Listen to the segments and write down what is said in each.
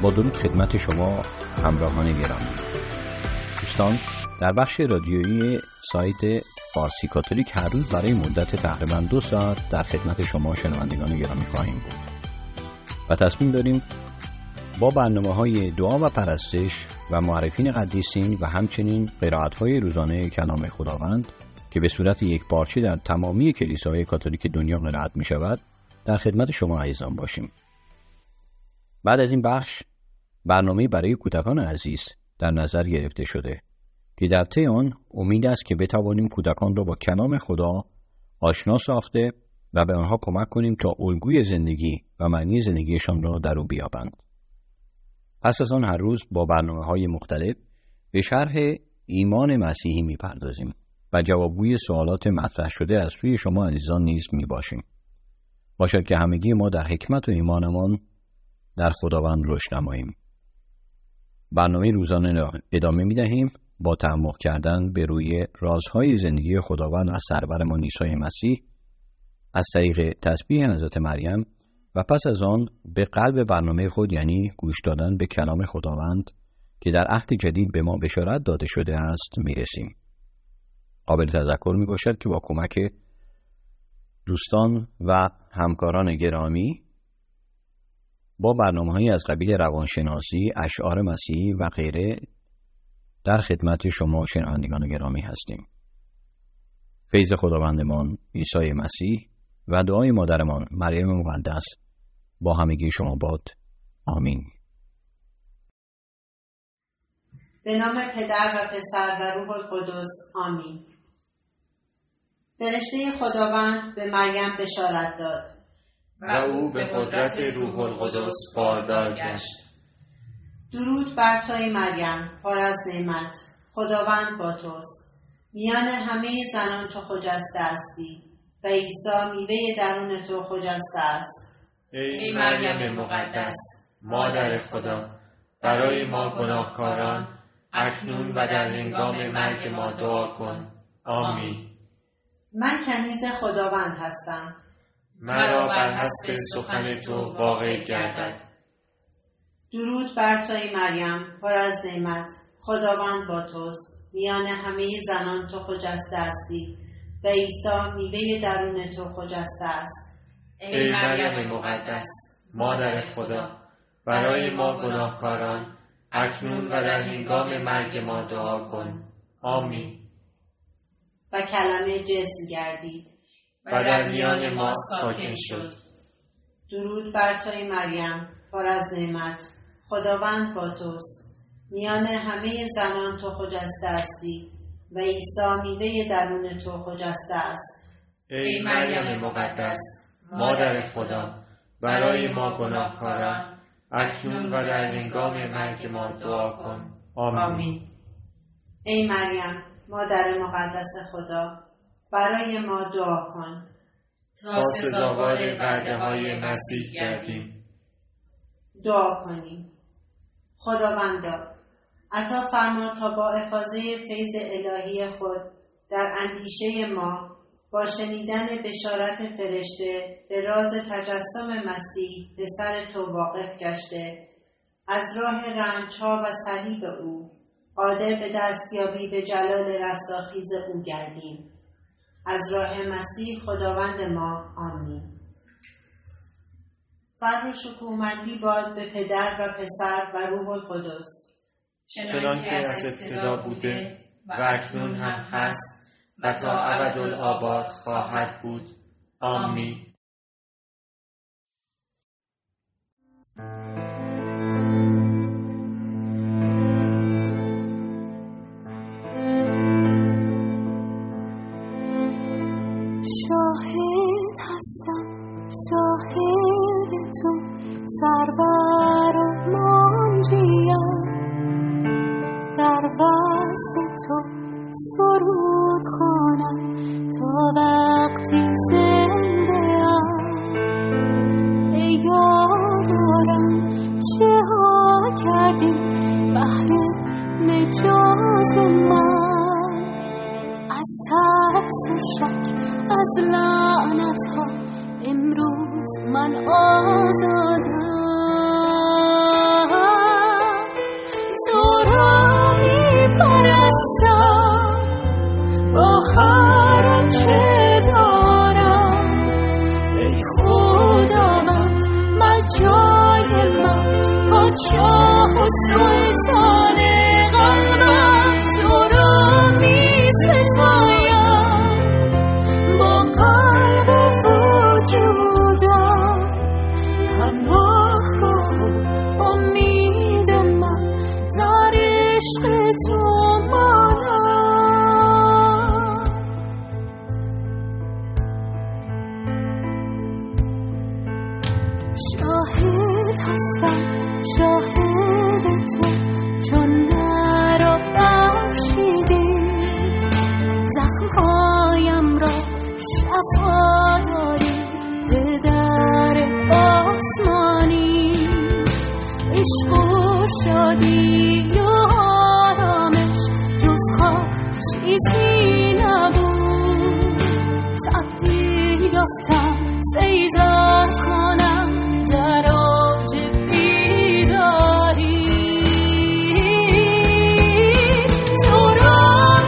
با درود خدمت شما همراهان گرامی. دوستان، در بخش رادیویی سایت فارسی کاتولیک هر روز برای مدت تقریباً 2 ساعت در خدمت شما شنوندگان گرامی خواهیم بود و تصمیم داریم با برنامه‌های دعا و پرستش و معرفین قدیسین و همچنین قرائت‌های روزانه کلام خداوند که به صورت یکپارچه در تمامی کلیساهای کاتولیک دنیا قرائت می‌شود در خدمت شما عزیزان باشیم. بعد از این بخش برنامه برای کودکان عزیز در نظر گرفته شده که در طی آن امید است که بتوانیم کودکان را با کلام خدا آشنا ساخته و به آنها کمک کنیم تا الگوی زندگی و معنی زندگیشان را در او بیابند. پس از آن هر روز با برنامه‌های مختلف به شرح ایمان مسیحی می‌پردازیم و جوابگوی سوالات مطرح شده از سوی شما عزیزان نیز می‌باشیم. باشد که همگی ما در حکمت و ایمانمان در خداوند رشد نماییم. برنامه روزانه را ادامه می‌دهیم با تعمق کردن به روی رازهای زندگی خداوند و سرورمان عیسی مسیح از طریق تسبیح حضرت مریم و پس از آن به قلب برنامه خود، یعنی گوش دادن به کلام خداوند که در عهد جدید به ما بشارت داده شده است میرسیم. قابل تذکر میباشد که با کمک دوستان و همکاران گرامی با برنامه‌هایی از قبیل روانشناسی، اشعار مسیحی و غیره در خدمت شما شنوندگان گرامی هستیم. فیض خداوندمان عیسی مسیح و دعای مادرمان مریم مقدس با همگی شما باد. آمین. به نام پدر و پسر و روح القدس. آمین. فرشته خداوند به مریم بشارت داد و او به قدرت روح القدس باردار گشت. درود بر توی مریم، پر از نعمت، خداوند با توست. میان همه زنان تو خجسته هستی و عیسی میوه درون تو خجسته است. ای مریم مقدس، مادر خدا، برای ما گناهکاران اکنون و در هنگام مرگ ما دعا کن. آمین. من کنیز خداوند هستم، مرا بر حسب سخن تو واقع گردد. درود بر توی مریم، پر از نعمت، خداوند با توست. میان همه زنان تو خجسته هستی و عیسی میوه درون تو خجسته است. ای مریم مقدس، مادر خدا، برای ما گناهکاران اکنون و در هنگام مرگ ما دعا کن. آمین. و کلمه جسم گردید و در میان ما ساکن شد. درود بر توی مریم، پر از نعمت، خداوند با توست. میان همه زنان تو خجسته هستی و عیسی میوه درون تو خجسته است. ای مریم مقدس، مادر خدا، برای ما گناهکاران اکنون و در هنگام مرگ ما دعا کن. آمین. ای مریم، مادر مقدس خدا، برای ما دعا کن تا سزاوار وعده های مسیح گردیم. دعا کنیم. خداوندا، عطا فرما تا با افاضه فیض الهی خود در اندیشه ما با شنیدن بشارت فرشته به راز تجسم مسیح به سر تو واقف گشته، از راه رنج‌ها و صلیب او قادر به دستیابی به جلال رستاخیز او گردیم. از راه مسیح خداوند ما. آمین. فر و شکوهمندی باد به پدر و پسر و روح القدس، چنان که از ابتدا بوده و اکنون هم هست و تا ابدالآباد خواهد بود. آمین. شاهد هستم، شاهد تو سرور منجیم، در وصف تو سرود خوانم تا وقتی زنده ام. ای یادارم چه ها کردی بهر نجات من، از ترس و شک، از لعنت ها امروز من آزادم. چه دارم ای خداوند ملجای من پادشاه و سلطان قلبم تو را می ستایم با قلب و وجودم پناهگاه امید من در عشق تو مانم شاهد هستم شاهد تو چون مرا بخشیدی زخمهایم را شفا دادی پدر آسمانی عشق و شادی و آرامش جز خواب چیزی نبود تبدیل یافتم فیضت کنم در اوج بیداری تو را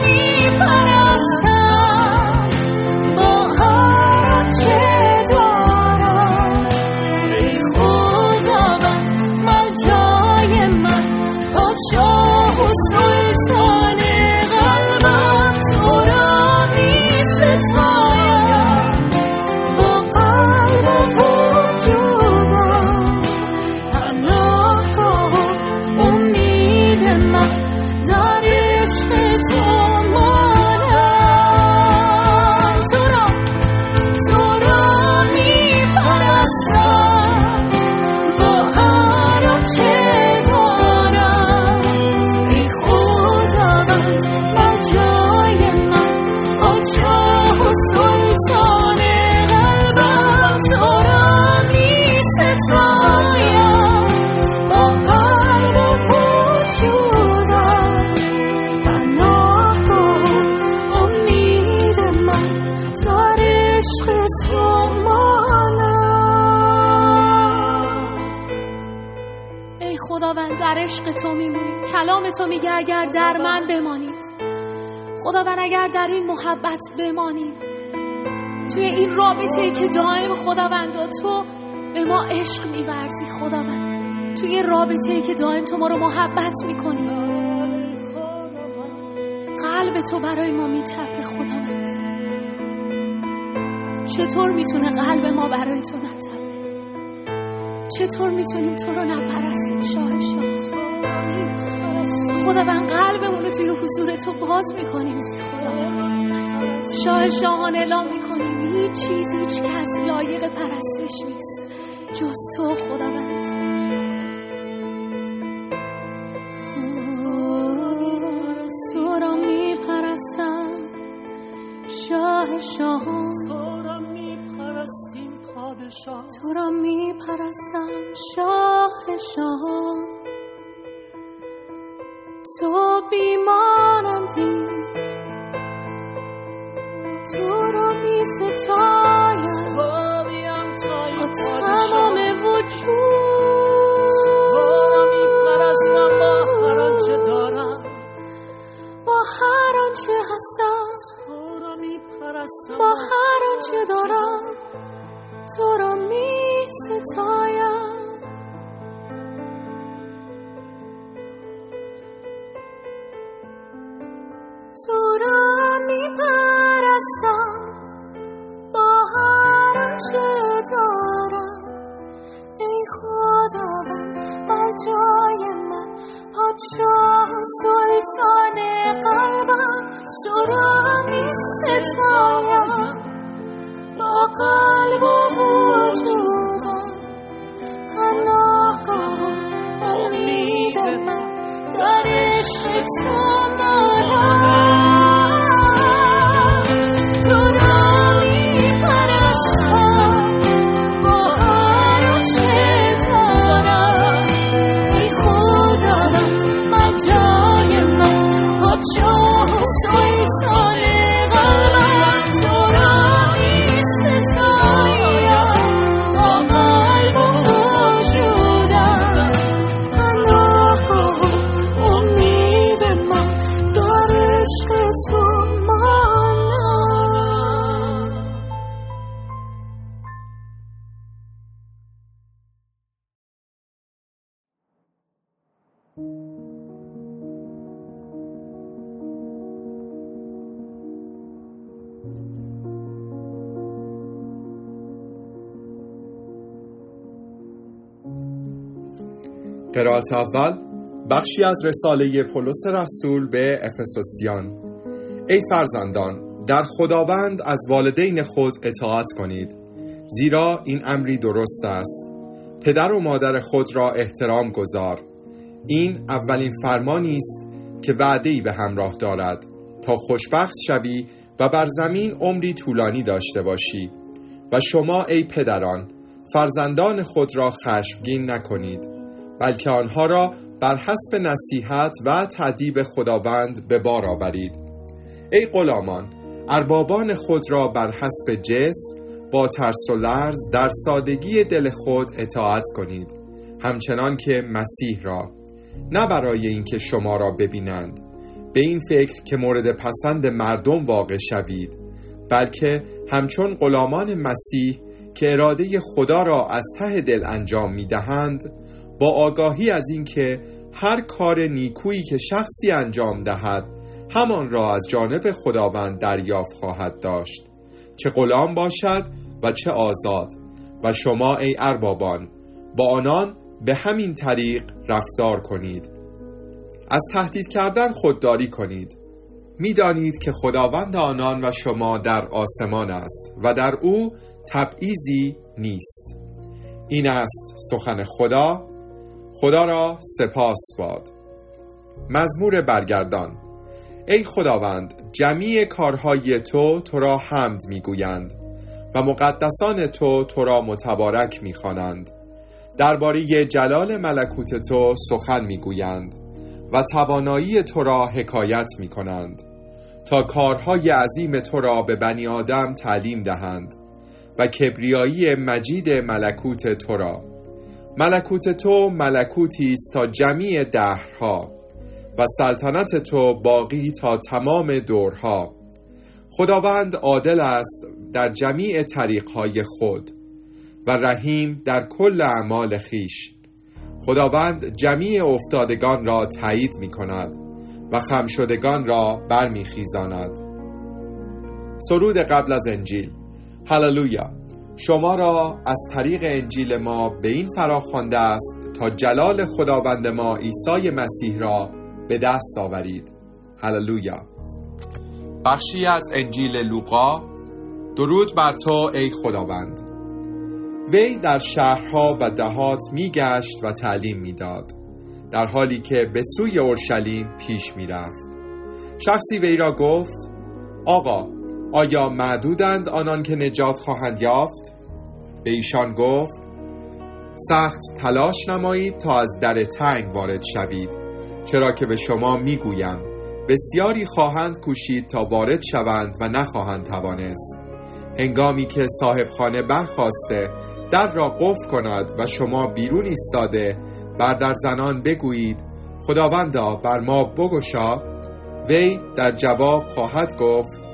میپرستم با هر چه دارم ای خداوند ملجای من پادشاه و سلطان قلبم تو را میستایم با قلب و وجودم پناهگاه امید من در عشق تو مانم تو را میپرستم با هر چه دارم ای خداوند ملجای من پادشاه و سلطان قلبم تو را میستایم با قلب و وجودم پناهگاه امید من در عشق تو مانم ای خداوند در عشق تو میمونیم. کلام تو میگه اگر در من بمانید، خداوند اگر در این محبت بمانیم، توی این رابطه‌ای که دائم خداوند تو به ما عشق می‌ورزی خداوند، توی رابطه‌ای که دائم تو ما رو محبت می‌کنی، قلب تو برای ما میتپه خداوند. چطور میتونه قلب ما برای تو نتپه؟ چطور میتونیم تو رو نپرستیم شاه شاه؟ خداوند قلبمون رو توی حضور تو باز میکنیم خداوند، شاه شاهان اعلام میکنیم هیچ چیز هیچ کس لایق پرستش نیست جز تو خداوند. تو را میپرستم شاه شاهان، تو را میپرستیم پادشاه، تو را میپرستم شاه شاهان. تو بیمانندی، تو را میستایم با تمام وجود، تو را میپرستم با هر آنچه دارم، با هر آنچه هستم، تو را میپرستم با هر آنچه دارم، تو را میستایم. تو را میپرستم با هر آنچه دارم ای خداوند ملجای من پادشاه و سلطان قلبم. تو را میستایم با قلب و وجودم، پناهگاه امید من در عشق تو مانم. تو را میپرستم با هر آنچه دارم ای خداوند ملجای من پادشاه و سلطان قلبم. تو را میستایم با قلب و وجودم، پناهگاه امید من قرائت اول بخشی از رساله پولس رسول به افسوسیان. ای فرزندان، در خداوند از والدین خود اطاعت کنید، زیرا این امری درست است. پدر و مادر خود را احترام گذار. این اولین فرمانی است که وعده‌ای به همراه دارد تا خوشبخت شوی و بر زمین عمری طولانی داشته باشی. و شما ای پدران، فرزندان خود را خشمگین نکنید، بلکه آنها را بر حسب نصیحت و تأدیب خداوند به بار آورید. ای غلامان، اربابان خود را بر حسب جسم با ترس و لرز در سادگی دل خود اطاعت کنید، همچنان که مسیح را، نه برای اینکه شما را ببینند به این فکر که مورد پسند مردم واقع شوید، بلکه همچون غلامان مسیح که اراده خدا را از ته دل انجام می‌دهند، با آگاهی از اینکه هر کار نیکویی که شخصی انجام دهد همان را از جانب خداوند دریافت خواهد داشت، چه غلام باشد و چه آزاد. و شما ای اربابان، با آنان به همین طریق رفتار کنید. از تهدید کردن خودداری کنید. می‌دانید که خداوند آنان و شما در آسمان است و در او تبعیضی نیست. این است سخن خدا. خدا را سپاس باد. مزمور برگردان. ای خداوند، جمیع کارهای تو را حمد میگویند و مقدسان تو را متبارک میخوانند. درباره جلال ملکوت تو سخن میگویند و توانایی تو را حکایت میکنند، تا کارهای عظیم تو را به بنی آدم تعلیم دهند و کبریایی مجید ملکوت تو را. ملکوت تو ملکوتی است تا جمیع دهرها و سلطنت تو باقی تا تمام دورها. خداوند عادل است در جمیع طریقهای خود و رحیم در کل اعمال خیش. خداوند جمیع افتادگان را تایید می کند و خم شدگان را برمی خیزاند. سرود قبل از انجیل. هللویا. شما را از طریق انجیل ما به این فراخوانده است تا جلال خداوند ما عیسی مسیح را به دست آورید. هللویا. بخشی از انجیل لوقا. درود بر تو ای خداوند. وی در شهرها و دهات می گشت و تعلیم می داد، در حالی که به سوی اورشلیم پیش می رفت. شخصی وی را گفت: آقا، آیا معدودند آنان که نجات خواهند یافت؟ به ایشان گفت: سخت تلاش نمایید تا از در تنگ وارد شوید، چرا که به شما می گویم بسیاری خواهند کوشید تا وارد شوند و نخواهند توانست. هنگامی که صاحب خانه برخاسته در را قفل کند و شما بیرون ایستاده بر در زنان بگویید: خداوندا بر ما بگشا، وی در جواب خواهد گفت: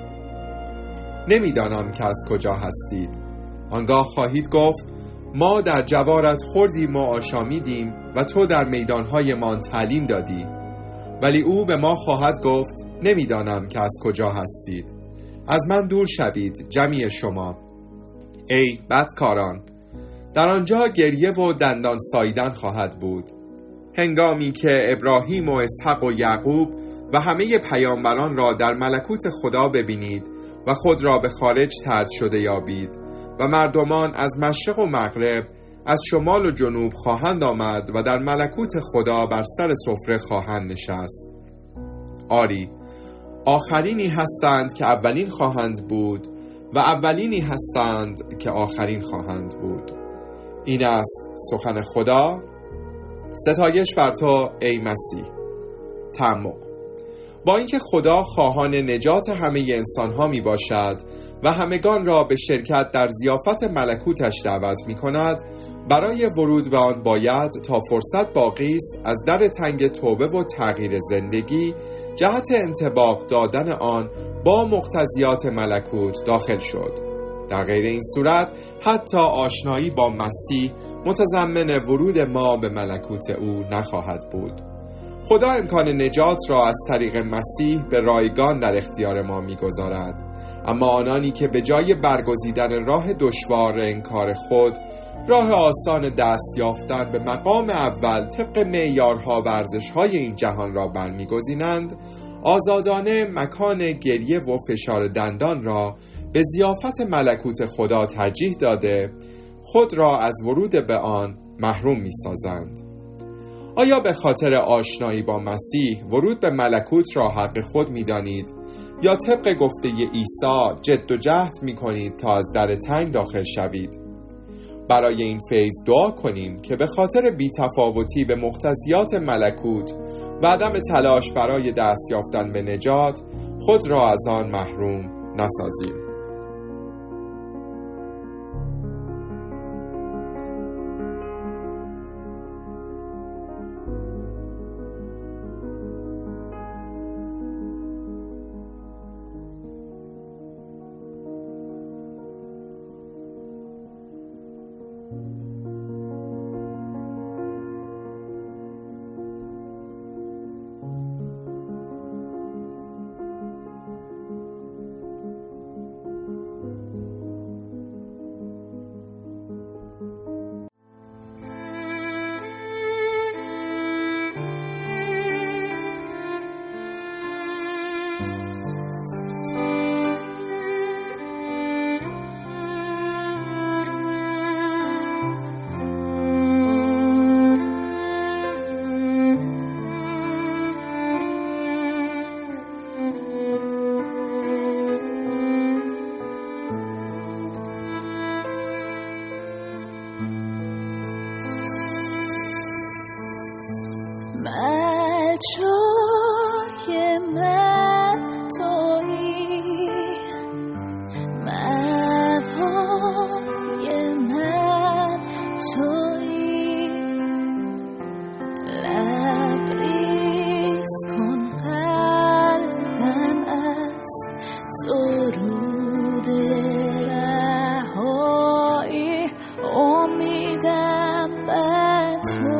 نمیدانم که از کجا هستید. آنگاه خواهید گفت: ما در جوارت خوردیم و آشامیدیم و تو در میدانهای ما تعلیم دادی. ولی او به ما خواهد گفت: نمیدانم که از کجا هستید. از من دور شوید جمیع شما، ای بدکاران. در آنجا گریه و دندان ساییدن خواهد بود، هنگامی که ابراهیم و اسحاق و یعقوب و همه پیامبران را در ملکوت خدا ببینید و خود را به خارج طرد شده یابید و مردمان از مشرق و مغرب، از شمال و جنوب خواهند آمد و در ملکوت خدا بر سر سفره خواهند نشست. آری، آخرینی هستند که اولین خواهند بود و اولینی هستند که آخرین خواهند بود. این است سخن خدا. ستایش بر تو ای مسیح. تعمق. با اینکه خدا خواهان نجات همه انسانها می باشد و همگان را به شرکت در ضیافت ملکوتش دعوت می کند، برای ورود به آن باید تا فرصت باقی است از در تنگ توبه و تغییر زندگی جهت انطباق دادن آن با مقتضیات ملکوت داخل شد. در غیر این صورت حتی آشنایی با مسیح متضمن ورود ما به ملکوت او نخواهد بود. خدا امکان نجات را از طریق مسیح به رایگان در اختیار ما می‌گذارد، اما آنانی که به جای برگزیدن راه دشوار انکار خود، راه آسان دست یافتن به مقام اول طبق معیارها و ارزش‌های این جهان را برمی‌گزینند، آزادانه مکان گریه و فشار دندان را به ضیافت ملکوت خدا ترجیح داده، خود را از ورود به آن محروم می‌سازند. آیا به خاطر آشنایی با مسیح ورود به ملکوت را حق خود می‌دانید یا طبق گفته عیسی جد و جهد می‌کنید تا از در تنگ داخل شوید؟ برای این فیض دعا کنیم که به خاطر بی‌تفاوتی به مقتضیات ملکوت و عدم تلاش برای دست یافتن به نجات خود را از آن محروم نسازیم. جای من تویی، مهوای من تویی، لبریز کن قلبم از سرود رهایی، امیدم بر تو.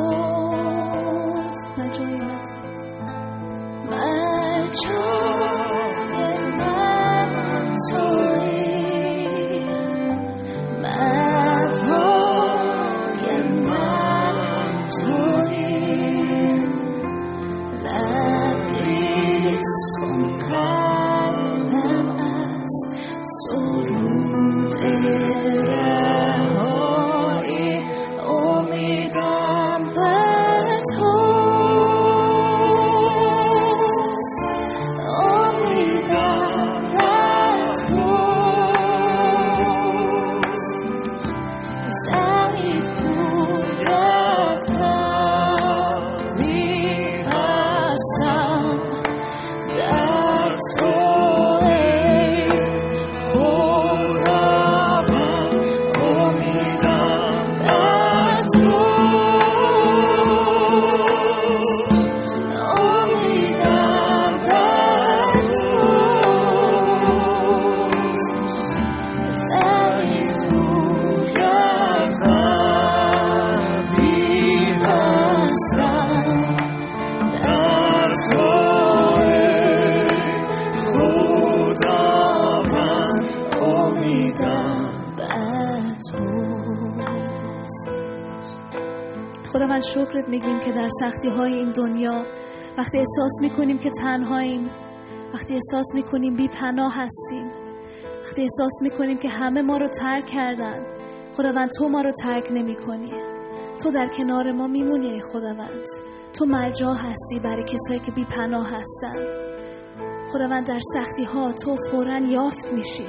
خدا من شکرت میگیم که در سختی های این دنیا وقتی احساس میکنیم که تنهاییم، وقتی احساس میکنیم بی پناه هستیم، وقتی احساس میکنیم که همه ما رو ترک کردن، خداوند تو ما رو ترک نمی کنی. تو در کنار ما میمونی ای خداوند. تو ملجا هستی برای کسایی که بی پناه هستن. خداوند در سختی ها تو فوراً یافت میشی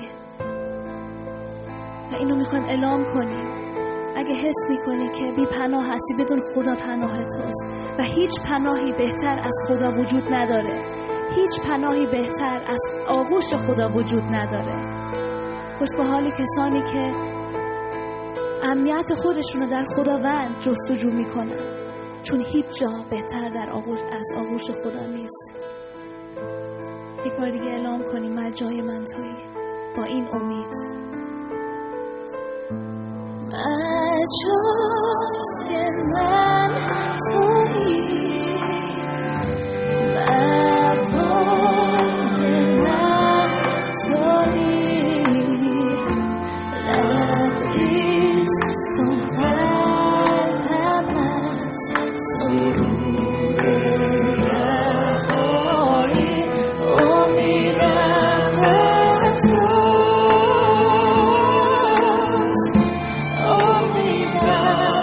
و اینو میخوایم اعلام کنیم. اگه حس میکنی که بی پناه هستی، بدون خدا پناه توست و هیچ پناهی بهتر از خدا وجود نداره. هیچ پناهی بهتر از آغوش خدا وجود نداره. خوش به حال کسانی که امنیت خودشونو در خداوند جستجو میکنن، چون هیچ جا بهتر در از آغوش خدا نیست. یک بار دیگه اعلام کنیم ملجای من تویی، با این امید. ملجای من تویی،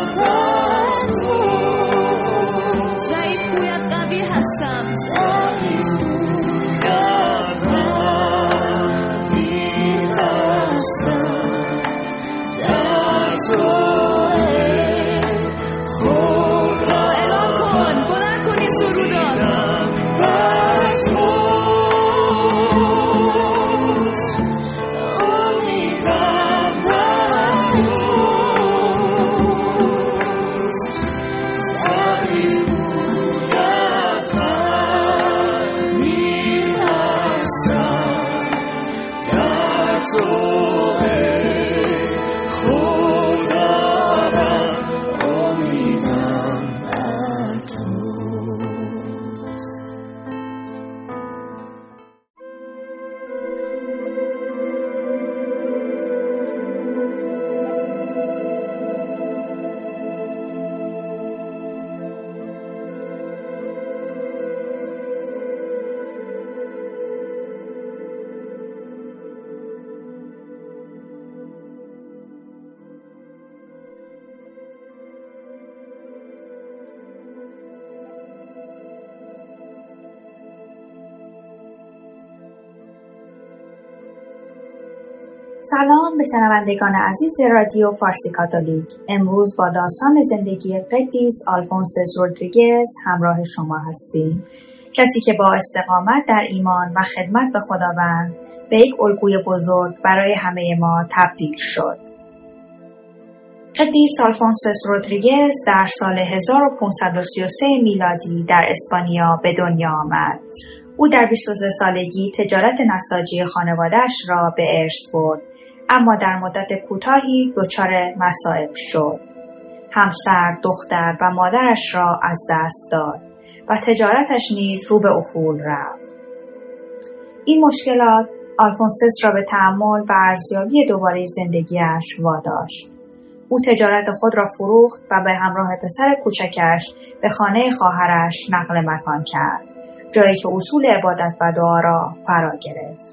ضعیف گوید قوی هستم، سلام به شنوندگان عزیز رادیو فارسی کاتولیک. امروز با داستان زندگی قدیس آلفونسوس رودریگز همراه شما هستیم. کسی که با استقامت در ایمان و خدمت به خداوند به یک الگوی بزرگ برای همه ما تبدیل شد. قدیس آلفونسوس رودریگز در سال 1533 میلادی در اسپانیا به دنیا آمد. او در 23 سالگی تجارت نساجی خانواده‌اش را به ارث برد، اما در مدت کوتاهی دچار مصائب شد. همسر، دختر و مادرش را از دست داد و تجارتش نیز رو به افول رفت. این مشکلات آلفونسوس را به تأمل و ارزیابی دوباره زندگیش واداشت. او تجارت خود را فروخت و به همراه پسر کوچکش به خانه خواهرش نقل مکان کرد، جایی که اصول عبادت و دعا را فرا گرفت.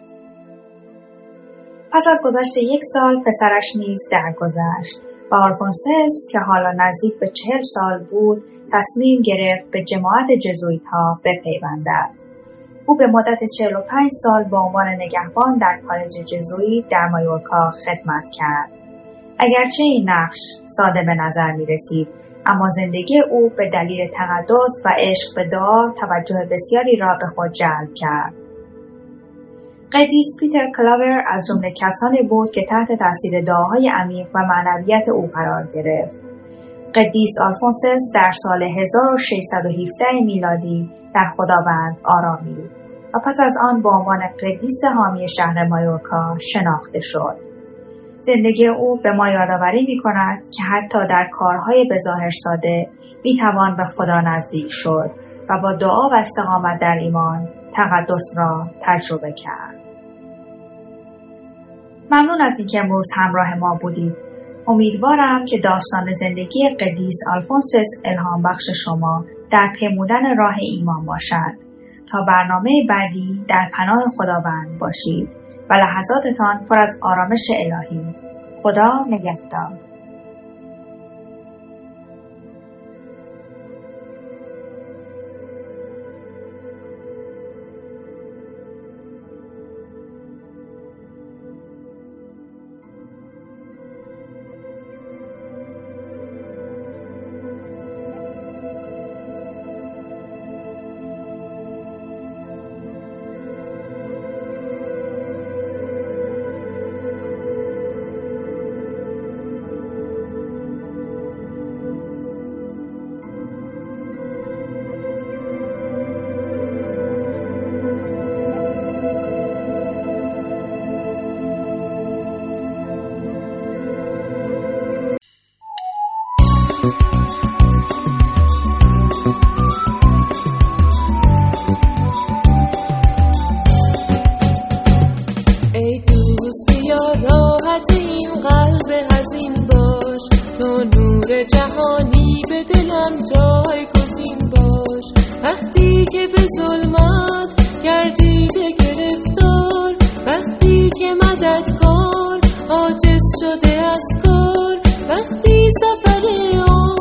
پس از گذشت 1 سال پسرش نیز درگذشت و آلفونسوس که حالا نزدیک به 40 سال بود تصمیم گرفت به جماعت جزوئیت‌ها بپیوندد. او به مدت 45 سال به عنوان نگهبان در کالج جزوئیت در مایورکا خدمت کرد. اگرچه این نقش ساده به نظر می رسید، اما زندگی او به دلیل تقدس و عشق به دعا توجه بسیاری را به خود جلب کرد. قدیس پیتر کلاور از جمله کسانی بود که تحت تاثیر دعاهای عمیق و معنویت او قرار گرفت. قدیس آلفونسوس در سال 1617 میلادی در خداوند آرامید و پس از آن به عنوان قدیس حامی شهر مایورکا شناخته شد. زندگی او به ما یادآوری می‌کند که حتی در کارهای بظاهر ساده می‌توان به خدا نزدیک شد و با دعا و استقامت در ایمان تقدس را تجربه کرد. ممنون از اینکه امروز همراه ما بودید. امیدوارم که داستان زندگی قدیس آلفونسوس الهام بخش شما در پیمودن راه ایمان باشد. تا برنامه بعدی در پناه خداوند باشید و لحظاتتان پر از آرامش الهی. خدا نگهدار. جهانی به دلم جایگزین باش. وقتی که به ظلمت گردیده گرفتار، وقتی که مددکار عاجز شده از کار، وقتی سفر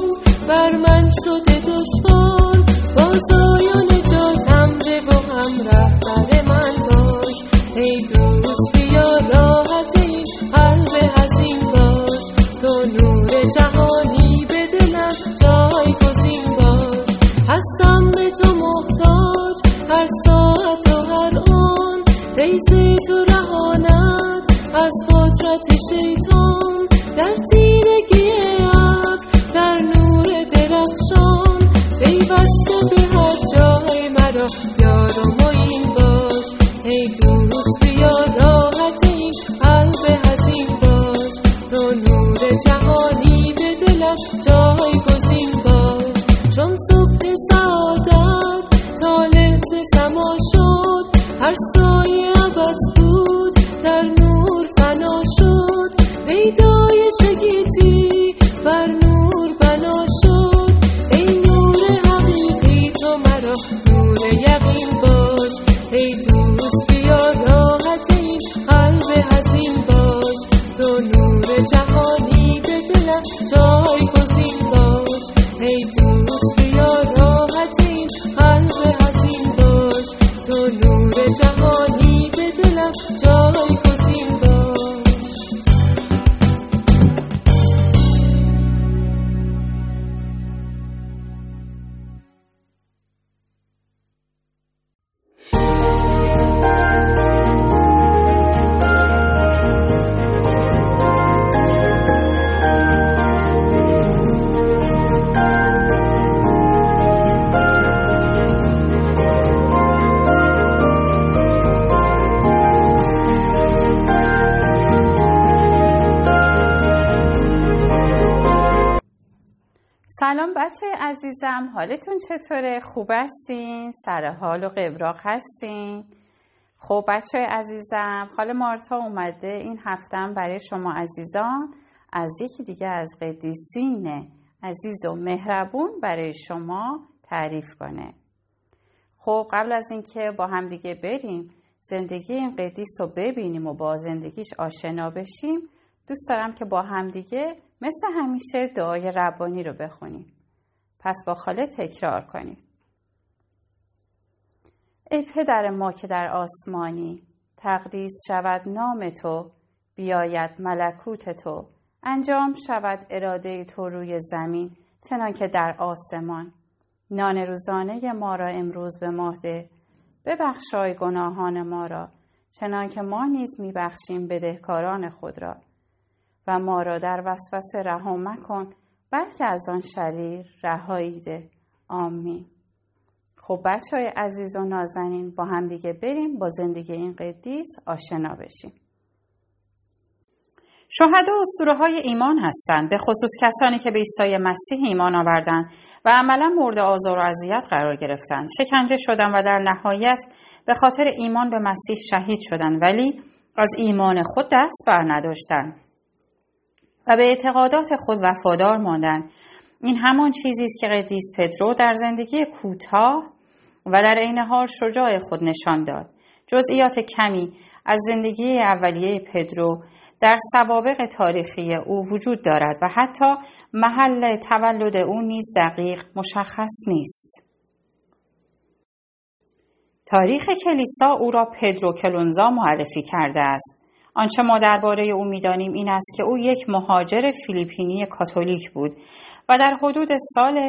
جایگزین باش. چون صبح سعادت طالع ز سما شد، هر سایه عوض بود در نور فنا شد. پیدایش گیتی بر نور بنا شد. ای نور حقیقی تو مرا نور یقین باش. ای دوست بیا راحت این قلب حزین باش. تو نور جهانی به دلم جایگزین باش. ای دوست بیا راحت این قلب حزین باش. تو نور جهانی به دلم جایگزین باش. سلام بچه عزیزم، حالتون چطوره؟ خوب هستین؟ سر حال و قبراق هستین؟ خب بچه عزیزم، خاله مارتا اومده این هفتم برای شما عزیزان از یکی دیگه از قدیسین عزیز و مهربون برای شما تعریف کنه. خب قبل از اینکه با هم دیگه بریم زندگی این قدیس رو ببینیم و با زندگیش آشنا بشیم، دوست دارم که با هم دیگه مثل همیشه دعای ربانی رو بخونیم. پس با خاله تکرار کنید. ای پدر ما که در آسمانی، تقدیس شود نام تو، بیاید ملکوت تو، انجام شود اراده تو روی زمین چنان که در آسمان. نان روزانه ما را امروز به ما ده، ببخشای گناهان ما را چنان که ما نیز میبخشیم بدهکاران خود را، و ما را در وسوسه رها مکن بلکه از آن شریر رهایی ده. آمین. خب بچه‌های عزیز و نازنین، با هم دیگه بریم با زندگی این قدیس آشنا بشیم. شهدا اسطوره‌های ایمان هستند، به خصوص کسانی که به عیسی مسیح ایمان آوردند و عملا مورد آزار و اذیت قرار گرفتند، شکنجه شدند و در نهایت به خاطر ایمان به مسیح شهید شدند، ولی از ایمان خود دست بر نداشتند و به اعتقادات خود وفادار ماندند. این همان چیزی است که قدیس پدرو در زندگی کوتاه و در عین حال شجاع خود نشان داد. جزئیات کمی از زندگی اولیه پدرو در سوابق تاریخی او وجود دارد و حتی محل تولد او نیز دقیق مشخص نیست. تاریخ کلیسا او را پدرو کلونزا معرفی کرده است. آنچه ما درباره او می‌دانیم این است که او یک مهاجر فیلیپینی کاتولیک بود و در حدود سال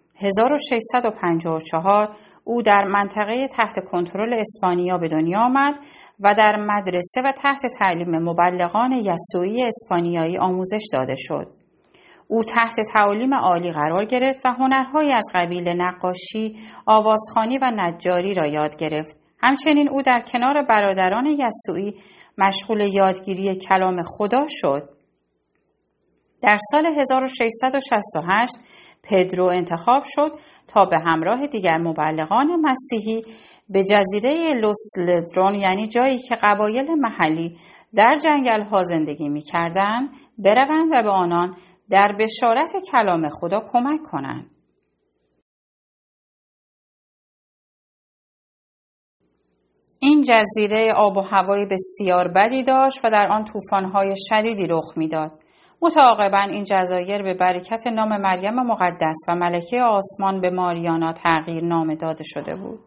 1654 او در منطقه تحت کنترل اسپانیا به دنیا آمد و در مدرسه و تحت تعلیم مبلغان یسوعی اسپانیایی آموزش داده شد. او تحت تعالیم عالی قرار گرفت و هنرهایی از قبیل نقاشی، آوازخوانی و نجاری را یاد گرفت. همچنین او در کنار برادران یسوعی مشغول یادگیری کلام خدا شد. در سال 1668 پدرو انتخاب شد تا به همراه دیگر مبلغان مسیحی به جزیره لوس لدرون، یعنی جایی که قبایل محلی در جنگل‌ها زندگی می‌کردند، بروند و به آنان در بشارت کلام خدا کمک کنند. این جزیره آب و هوای بسیار بدی داشت و در آن طوفان‌های شدیدی رخ می‌داد. متعاقباً این جزایر به برکت نام مریم مقدس و ملکه آسمان به ماریانا تغییر نام داده شده بود.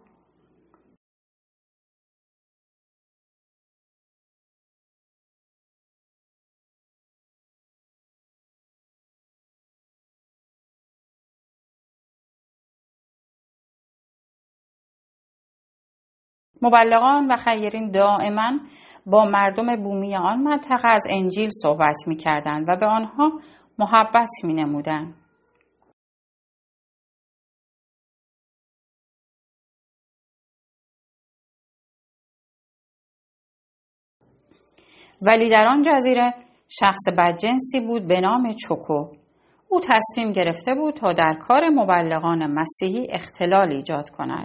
مبلغان و خیرین دائما با مردم بومی آن منطقه از انجیل صحبت می‌کردند و به آنها محبت می‌نمودند. ولی در آن جزیره شخص بدجنسی بود به نام چوکو. او تصمیم گرفته بود تا در کار مبلغان مسیحی اختلال ایجاد کند.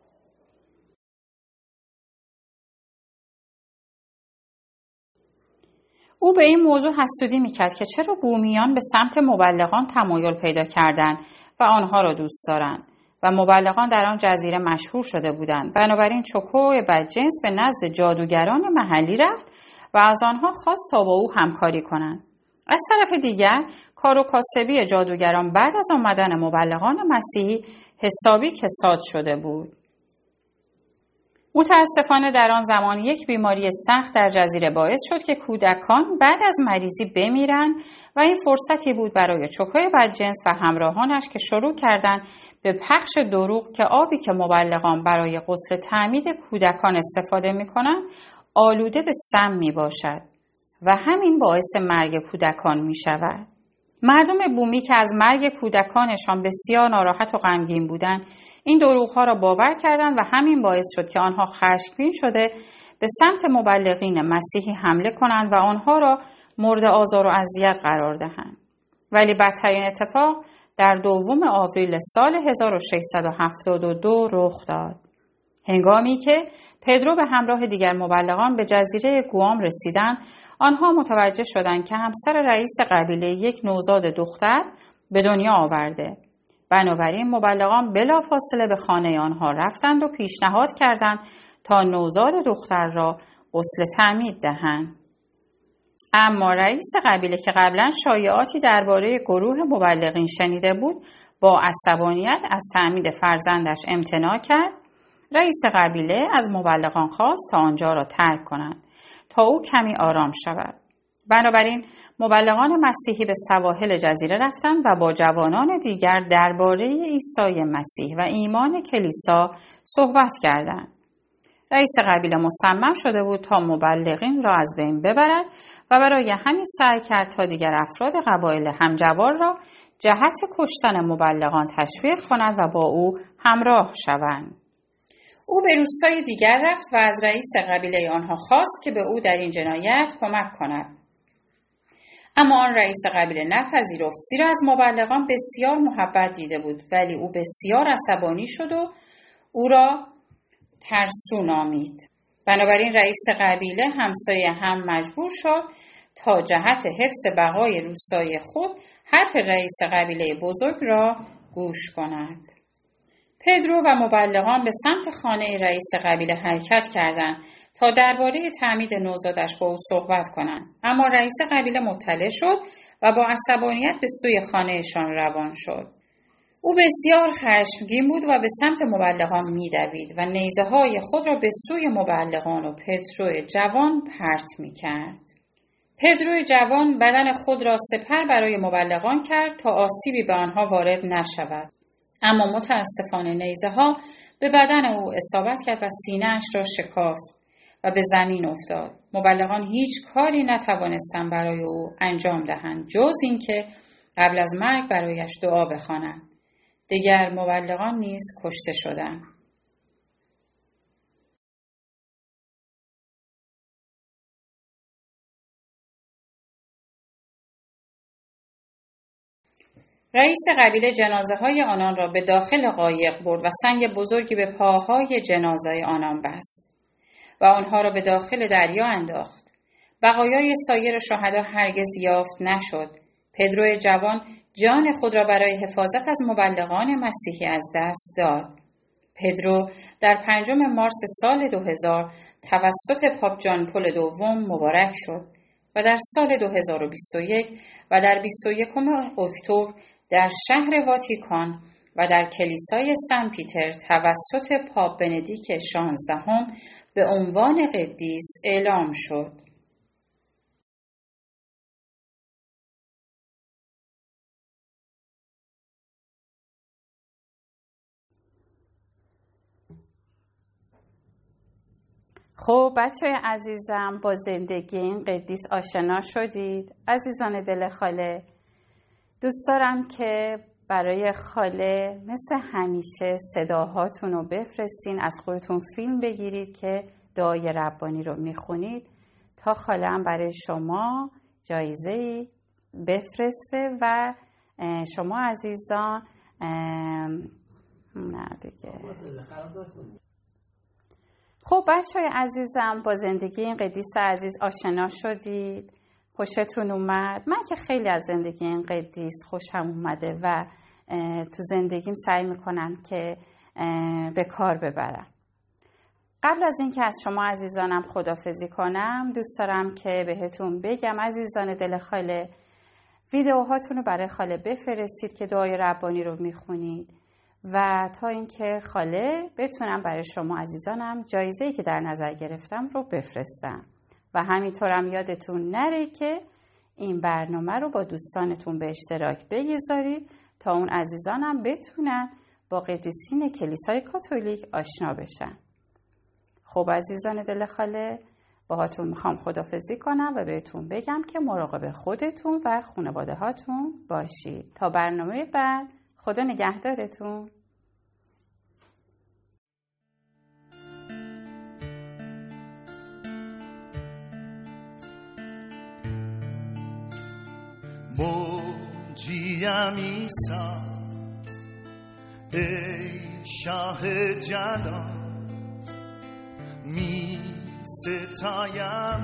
او به این موضوع حسودی میکرد که چرا بومیان به سمت مبلغان تمایل پیدا کردند و آنها را دوست دارند و مبلغان در آن جزیره مشهور شده بودند. بنابراین چوکو بدجنس به نزد جادوگران محلی رفت و از آنها خواست تا با او همکاری کنند. از طرف دیگر کار و کاسبی جادوگران بعد از آمدن مبلغان مسیحی حسابی کساد شده بود. متاسفانه در آن زمان یک بیماری سخت در جزیره باعث شد که کودکان بعد از مریضی بمیرند و این فرصتی بود برای چوکوی بدجنس و همراهانش که شروع کردند به پخش دروغ که آبی که مبلغان برای غسل تعمید کودکان استفاده می‌کنند آلوده به سم میباشد و همین باعث مرگ کودکان میشود. مردم بومی که از مرگ کودکانشان بسیار ناراحت و غمگین بودند این دروغ‌ها را باور کردند و همین باعث شد که آنها خشمگین شده به سمت مبلغین مسیحی حمله کنند و آنها را مورد آزار و اذیت قرار دهند. ولی بدترین اتفاق در 2 آوریل سال 1672 رخ داد. هنگامی که پدرو به همراه دیگر مبلغان به جزیره گوام رسیدند، آنها متوجه شدند که همسر رئیس قبیله یک نوزاد دختر به دنیا آورده. بنابراین مبلغان بلافاصله به خانه آنها رفتند و پیشنهاد کردند تا نوزاد دختر را غسل تعمید دهند. اما رئیس قبیله که قبلا شایعاتی درباره گروه مبلغین شنیده بود، با عصبانیت از تعمید فرزندش امتناع کرد. رئیس قبیله از مبلغان خواست تا آنجا را ترک کنند تا او کمی آرام شود. بنابراین مبلغان مسیحی به سواحل جزیره رفتند و با جوانان دیگر درباره عیسی مسیح و ایمان کلیسا صحبت کردند. رئیس قبیله مصمم شده بود تا مبلغین را از بین ببرد و برای همین سعی کرد تا دیگر افراد قبایل همجوار را جهت کشتن مبلغان تشویق کند و با او همراه شوند. او به روستای دیگر رفت و از رئیس قبیله آنها خواست که به او در این جنایت کمک کند. اما آن رئیس قبیله نپذیرفت، زیرا از مبلغان بسیار محبت دیده بود، ولی او بسیار عصبانی شد و او را ترسو نامید. بنابراین رئیس قبیله همسایه هم مجبور شد تا جهت حفظ بقای روستای خود حرف رئیس قبیله بزرگ را گوش کند. پدرو و مبلغان به سمت خانه رئیس قبیله حرکت کردند تا درباره تعمید نوزادش با او صحبت کنند. اما رئیس قبیله مطلع شد و با عصبانیت به سوی خانهشان روان شد. او بسیار خشمگین بود و به سمت مبلغان می‌دوید و نیزه‌های خود را به سوی مبلغان و پدرو جوان پرت می‌کرد. پدرو جوان بدن خود را سپر برای مبلغان کرد تا آسیبی به آنها وارد نشود. اما متاسفانه نیزه‌ها به بدن او اصابت کرد و سینه‌اش را شکافت و به زمین افتاد. مبلغان هیچ کاری نتوانستند برای او انجام دهند جز اینکه قبل از مرگ برایش دعا بخوانند. دیگر مبلغان نیز کشته شدند. رئیس قبیله جنازه‌های آنان را به داخل قایق برد و سنگ بزرگی به پاهای جنازه آنان بست و آنها را به داخل دریا انداخت. بقایای سایر شهدا هرگز یافت نشد. پدرو جوان جان خود را برای حفاظت از مبلغان مسیحی از دست داد. پدرو در 5 مارس سال 2000 توسط پاپ جان پل دوم مبارک شد و در سال 2021 و در 21 اکتبر در شهر واتیکان و در کلیسای سن پیتر توسط پاپ بندیک 16 به عنوان قدیس اعلام شد. خب بچه عزیزم، با زندگی این قدیس آشنا شدید. عزیزان دل خاله، دوست دارم که برای خاله مثل همیشه صداهاتون رو بفرستین، از خودتون فیلم بگیرید که دعای ربانی رو میخونید تا خاله هم برای شما جایزه‌ای بفرسته و شما عزیزان نه دیگه. خب بچه‌های عزیزم، با زندگی این قدیس عزیز آشنا شدید؟ خوشتون اومد؟ من که خیلی از زندگی این قدیس خوشم اومده و تو زندگیم سعی میکنم که به کار ببرم. قبل از اینکه از شما عزیزانم خداحافظی کنم، دوست دارم که بهتون بگم عزیزان دل خاله، ویدیوهاتون رو برای خاله بفرستید که دعای ربانی رو میخونید و تا اینکه خاله بتونم برای شما عزیزانم جایزه‌ای که در نظر گرفتم رو بفرستم. و همینطورم یادتون نره که این برنامه رو با دوستانتون به اشتراک بگذارید تا اون عزیزانم بتونن با قدیسین کلیسای کاتولیک آشنا بشن. خب عزیزان دل خاله، باهاتون میخوام خداحافظی کنم و بهتون بگم که مراقب خودتون و خانواده هاتون باشید. تا برنامه بعد، خدا نگهدارتون. موجیم عیسی ای شاه جلال، می ستایم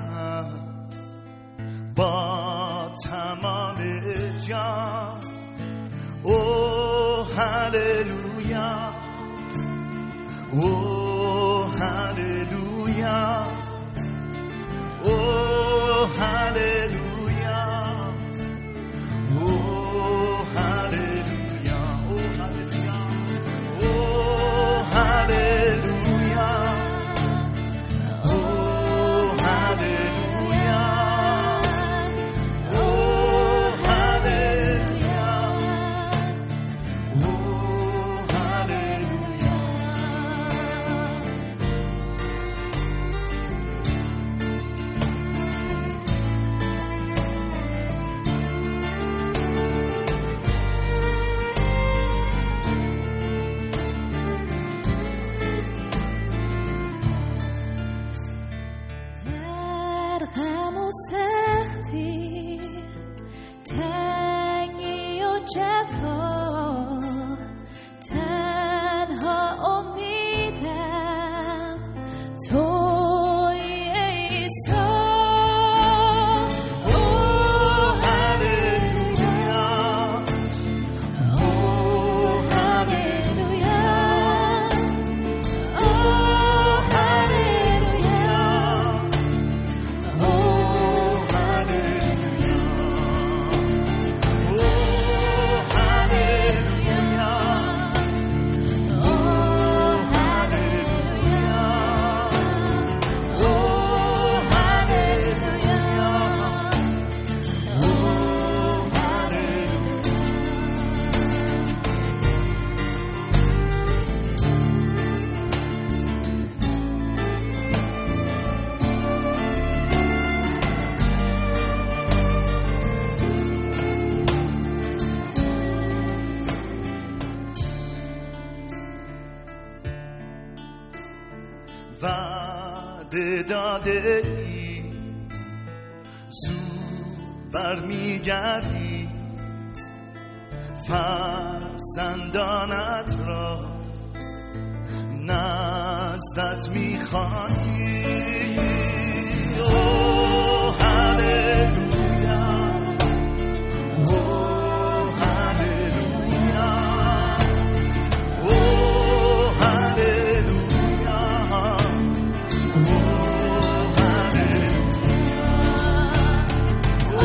با تمام جان. او هللویا، او هللویا، او هللویا، او هللویا، او هللویا، او هللویا، او هللویا، او هللویا، او هللویا. در غم و سختی، تنگی و جفا، تنها امیدم تویی عیسی. او هللویا، او هللویا، او هللویا، او هللویا، او هللویا، او وعده داده ای، زود برمیگردی، فرزندانت را نزدت میخوانی. او هللویا، او هللویا، او هللویا، او هللویا، او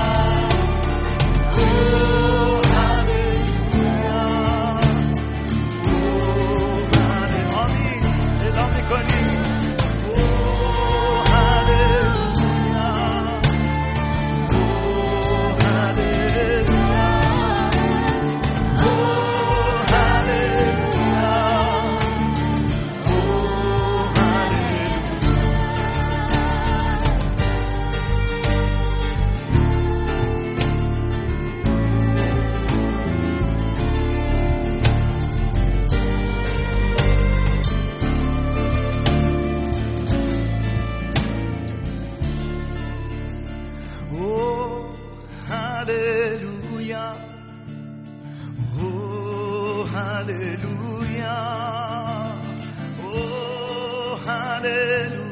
هللویا، او هللویا. هللویا او هللویا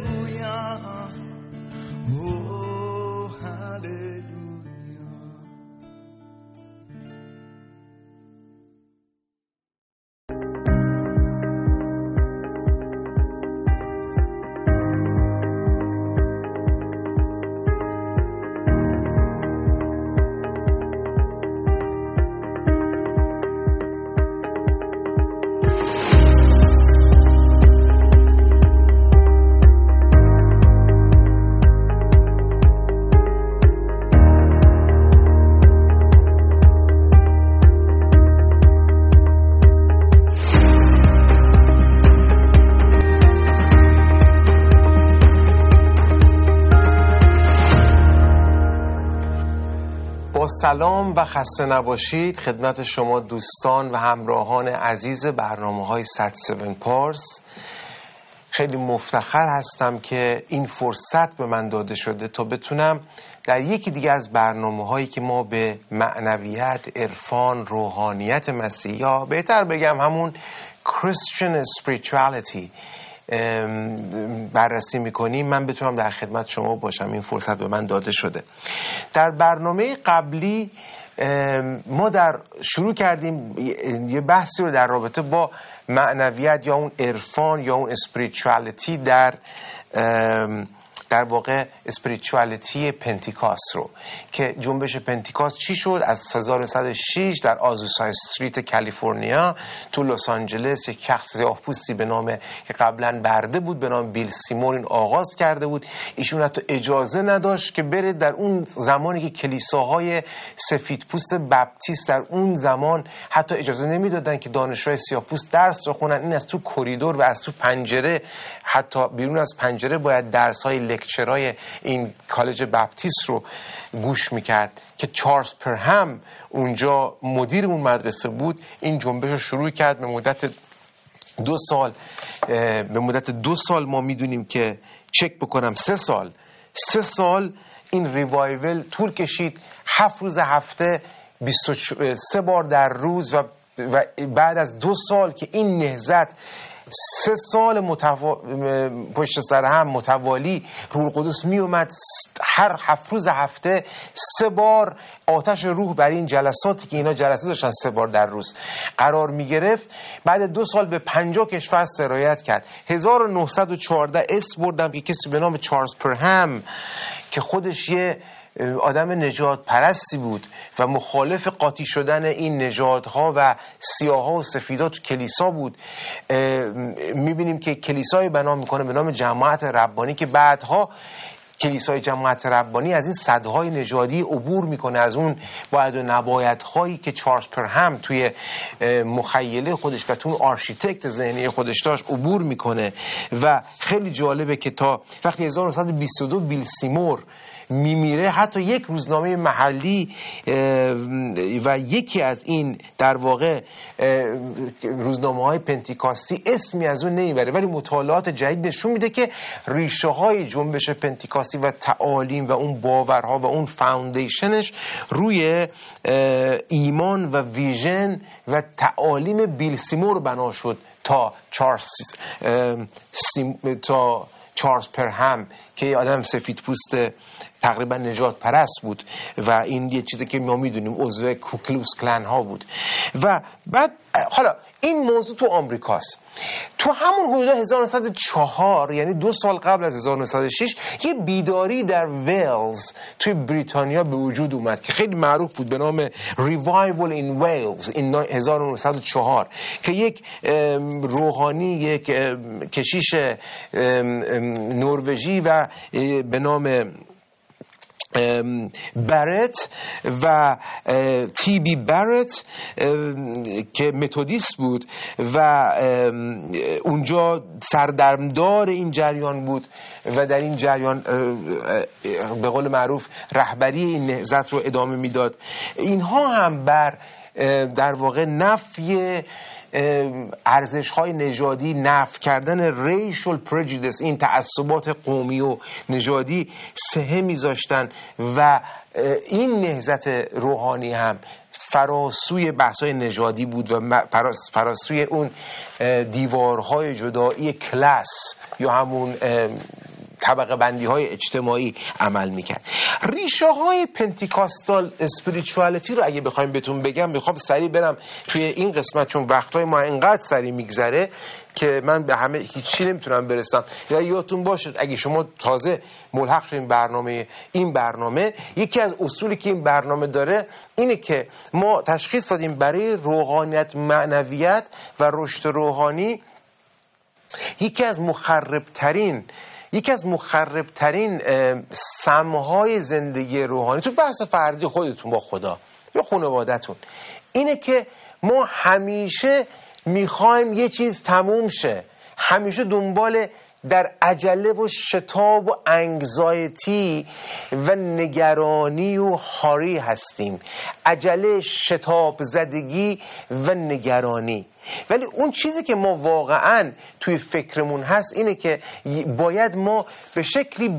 سلام و خسته نباشید خدمت شما دوستان و همراهان عزیز برنامه‌های 107 پارس. خیلی مفتخر هستم که این فرصت به من داده شده تا بتونم در یکی دیگه از برنامه‌هایی که ما به معنویت، عرفان، روحانیت مسیحی، یا بهتر بگم همون Christian spirituality بررسی میکنیم، من بتونم در خدمت شما باشم. این فرصت به من داده شده. در برنامه قبلی ما شروع کردیم یه بحثی رو در رابطه با معنویت یا اون عرفان یا اون اسپریچوالیتی در واقع اسپریچوالیتی پنتیکاست رو، که جنبش پنتیکاست چی شد از 1906 در آزوسا استریت کالیفرنیا تو لس آنجلس یک شخص سیاه‌پوستی به نام که قبلا برده بود به نام بیل سیمور این آغاز کرده بود. ایشون حتی اجازه نداشت که بره در اون زمانی که کلیساهای سفیدپوست بپتیست در اون زمان حتی اجازه نمیدادن که دانشجوی سیاه‌پوست درس بخونن. این از تو کریدور و از تو پنجره، حتی بیرون از پنجره باید درس‌های لکچرهای این کالج بپتیست رو گوش میکرد که چارلز پرهم اونجا مدیر اون مدرسه بود. این جنبش رو شروع کرد به مدت 2 سال ما میدونیم که چک بکنم 3 سال این ریوایول طول کشید. 7 روز هفته 23 بار در روز و بعد از 2 سال که این نهضت 3 سال پشت سر هم متوالی روح القدس می اومد هر 7 روز هفته 3 بار آتش روح بر این جلساتی که اینا جلسه داشتن 3 بار در روز قرار می گرفت. بعد 2 سال به 50 کشور سرایت کرد. 1914 اسم بردم که کسی به نام چارلز پرهم که خودش یه آدم نژاد پرستی بود و مخالف قاطی شدن این نژادها و سیاها و سفیدا تو کلیسا بود. میبینیم که کلیسای بنا میکنه به نام جماعت ربانی که بعدها کلیسای جماعت ربانی از این صدهای نژادی عبور میکنه، از اون باید و نبایدهایی که چارلز پرهم توی مخیله خودش و تو اون آرشیتکت ذهنی خودش داشت عبور میکنه. و خیلی جالبه که تا وقتی 1922 بیل سیمور میمیره، حتی یک روزنامه محلی و یکی از این در واقع روزنامه‌های پنتیکاستی اسمی از اون نمیبره، ولی مطالعات جدید نشون میده که ریشه های جنبش پنتیکاستی و تعالیم و اون باورها و اون فاوندیشنش روی ایمان و ویژن و تعالیم بیل سیمور بنا شد تا چارلز پرهم که یه آدم سفید پوست تقریبا نجات پرست بود و این یه چیزی که ما میدونیم عضو کوکلوس کلن ها بود. و بعد حالا این موضوع تو آمریکاست. تو همون حدود 1904 یعنی 2 سال قبل از 1906 یه بیداری در ویلز توی بریتانیا به وجود اومد که خیلی معروف بود به نام Revival in Wales in 1904 که یک روحانی، یک کشیش نروژی و به نام بارت و تی بی بارت که متودیست بود و اونجا سردرمدار این جریان بود و در این جریان به قول معروف رهبری این نهضت رو ادامه میداد. اینها هم بر در واقع نفی ارزش‌های نژادی، نفی کردن ریشل پرجودیس، این تعصبات قومی و نژادی سهه میذاشتن و این نهضت روحانی هم فراسوی بحث‌های نژادی بود و فراسوی اون دیوارهای جدایی کلاس یا همون طبقه بندی های اجتماعی عمل میکرد. ریشه های پنتیکاستال اسپریچوالیتی رو اگه بخوایم بهتون بگم، میخوام سریع برم توی این قسمت چون وقتهای ما اینقدر سریع میگذره که من به همه هیچی نمیتونم برسم. یا یادتون باشه اگه شما تازه ملحق شدین این برنامه یکی از اصولی که این برنامه داره اینه که ما تشخیص دادیم برای روحانیت، معنویت و رشد روحانی یکی از مخربترین سمهای زندگی روحانی تو بحث فردی خودتون با خدا یا خانوادتون اینه که ما همیشه میخوایم یه چیز تموم شه، همیشه دنبال در عجله و شتاب و انگزایتی و نگرانی و هاری هستیم، عجله، شتاب زدگی و نگرانی. ولی اون چیزی که ما واقعا توی فکرمون هست اینه که باید ما به شکلی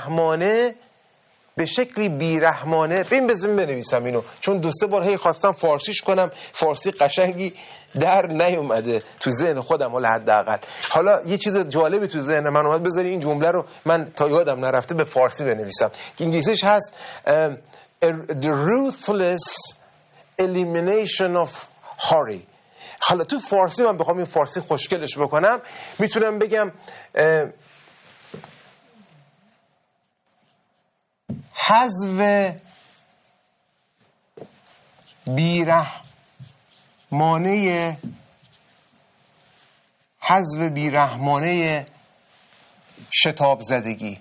بیرحمانه بزن بنویسم اینو چون 2-3 بار هی خواستم فارسیش کنم، فارسی قشنگی در نیومده تو ذهن خودم ولی حداقل حالا یه چیز جالبی تو ذهن من اومد، بذاری این جمله رو من تا یادم نرفته به فارسی بنویسم که انگلیسیش هست the ruthless elimination of hurry. حالا تو فارسی من بخوام این فارسی خوشگلش بکنم میتونم بگم حذف بیرحمانه شتاب زدگی.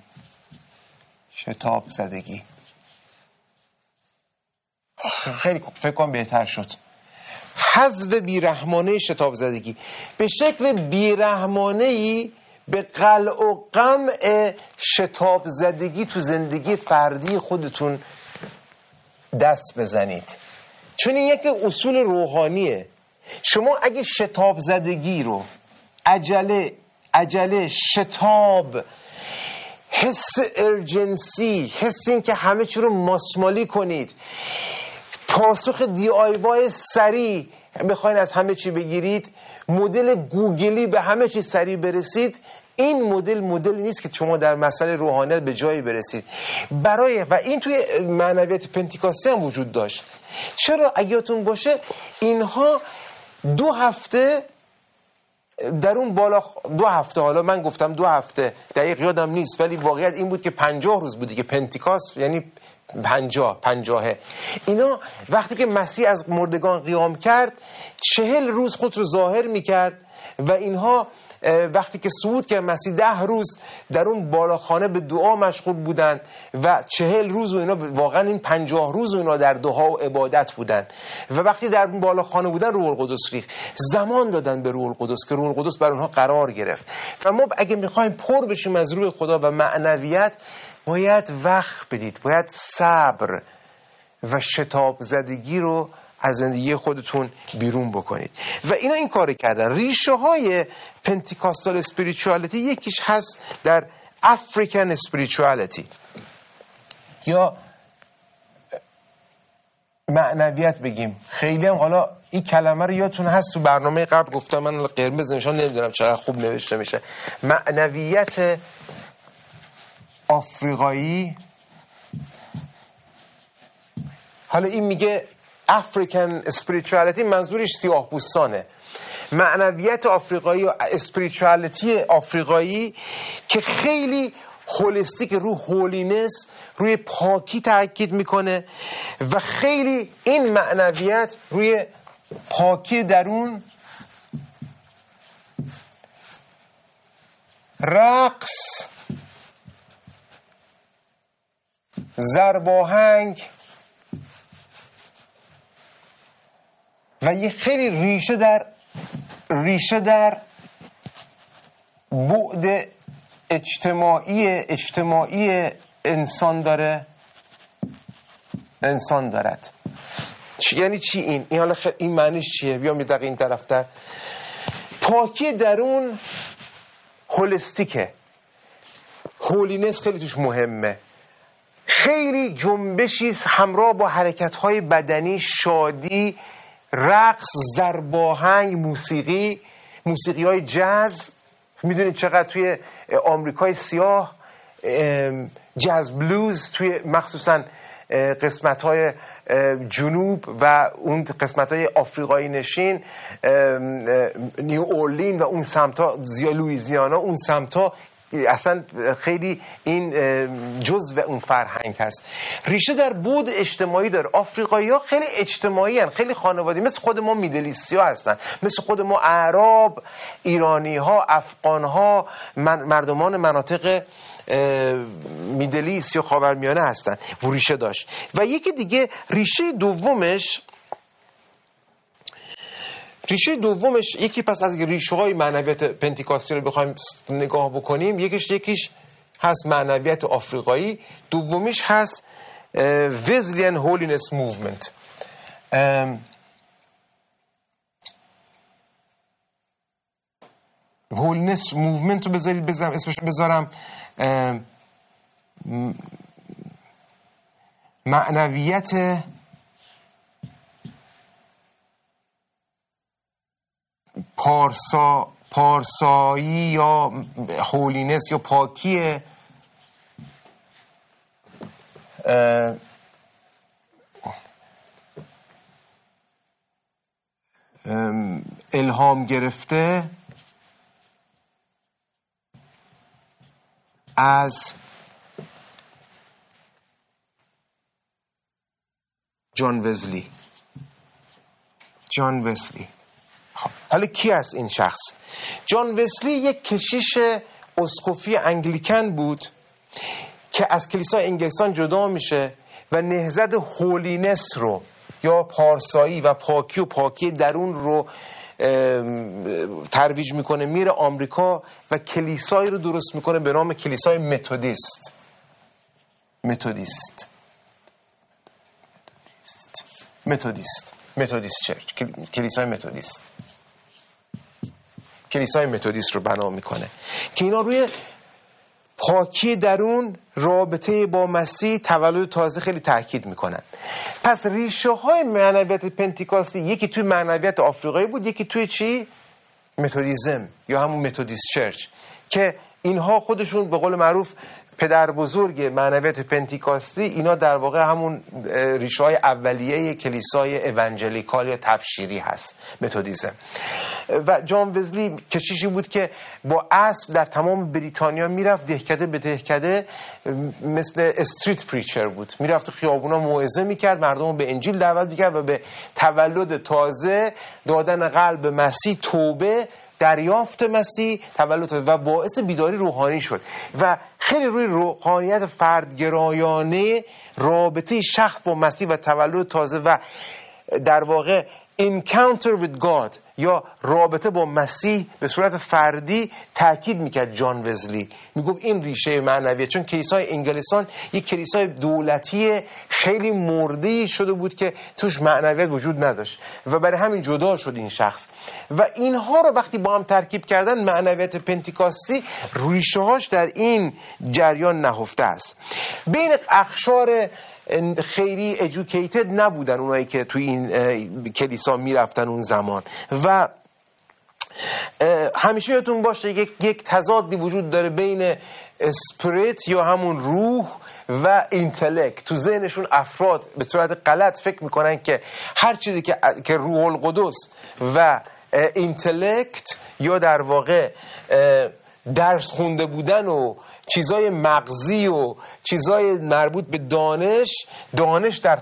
خیلی فکر کنم بهتر شد. حذف بیرحمانه شتاب زدگی، به شکل بیرحمانه‌ای به قلع و قمع شتاب زدگی تو زندگی فردی خودتون دست بزنید، چون این یک اصول روحانیه. شما اگه شتاب زدگی رو عجله شتاب، حس ارجنسی، حس این که همه چی رو ماسمالی کنید، پاسخ DIY سریع بخواین از همه چی بگیرید، مدل گوگلی به همه چی سریع برسید، این مدل نیست که شما در مسئله روحانیت به جایی برسید. و این توی معنویت پنتیکاستی هم وجود داشت. چرا؟ اگه‌تون باشه اینها 2 هفته در اون بالا 2 هفته، حالا من گفتم 2 هفته دقیق یادم نیست ولی واقعیت این بود که 50 روز بودی که پنتیکاست یعنی 50 اینا وقتی که مسیح از مردگان قیام کرد 40 روز خود رو ظاهر میکرد و اینها وقتی که صعود کرد مسیح 10 روز در اون بالاخانه به دعا مشغول بودن و 40 روز و اینا واقعا این 50 روز و اینا در دعا و عبادت بودن و وقتی در اون بالاخانه بودن روح القدس ریخت، زمان دادن به روح القدس که روح القدس بر اونها قرار گرفت. و ما اگه میخوایم پر بشیم از روح خدا و معنویت باید وقت بدید، باید صبر و شتاب زدگی رو از زندگی خودتون بیرون بکنید و اینا این کار کردن. ریشه های پنتیکاستال اسپریچوالیتی یکیش هست در افریکن اسپریچوالیتی یا معنویت بگیم. خیلی هم حالا این کلمه رو یادتون هست تو برنامه قبل گفتم، من قرمز نمیشم نمیدونم چقدر خوب نوشته میشه. معنویت آفریقایی، حالا این میگه افریکن اسپریچوالیتی، منظورش سیاه پوستانه. معنویت آفریقایی و اسپریچوالیتی آفریقایی که خیلی هولیستیک، رو هولینس، روی پاکی تاکید میکنه و خیلی این معنویت روی پاکی درون، رقص، ضرباهنگ و یه خیلی ریشه در بعد اجتماعی انسان دارد. یعنی چی این حالا این معنیش چیه؟ بیام یه دقیقه این طرفتر. پاکی درون هولستیکه، هولینس خیلی توش مهمه، خیلی جنبشی همراه با حرکت‌های بدنی، شادی، رقص، ضرباهنگ، موسیقی‌های جاز. میدونید چقدر توی آمریکای سیاه جاز بلوز توی مخصوصا قسمت‌های جنوب و اون قسمت‌های آفریقایی نشین، نیو اورلین و اون سمت‌ها، لوئیزیانا، اون سمت‌ها اصلا خیلی این جزء اون فرهنگ هست. ریشه در بود اجتماعی داره. آفریقایی‌ها خیلی اجتماعی هستند، خیلی خانوادگی، مثل خود ما میدلیستی‌ها هستن، مثل خود ما اعراب، ایرانی‌ها، افغان‌ها، مردمان مناطق میدلیست یا خاورمیانه هستن و ریشه داشت. و یکی دیگه ریشه دومش یکی پس از ریشه های معنویت پنتیکاستی رو بخوایم نگاه بکنیم، یکیش هست معنویت آفریقایی، دومیش هست وزلین هولینس موومنت. هولینس موومنت رو اسمش بذارم معنویت پارسایی یا هولینس یا پاکی الهام گرفته از جان وزلی. خب حالا کی است این شخص؟ جان وزلی یک کشیش اسقفی انگلیکن بود که از کلیسای انگلستان جدا میشه و نهضت هولینس رو یا پارسایی و پاکی درون رو ترویج میکنه، میره آمریکا و کلیسایی رو درست میکنه به نام کلیسای متودیست چرچ، کلیسای متودیست رو بنا میکنه که اینا روی پاکی درون، رابطه با مسیح، تولد تازه خیلی تاکید میکنن. پس ریشه های معنویت پنتیکاستی یکی توی معنویت آفریقایی بود، یکی توی چی؟ متودیزم یا همون متودیست چرچ، که اینها خودشون به قول معروف پدر بزرگ معنویت پنتیکاستی، اینا در واقع همون ریشه های اولیه کلیسای اونجلیکال یا تبشیری هست، متودیزم. و جان وزلی کشیشی بود که با اسب در تمام بریتانیا میرفت دهکده به دهکده، مثل استریت پریچر بود، میرفت خیابونا موعظه میکرد، مردم رو به انجیل دعوت میکرد و به تولد تازه، دادن قلب مسیح، توبه، دریافت مسیح، تولد و باعث بیداری روحانی شد و خیلی روی روحانیت فردگرایانه، رابطه شخص با مسیح و تولد تازه و در واقع encounter with God یا رابطه با مسیح به صورت فردی تاکید میکرد جان وزلی. میگفت این ریشه معنویه، چون کلیسای انگلستان یک کلیسای دولتی خیلی مرده شده بود که توش معنویت وجود نداشت و برای همین جدا شد این شخص. و اینها رو وقتی با هم ترکیب کردن، معنویت پنتیکاستی ریشه هاش در این جریان نهفته است. بین اقشار خیلی educated نبودن اونایی که توی این کلیسا میرفتن اون زمان و همیشه یادتون باشه یک تضادی وجود داره بین اسپریت یا همون روح و اینتלקت. تو ذهنشون افراد به صورت غلط فکر میکنن که هر چیزی که روح القدس و اینتלקت یا در واقع درس خونده بودن و چیزای مغزی و چیزای مربوط به دانش در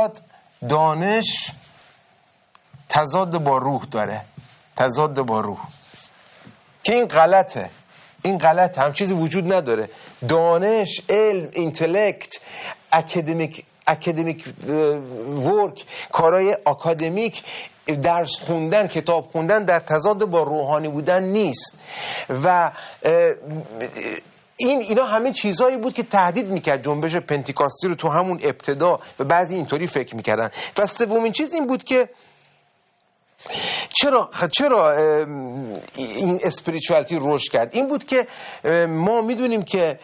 تضاد با روح داره، تضاد با روح، که این غلطه، هم چیزی وجود نداره. دانش، علم، اینتלקت، اکادمیک ورک، کارهای اکادمیک، درس خوندن، کتاب خوندن در تضاد با روحانی بودن نیست. و اینا همه چیزهایی بود که تهدید میکرد جنبش پنتیکاستی رو تو همون ابتدا، و بعضی اینطوری فکر میکردن. و سومین چیز این بود که چرا این اسپریچوالتی رشد کرد. این بود که ما میدونیم که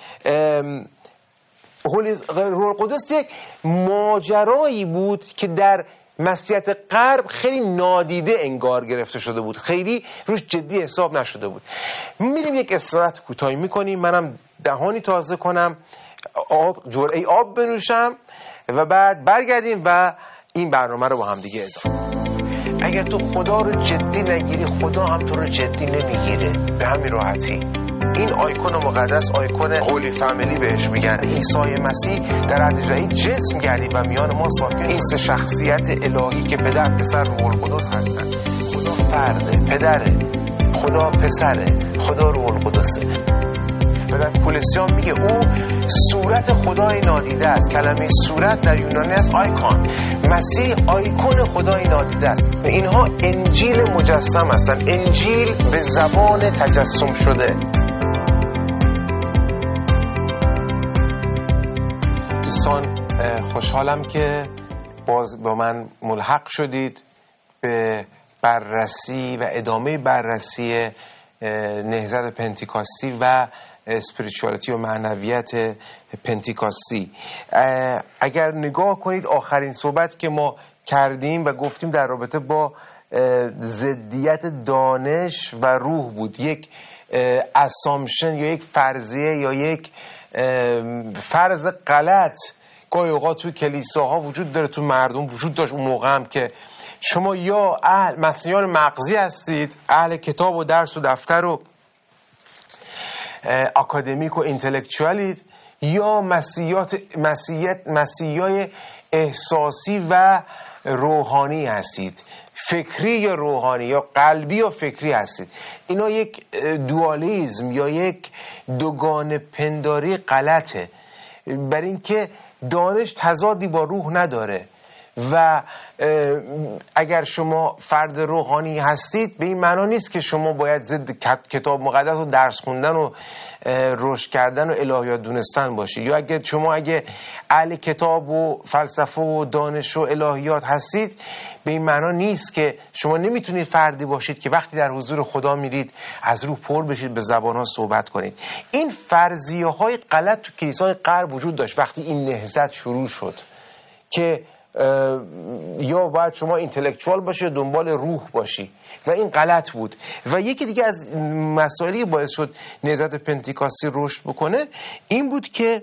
روح القدس یک ماجرایی بود که در مسیحیت غرب خیلی نادیده انگار گرفته شده بود، خیلی روش جدی حساب نشده بود. میریم یک استراحت کوتاهی میکنیم، منم دهانی تازه کنم، جرعه آب بنوشم و بعد برگردیم و این برنامه رو با هم دیگه ادامه. اگر تو خدا رو جدی نگیری، خدا هم تو رو جدی نمیگیره. به همین راحتی. این آیکون مقدس، آیکون هولی فامیلی بهش میگن، عیسی مسیح در عهد جسم گردید و میان ما ساکن. این سه شخصیت الهی که پدر، پسر، روح القدس هستن. خدا فرده، پدره، خدا پسره، خدا روح القدسه. و در کولسیان میگه او صورت خدای نادیده است. کلمه صورت در یونانی است آیکون. مسیح آیکون خدای نادیده است. اینها انجیل مجسم هستن، انجیل به زبان تجسم شده. دوستان خوشحالم که باز با من ملحق شدید به بررسی و ادامه بررسی نهضت پنتیکاستی و اسپریچوالیتی و معنویت پنتیکاستی. اگر نگاه کنید آخرین صحبت که ما کردیم و گفتیم در رابطه با ضدیت دانش و روح بود، یک اسامشن یا یک فرضیه یا یک فرض غلط گاهی اوقات توی کلیساها وجود داره، تو مردم وجود داشت اون موقع هم، که شما یا اهل مسیحیان مغزی هستید، اهل کتاب و درس و دفتر و اکادمیک و اینتלקچوالید، یا مسیحیای احساسی و روحانی هستید، فکری یا روحانی یا قلبی یا فکری هستید. اینا یک دوالیزم یا یک دوگانه پنداری غلطه، بر اینکه دانش تضادی با روح نداره و اگر شما فرد روحانی هستید به این معنا نیست که شما باید ضد کتاب مقدس و درس خوندن و رشد کردن و الهیات دونستن باشید، یا اگه شما اهل کتاب و فلسفه و دانش و الهیات هستید به این معنا نیست که شما نمیتونید فردی باشید که وقتی در حضور خدا میرید از روح پر بشید، به زبانها صحبت کنید. این فرضیه های غلط تو کلیسای غرب وجود داشت وقتی این نهضت شروع شد که یا باید شما اینتלקچوال باشی یا دنبال روح باشی، و این غلط بود. و یکی دیگه از مسائلی باعث شد نهضت پنتیکاستی رشد بکنه این بود که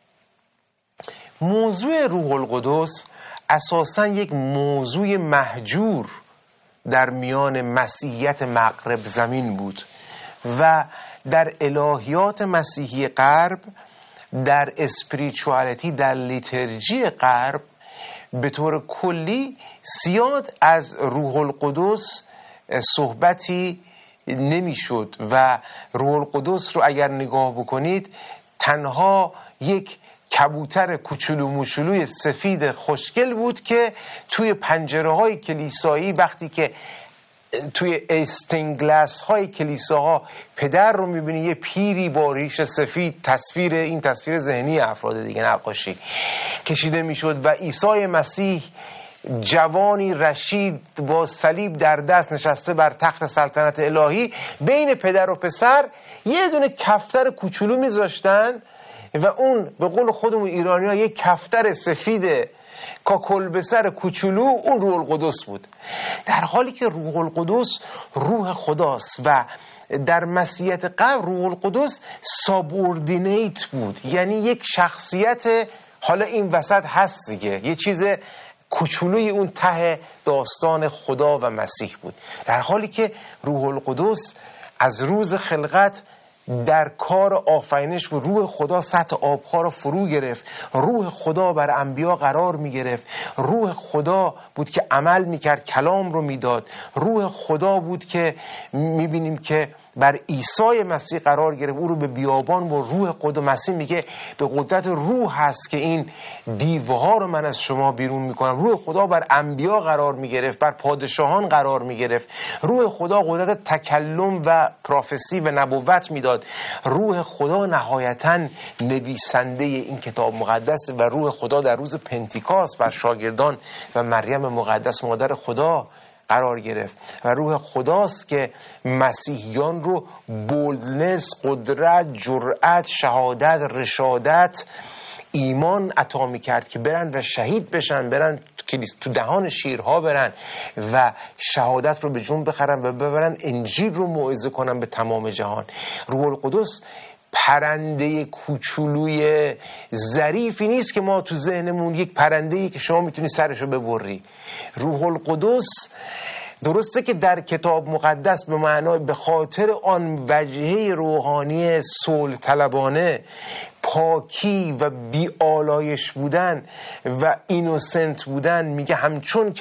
موضوع روح القدس اساساً یک موضوع مهجور در میان مسیحیت مغرب زمین بود و در الهیات مسیحی غرب، در اسپریچوالیتی، در لیترژی غرب به طور کلی زیاد از روح القدس صحبتی نمیشد و روح القدس رو اگر نگاه بکنید تنها یک کبوتر کوچولو موچولوی سفید خوشگل بود که توی پنجره های کلیسایی وقتی که توی استنگلاس های کلیساها پدر رو میبینی یه پیری با ریش سفید، این تصویر ذهنی افراد دیگه، نقاشی کشیده میشد و عیسی مسیح جوانی رشید با صلیب در دست نشسته بر تخت سلطنت الهی، بین پدر و پسر یه دونه کفتر کوچولو میذاشتن و اون به قول خودمون ایرانی ها یک کفتر سفید کاکل به سر کوچولو، اون روح القدس بود. در حالی که روح القدس روح خداست و در مسیحیت غرب روح القدس سابوردینیت بود، یعنی یک شخصیت حالا این وسط هست دیگه، یه چیز کوچولوی اون ته داستان خدا و مسیح بود. در حالی که روح القدس از روز خلقت در کار آفرینش بود، روح خدا سطح آبها رو فرو گرفت، روح خدا بر انبیا قرار می گرفت، روح خدا بود که عمل می کرد، کلام رو می داد، روح خدا بود که می بینیم که بر عیسی مسیح قرار گرفت، او رو به بیابان با روح خدا. مسیح میگه به قدرت روح هست که این دیوها رو من از شما بیرون میکنم. روح خدا بر انبیا قرار میگرفت، بر پادشاهان قرار میگرفت. روح خدا قدرت تکلم و پروفسی و نبوت میداد. روح خدا نهایتاً نویسنده این کتاب مقدس و روح خدا در روز پنتیکاست بر شاگردان و مریم مقدس مادر خدا قرار گرفت و روح خداست که مسیحیان رو بولدنس، قدرت، جرأت، شهادت، رشادت، ایمان عطا می‌کرد که برن و شهید بشن، برن تو دهان شیرها برن و شهادت رو به جون بخرن و ببرن انجیل رو موعظه کنن به تمام جهان. روح القدس پرنده کوچولوی ظریفی نیست که ما تو ذهنمون یک پرنده‌ای که شما میتونی سرشو ببری. روح القدس درسته که در کتاب مقدس به معنای به خاطر آن وجهه روحانی صلح طلبانه، پاکی و بی آلایش بودن و اینوسنت بودن، میگه همچون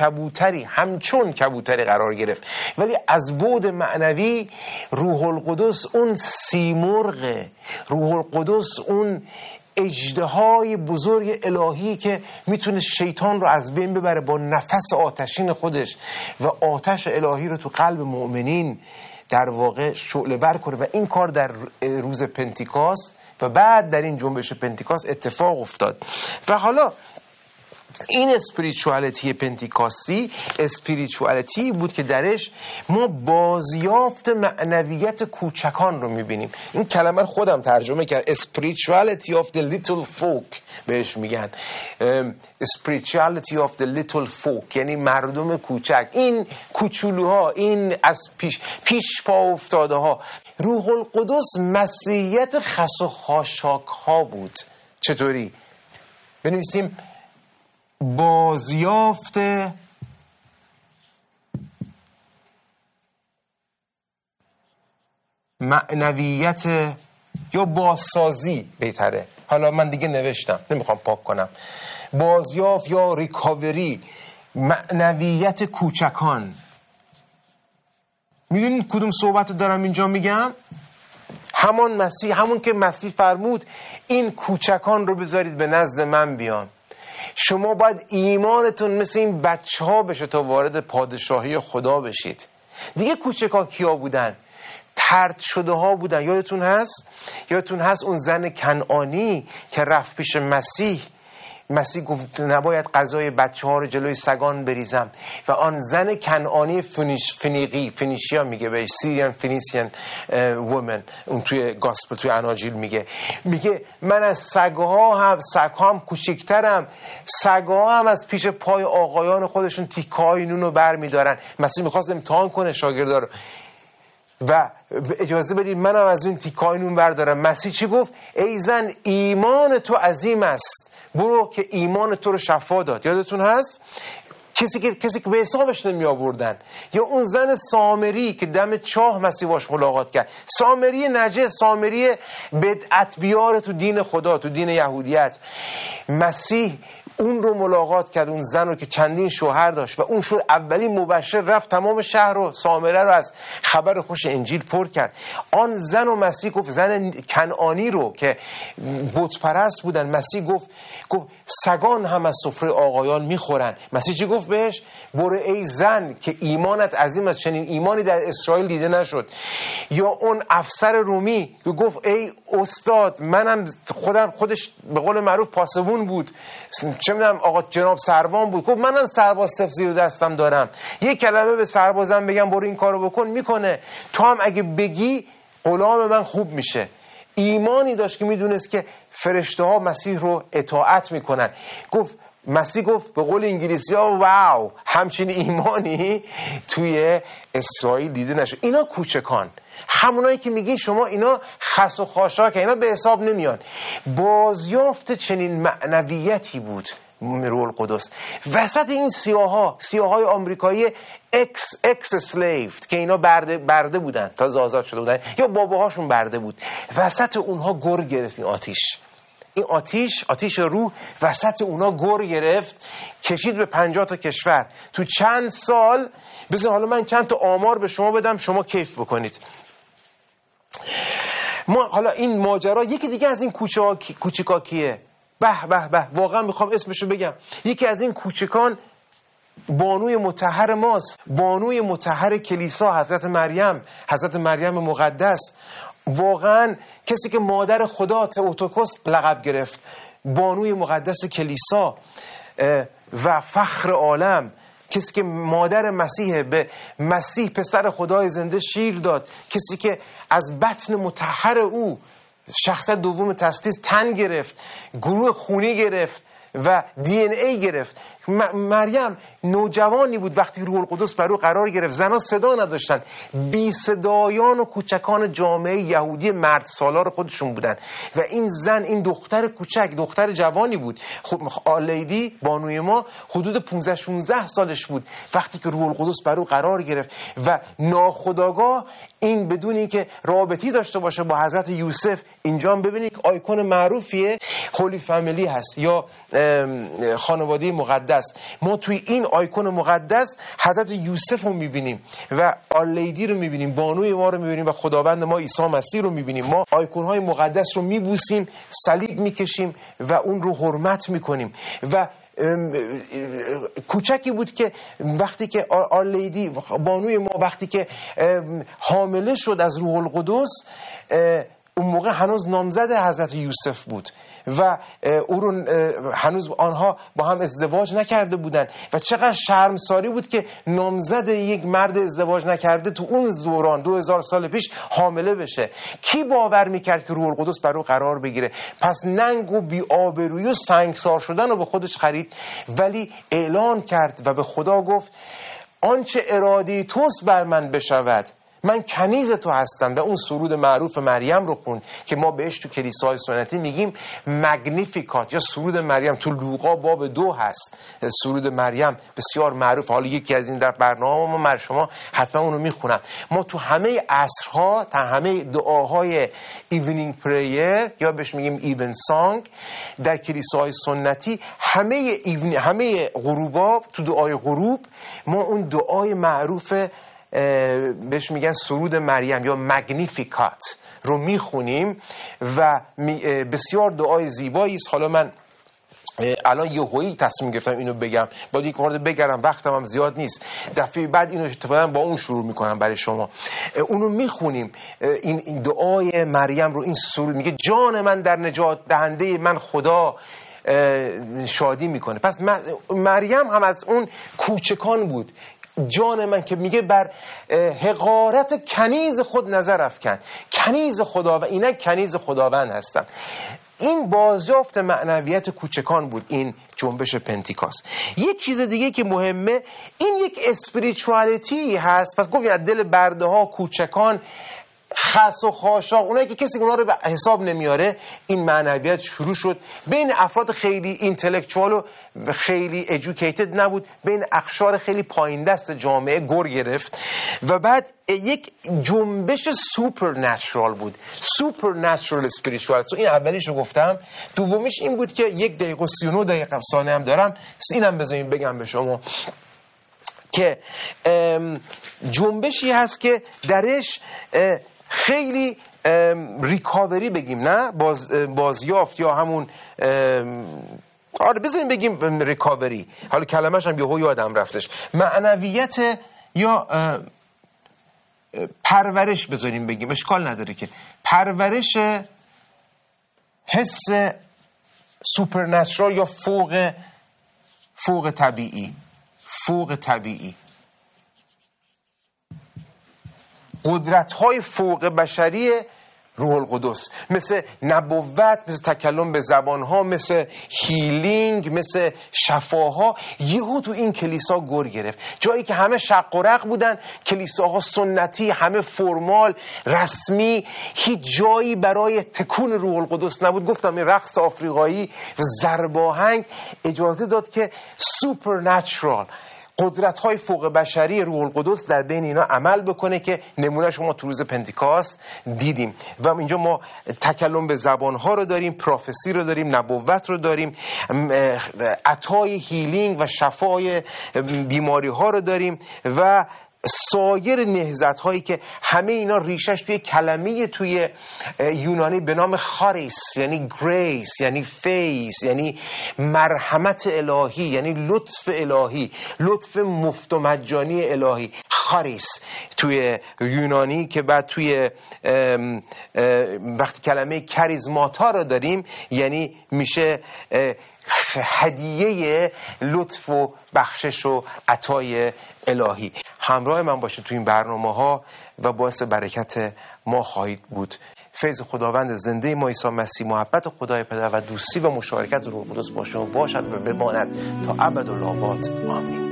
کبوتری قرار گرفت. ولی از بعد معنوی روح القدس اون سیمرغه، روح القدس اون اژدهای بزرگ الهی که میتونه شیطان رو از بین ببره با نفس آتشین خودش و آتش الهی رو تو قلب مؤمنین در واقع شعله ور کنه و این کار در روز پنتیکاست و بعد در این جنبش پنتیکاست اتفاق افتاد. و حالا این اسپریچوالیتی پنتیکاستی اسپریچوالیتی بود که درش ما بازیافت معنویت کوچکان رو میبینیم. این کلمه خودم ترجمه کردم، spirituality of the little folk بهش میگن، spirituality of the little folk یعنی مردم کوچک، این کوچولوها، این از پیش پا افتاده ها. روح القدس مسیحیت خس و خاشاک ها بود. چطوری؟ بنویسیم بازیافت معنویت یا بازسازی بهتره. حالا من دیگه نوشتم نمیخوام پاک کنم. بازیافت یا ریکاوری معنویت کوچکان. میدونید کدوم صحبت رو دارم اینجا میگم؟ همون که مسیح فرمود این کوچکان رو بذارید به نزد من بیان. شما باید ایمانتون مثل این بچه ها بشه تا وارد پادشاهی خدا بشید. دیگه کوچکا کیا بودن؟ طرد شده ها بودن. یادتون هست اون زن کنعانی که رفت پیش مسیح گفت نباید غذای بچه ها رو جلوی سگان بریزم و آن زن کنعانی فنیشیا میگه به سیریان فینیسیان وومن، اون توی گاسپل توی اناجیل میگه من از سگها هم کوچکترم، سگها هم از پیش پای آقایان خودشون تیکه‌های نون رو برمیدارن. مسیح میخواست امتحان کنه شاگردا رو و اجازه بدید منم از اون تیکه‌های نون بردارم. مسیح چی گفت؟ ای زن ایمان تو عظیم است، برو که ایمان تو رو شفا داد. یادتون هست؟ کسی که به حسابش نمی آوردن. یا اون زن سامری که دم چاه مسیح باش ملاقات کرد، سامری نجس، سامری بدعت بیار تو دین خدا، تو دین یهودیت. مسیح اون رو ملاقات کرد، اون زن رو که چندین شوهر داشت و اون شد اولین مبشر، رفت تمام شهر رو سامره رو از خبر خوش انجیل پر کرد. آن زن و مسیح گفت، زن کنعانی رو که بت پرست بودن، مسیح گفت سگان هم از سفره آقایان میخورن. مسیح چی گفت بهش؟ برو ای زن که ایمانت عظیم است، چنین ایمانی در اسرائیل دیده نشد. یا اون افسر رومی که گفت ای استاد، منم خودش به قول معروف پاسبون بود، چه میدونم آقا جناب سروان بود، گفت منم سرباز زیر دستم دارم، یه کلمه به سربازم بگم برو این کارو بکن میکنه، تو هم اگه بگی غلام من خوب میشه. ایمانی داشت که میدونست که فرشته ها مسیح رو اطاعت میکنن. مسیح گفت به قول انگلیسی ها واو، همچین ایمانی توی اسرائیل دیده نشد. اینا کوچکان، همونایی که میگین شما اینا خس و خاشاک، اینا به حساب نمیان. بازیافت چنین معنویتی بود روح القدس وسط این سیاهای آمریکایی اکس سلیف که اینا برده بودن، تازه آزاد شده بودن یا باباهاشون برده بود. وسط اونها گر گرفت این آتیش روح وسط اونا گر گرفت، کشید به 50 تا کشور. تو چند سال، بذار حالا من چند تا آمار به شما بدم شما کیف بکنید. ما حالا این ماجرا یکی دیگه از این کوچکاکیه. به به به، واقعا میخوام اسمشو بگم. یکی از این کوچکان بانوی مطهر ماست، بانوی مطهر کلیسا، حضرت مریم مقدس. واقعا کسی که مادر خدا تئوتوکوس لقب گرفت، بانوی مقدس کلیسا و فخر عالم، کسی که مادر مسیحه، به مسیح پسر خدای زنده شیر داد، کسی که از بطن مطهر او شخصیت دوم تسلیس تن گرفت، گروه خونی گرفت و دی ان ای گرفت. مریم نوجوانی بود وقتی روح القدس بر او قرار گرفت. زنها صدا نداشتن، بی صدایان و کوچکان جامعه یهودی مرد سالار خودشون بودن و این زن، این دختر کوچک، دختر جوانی بود. آلیدی بانوی ما حدود 15-16 سالش بود وقتی که روح القدس بر او قرار گرفت و ناخودآگاه این بدون اینکه رابطی داشته باشه با حضرت یوسف، اینجا هم ببینید آیکون معروفیه، هولی فامیلی هست یا خانواده مقدس. ما توی این آیکون مقدس حضرت یوسف رو میبینیم و آلیدی رو میبینیم، بانوی ما رو میبینیم و خداوند ما عیسی مسیح رو میبینیم. ما آیکون‌های مقدس رو میبوسیم، صلیب میکشیم و اون رو حرمت میکنیم. و کوچکی بود که وقتی که آلیدی بانوی ما وقتی که حامله شد از روح القدس، اون موقع هنوز نامزد حضرت یوسف بود و او رو هنوز آنها با هم ازدواج نکرده بودن و چقدر شرمساری بود که نامزد یک مرد ازدواج نکرده تو اون دوران 2000 سال پیش حامله بشه. کی باور میکرد که روح القدس بر او قرار بگیره؟ پس ننگ و بی‌آبرویی و سنگسار شدن رو به خودش خرید، ولی اعلان کرد و به خدا گفت آنچه اراده توست بر من بشود، من کنیز تو هستم. و اون سرود معروف مریم رو خوند که ما بهش تو کلیسای سنتی میگیم مگنیفیکات یا سرود مریم. تو لوقا باب 2 هست سرود مریم، بسیار معروف. حالا یکی از این در برنامه ما شما حتما اونو میخونم. ما تو همه عصرها، تا همه دعاهای ایونینگ پریر یا بهش میگیم ایون سانگ در کلیسای سنتی، همه غروبا تو دعای غروب ما اون دعای معروف بهش میگن سرود مریم یا مگنیفیکات رو میخونیم و بسیار دعای زیبایی است. حالا من الان یهویی تصمیم گرفتم اینو بگم، باید یک مورد بگم، وقتم هم زیاد نیست. دفعه بعد اینو اتفاقا با اون شروع میکنم برای شما. اونو میخونیم، این دعای مریم رو، این سرود میگه جان من در نجات دهنده من خدا شادی میکنه. پس مریم هم از اون کوچکان بود. جان من که میگه بر حقارت کنیز خود نظر افکن، کنیز خدا و اینک کنیز خداوند هستم. این بازیافت معنویت کوچکان بود این جنبش پنتیکاست. یک چیز دیگه که مهمه، این یک اسپریچوالیتی هست. پس گفتیم از دل برده ها، کوچکان، خاص و خاشاق، اونایی که کسی اونا رو به حساب نمیاره، این معنویت شروع شد بین افراد خیلی اینتלקچوال و خیلی ایژوکیتد نبود، بین اقشار خیلی پایین دست جامعه گر گرفت و بعد یک جنبش سوپرنچرال بود، سوپرنچرال اسپریچوال. این اولیشو گفتم. دومیش این بود که 1 دقیقه و 39 دقیقه ثانیه هم دارم، اینم بذارین بگم به شما که جنبشی هست که درش خیلی ریکاوری بگیم، نه بازیافت یا همون بذاریم بگیم ریکاوری، حالا کلمش هم یهو یادم رفتش، معنویت یا پرورش بذاریم بگیم، اشکال نداره که پرورش حس سوپرنچرال یا فوق طبیعی، قدرت‌های فوق بشری روح القدس، مثل نبوت، مثل تکلم به زبانها، مثل هیلینگ، مثل شفاها، یهو تو این کلیسا گر گرفت. جایی که همه شق و رق بودن، کلیساها سنتی، همه فرمال، رسمی، هیچ جایی برای تکون روح القدس نبود. گفتم این رقص آفریقایی و ضرباهنگ اجازه داد که سوپرنچرال، قدرت‌های فوق بشری روح القدس در بین اینا عمل بکنه که نمونه شما تو روز پنتیکاست دیدیم. و اینجا ما تکلم به زبان‌ها رو داریم، پروفسی رو داریم، نبوت رو داریم، عطای هیلینگ و شفای بیماری‌ها رو داریم و سایر نهضت هایی که همه اینا ریشش توی کلمه توی یونانی به نام خاریس، یعنی گریس، یعنی فیس، یعنی مرحمت الهی، یعنی لطف الهی، لطف مفت و مجانی الهی، خاریس توی یونانی، که بعد توی وقتی کلمه کریزماتا رو داریم یعنی میشه هدیه لطف و بخشش و عطای الهی. همراه من باشید تو این برنامه ها و باعث برکت ما خواهید بود. فیض خداوند زنده ما عیسی مسیح، محبت خدای پدر و دوستی و مشارکت روح القدس با شما باشد و بماند تا ابدالآباد. آمین.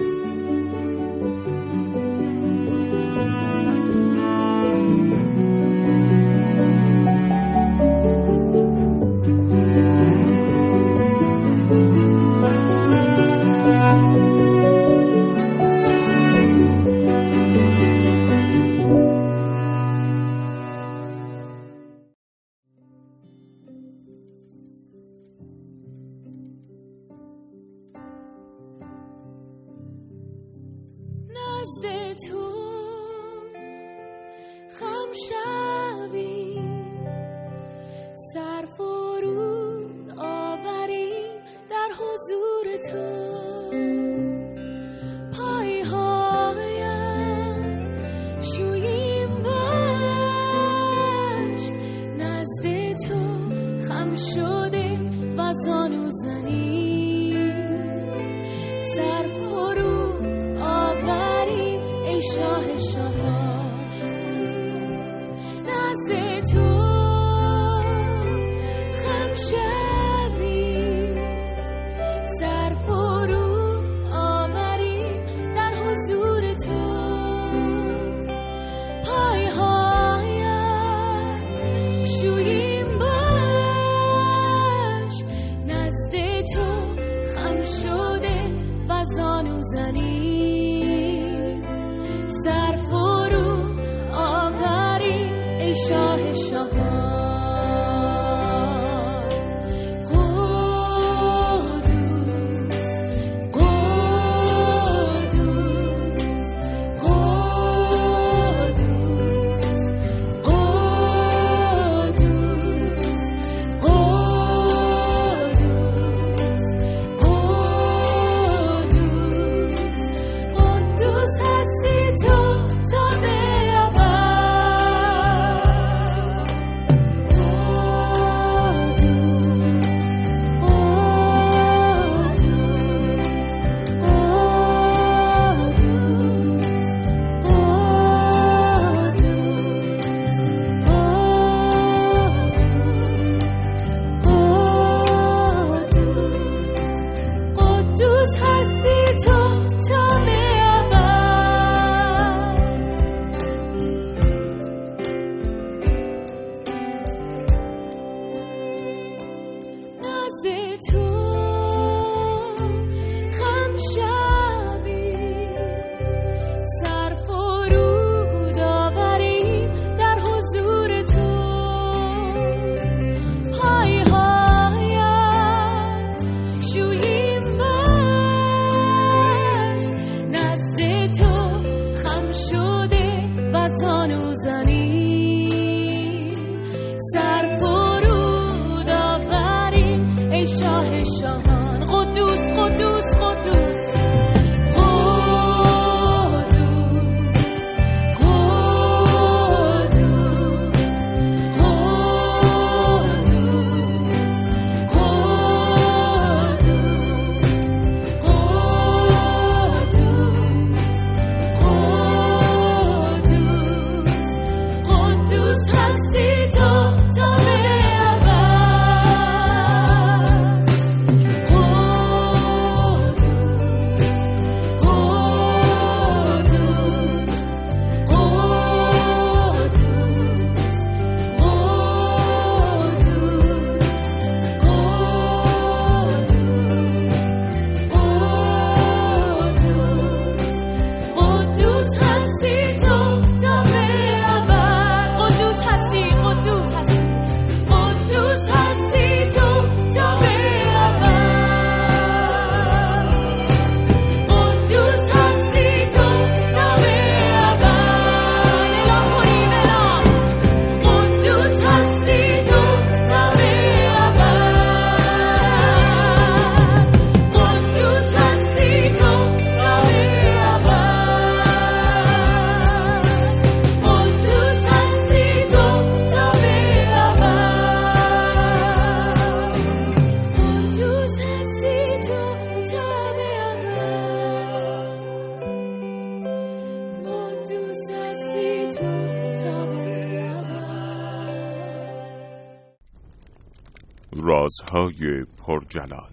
رازهای پرجلال.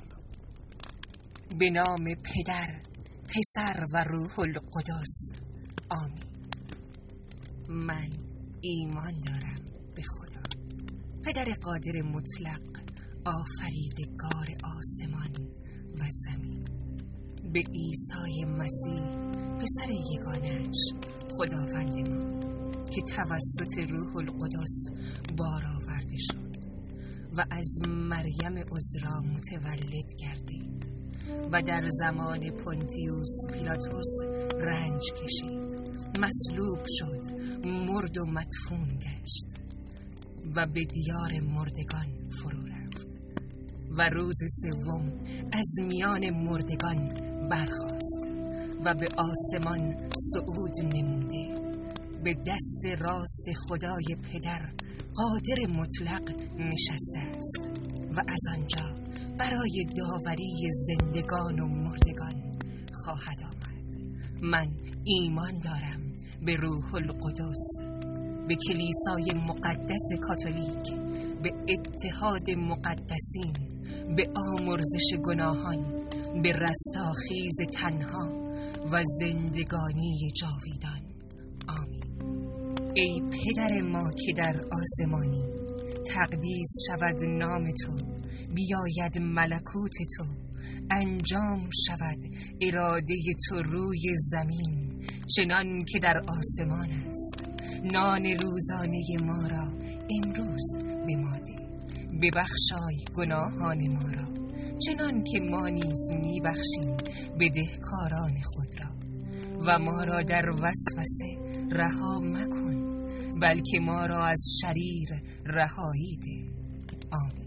به نام پدر، پسر و روح القدس. آمین. من ایمان دارم به خدا، پدر قادر مطلق، آفریدگار آسمان و زمین، به عیسی مسیح پسر یگانه‌اش خداوند ما که توسط روح القدس بار آورده شد و از مریم عذرا متولد گردید و در زمان پونتیوس پیلاتوس رنج کشید، مصلوب شد، مرد و مدفون گشت و به دیار مردگان فرو رفت و روز سوم از میان مردگان برخاست و به آسمان صعود نموده، به دست راست خدای پدر قادر مطلق نشسته است و از آنجا برای داوری زندگان و مردگان خواهد آمد. من ایمان دارم به روح القدس، به کلیسای مقدس کاتولیک، به اتحاد مقدسین، به آمرزش گناهان، به رستاخیز تنها و زندگانی جاویدان. آمین. ای پدر ما که در آسمانی، تقدیس شود نام تو، بیاید ملکوت تو، انجام شود اراده تو روی زمین چنان که در آسمان است. نان روزانه ما را امروز به ما ده، ببخشای گناهان ما را چنان که ما نیز میبخشیم بدهکاران خود را، و ما را در وسوسه رها مکن، بلکه ما را از شریر رهایی ده. آمین.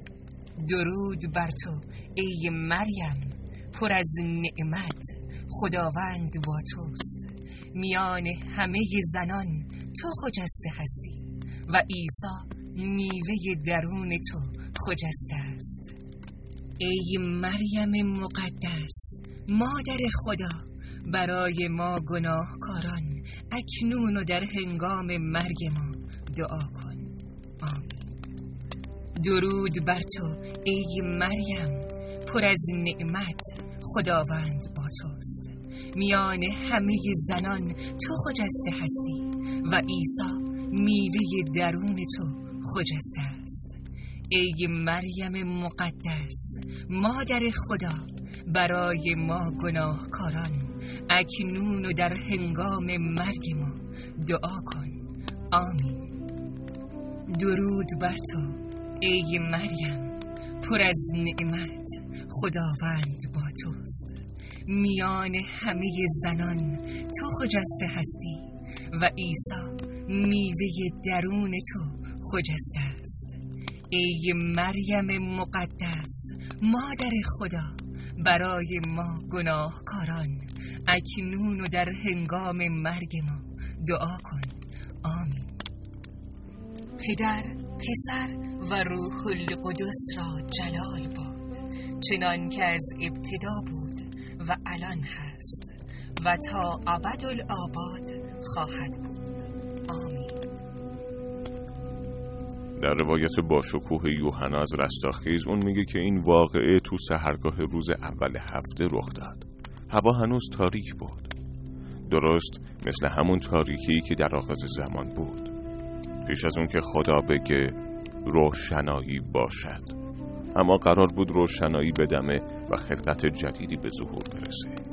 درود بر تو ای مریم، پر از نعمت، خداوند با توست. میان همه زنان تو خجسته هستی و عیسی میوه درون تو خجسته است. ای مریم مقدس، مادر خدا، برای ما گناهکاران اکنون و در هنگام مرگ ما دعا کن. آمین. درود بر تو ای مریم، پر از نعمت، خداوند با توست. میان همه زنان تو خجسته هستی و عیسی میوه درون تو خجسته است. ای مریم مقدس، مادر خدا، برای ما گناهکاران اکنون و در هنگام مرگ ما دعا کن. آمین. درود بر تو ای مریم، پر از نعمت، خداوند با توست. میان همه زنان تو خجسته هستی و عیسی میوه درون تو خجسته است. ای مریم مقدس، مادر خدا، برای ما گناهکاران اکنون و در هنگام مرگ ما دعا کن. آمین. پدر، پسر و روح القدس را جلال باد، چنان که از ابتدا بود و الان هست و تا ابدالآباد خواهد بود. آمین. در روایت باشکوه یوحنا از رستاخیز اون میگه که این واقعه تو سحرگاه روز اول هفته رخ داد. هوا هنوز تاریک بود، درست مثل همون تاریکی که در آغاز زمان بود، پیش از اون که خدا بگه روشنایی باشد. اما قرار بود روشنایی بدمه و خلقت جدیدی به ظهور برسه.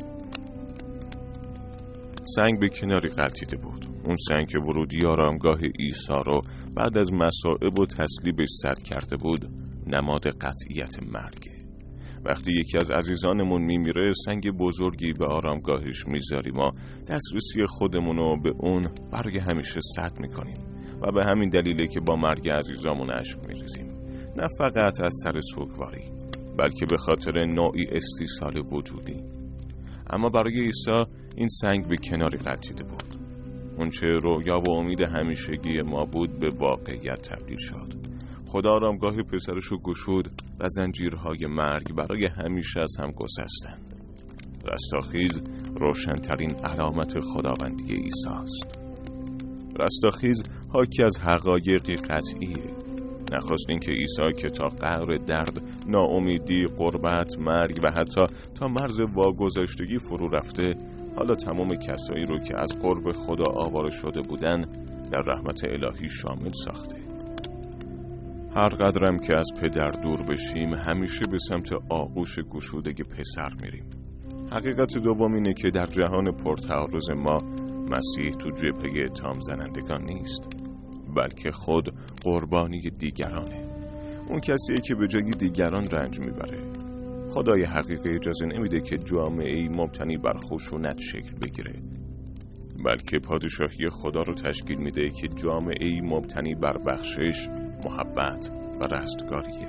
سنگ به کناری غلتیده بود. اون سنگ که ورودی آرامگاه عیسی رو بعد از مصائب و تسلیبش سد کرده بود، نماد قطعیت مرگه. وقتی یکی از عزیزانمون میمیره، سنگ بزرگی به آرامگاهش میذاریم، ما دسترسی خودمونو به اون برای همیشه سد میکنیم و به همین دلیله که با مرگ عزیزامون اشک میریزیم، نه فقط از سر سوگواری، بلکه به خاطر نوعی استیصال وجودی. اما برای عیسی این سنگ به کناری غلتیده بود. اون چه رویا و امید همیشگی ما بود به واقعیت تبدیل شد. خدا آرامگاه پسرش رو گشود و زنجیرهای مرگ برای همیشه از هم گسستند. رستاخیز روشن‌ترین علامت خداوندی عیسی است. رستاخیز حاکی از حقایقی قطعیه، نخست اینکه عیسی که تا قعر درد، ناامیدی، غربت، مرگ و حتی تا مرز واگذاشتگی فرو رفته، حالا تمام کسایی رو که از قرب خدا آواره شده بودن در رحمت الهی شامل ساخته. هر قدرم که از پدر دور بشیم همیشه به سمت آغوش گشوده پسر میریم. حقیقت دوم اینه که در جهان پرتعارض ما مسیح تو جبهه اتهام زنندگان نیست، بلکه خود قربانی دیگرانه. اون کسیه که به جای دیگران رنج میبره. خدای حقیقی اجازه نمیده که جامعه‌ای مبتنی بر خشونت شکل بگیره، بلکه پادشاهی خدا رو تشکیل میده که جامعه‌ای مبتنی بر بخشش، محبت و رستگاریه.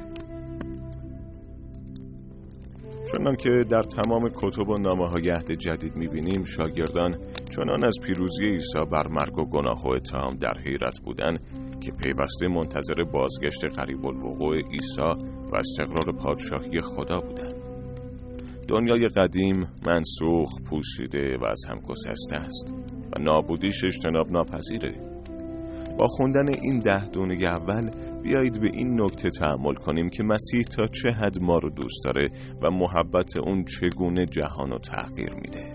چنان که در تمام کتب و نامه‌های عهد جدید می‌بینیم، شاگردان چنان از پیروزی عیسی بر مرگ و گناه و اتهام در حیرت بودند که پیوسته منتظر بازگشت قریب الوقوع عیسی و استقرار پادشاهی خدا بودند. دنیای قدیم منسوخ، پوسیده و از هم گسسته است و نابودیش اجتناب ناپذیره. با خوندن این 10 دونه اول بیایید به این نکته تأمل کنیم که مسیح تا چه حد ما رو دوست داره و محبت اون چگونه جهان رو تغییر میده.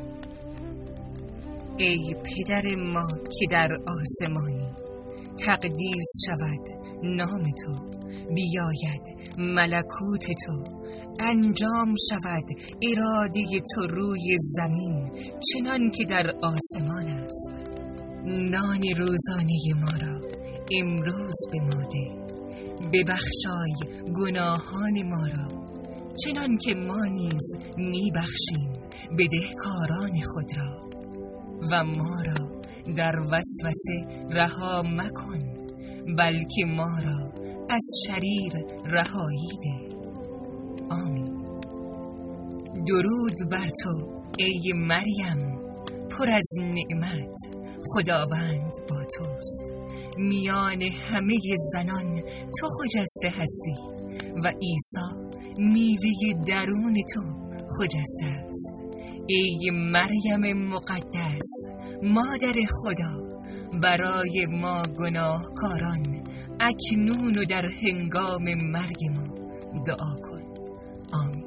ای پدر ما که در آسمانی، تقدیس شود نام تو، بیاید ملکوت تو، انجام شود اراده تو روی زمین چنان که در آسمان است. نان روزانه ما را امروز به ما ده، ببخشای گناهان ما را چنان که ما نیز میبخشیم بدهکاران خود را، و ما را در وسوسه رها مکن، بلکه ما را از شریر رهایی ده. آمین. درود بر تو ای مریم، پر از نعمت، خداوند با توست. میان همه زنان تو خجسته هستی و عیسی میوه درون تو خجسته است. ای مریم مقدس، مادر خدا، برای ما گناهکاران اکنون و در هنگام مرگ ما دعا کن. آمین.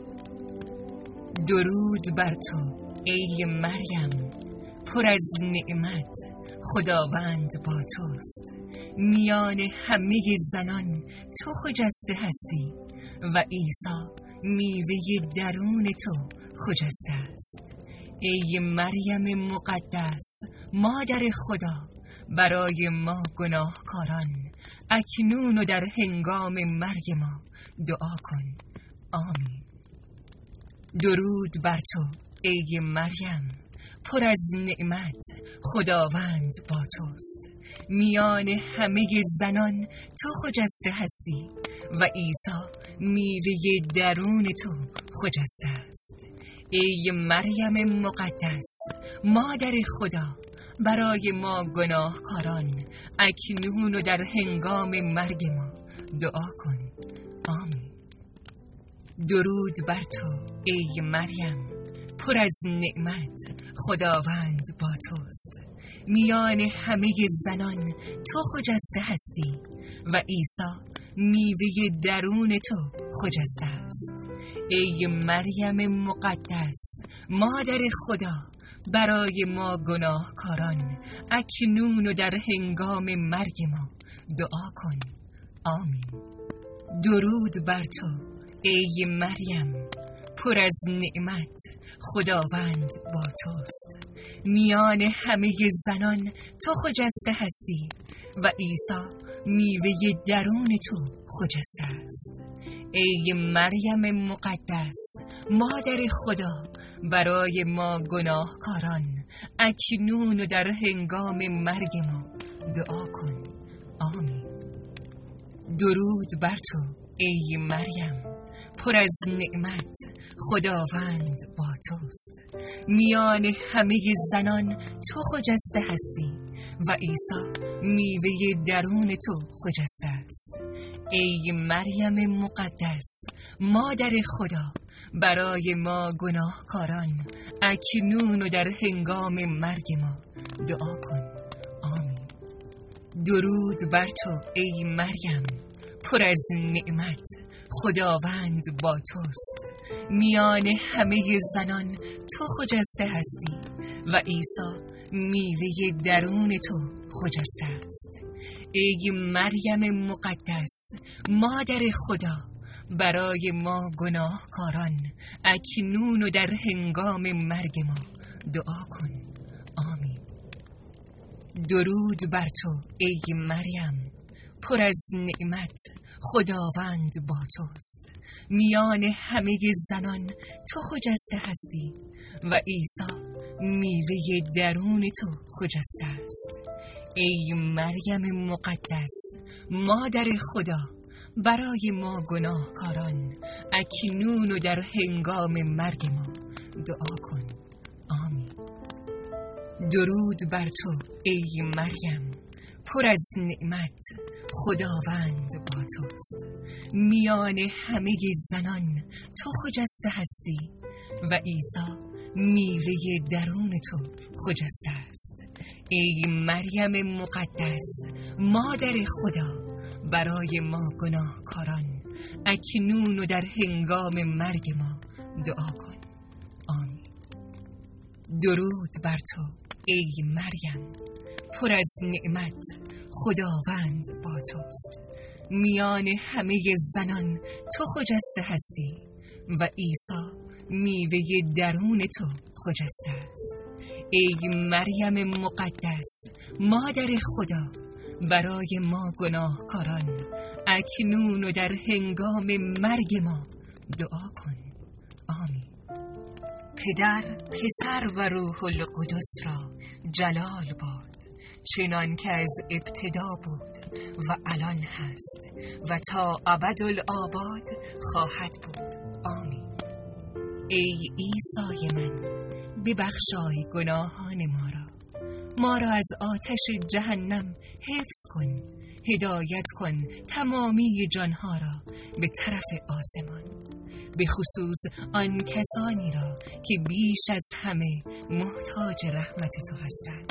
درود بر تو ای مریم، پر از نعمت، خداوند با توست. میان همه زنان تو خجسته هستی و عیسی میوه درون تو خجسته است. ای مریم مقدس، مادر خدا، برای ما گناهکاران اکنون و در هنگام مرگ ما دعا کن. آمین. درود بر تو ای مریم، پر از نعمت، خداوند با توست. میان همه زنان تو خجسته هستی و عیسی میوه درون تو خجسته است. ای مریم مقدس، مادر خدا، برای ما گناهکاران اکنون و در هنگام مرگ ما دعا کن. آمین. درود بر تو ای مریم، پر از نعمت، خداوند با توست. میان همه زنان تو خجسته هستی و عیسی میوه درون تو خجسته است. ای مریم مقدس، مادر خدا، برای ما گناهکاران اکنون و در هنگام مرگ ما دعا کن. آمین. درود بر تو ای مریم، پر از نعمت، خداوند با توست. میان همه زنان تو خجسته هستی و عیسی میوه درون تو خجسته است. ای مریم مقدس، مادر خدا، برای ما گناهکاران اکنون و در هنگام مرگ ما دعا کن. آمین. درود بر تو ای مریم، پر از نعمت، خداوند با توست. میان همه زنان تو خجسته هستی و عیسی میوه درون تو خجسته است. ای مریم مقدس، مادر خدا، برای ما گناهکاران اکنون و در هنگام مرگ ما دعا کن. آمین. درود بر تو ای مریم، پر از نعمت خداوند با توست. میان همه زنان تو خجسته هستی و عیسی میوه درون تو خجسته است. ای مریم مقدس مادر خدا، برای ما گناهکاران اکنون و در هنگام مرگ ما دعا کن. آمین. درود بر تو ای مریم، پر از نعمت خداوند با توست. میان همه زنان تو خجسته هستی و عیسی میوه درون تو خجسته است. ای مریم مقدس مادر خدا، برای ما گناهکاران اکنون و در هنگام مرگ ما دعا کن. آمین. درود بر تو ای مریم، پر از نعمت خداوند با توست. میان همه زنان تو خجسته هستی و عیسی میوه درون تو خجسته است. ای مریم مقدس مادر خدا، برای ما گناهکاران اکنون و در هنگام مرگ ما دعا کن. آمین. درود بر تو ای مریم، پر از نعمت خداوند با توست. میان همه زنان تو خجسته هستی و عیسی میوه درون تو خجسته است. ای مریم مقدس مادر خدا، برای ما گناهکاران اکنون و در هنگام مرگ ما دعا کن. آمین. پدر، پسر و روح القدس را جلال باد، چنان که از ابتدا بود و الان هست و تا ابدالآباد خواهد بود. آمین. ای عیسی من، ببخشای گناهان ما را از آتش جهنم حفظ کن. هدایت کن تمامی جانها را به طرف آسمان، به خصوص آن کسانی را که بیش از همه محتاج رحمت تو هستند.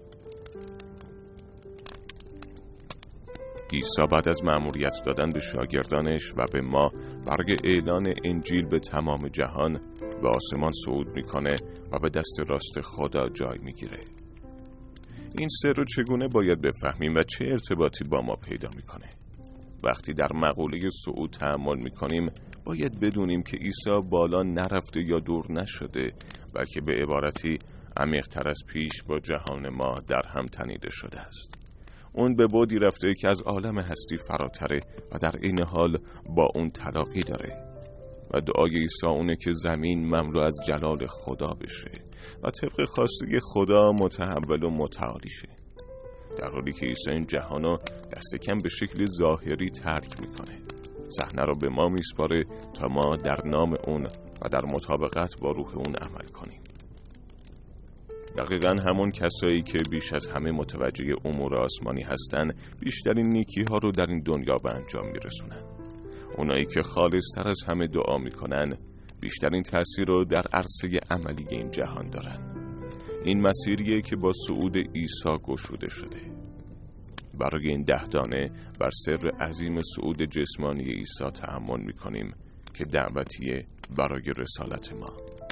عیسی بعد از مأموریت دادن به شاگردانش و به ما برای اعلان انجیل به تمام جهان به آسمان صعود میکنه و به دست راست خدا جای میگیره. این سر رو چگونه باید بفهمیم و چه ارتباطی با ما پیدا میکنه؟ وقتی در مقوله صعود تأمل میکنیم باید بدونیم که عیسی بالا نرفته یا دور نشده، بلکه به عبارتی عمیق‌تر از پیش با جهان ما در هم تنیده شده است. اون به بعدی رفته که از عالم هستی فراتره و در این حال با اون تلاقی داره. و دعای عیسی اونه که زمین مملو از جلال خدا بشه و طبق خواسته خدا متحول و متعالی شه، در حالی که عیسی این جهانو دست کم به شکل ظاهری ترک میکنه. صحنه رو به ما میسپاره تا ما در نام اون و در مطابقت با روح اون عمل کنیم. دقیقاً همون کسایی که بیش از همه متوجه امور آسمانی هستن بیشترین نیکی ها رو در این دنیا به انجام میرسونن. اونایی که خالص‌تر از همه دعا میکنن بیشترین تأثیر رو در عرصه عملی این جهان دارن. این مسیریه که با صعود عیسی گشوده شده. برای این 10 دانه بر سر عظیم صعود جسمانی عیسی تأمل میکنیم که دعوتیه برای رسالت ما.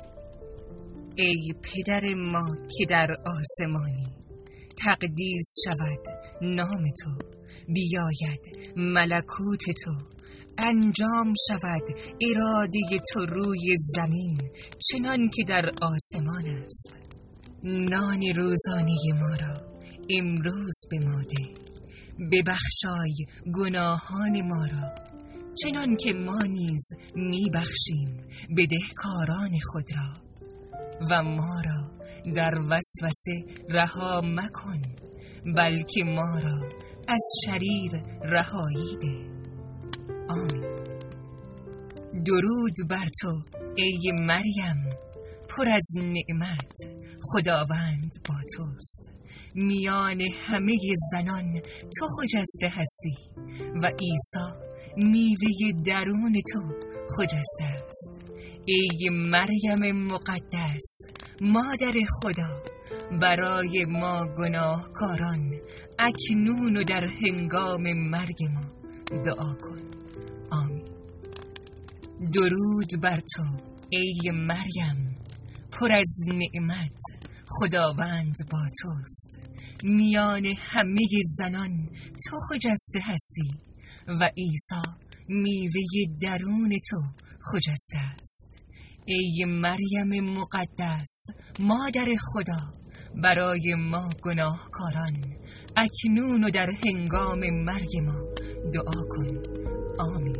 ای پدر ما که در آسمانی، تقدیس شود نام تو، بیاید ملکوت تو، انجام شود اراده تو روی زمین چنان که در آسمان است. نان روزانه ما را امروز به ما ده، ببخشای گناهان ما را چنان که ما نیز میبخشیم بدهکاران خود را، و ما را در وسوسه رها مکن، بلکه ما را از شریر رهایی ده. آمین. درود بر تو ای مریم، پر از نعمت خداوند با توست. میان همه زنان تو خجسته هستی و عیسی میوه درون تو خجسته است. ای مریم مقدس مادر خدا، برای ما گناهکاران اکنون و در هنگام مرگ ما دعا کن. آمین. درود بر تو ای مریم، پر از نعمت، خداوند با توست. میان همه زنان تو خجسته هستی و عیسی میوه درون تو خجسته است. ای مریم مقدس، مادر خدا، برای ما گناهکاران اکنون و در هنگام مرگ ما دعا کن. آمین.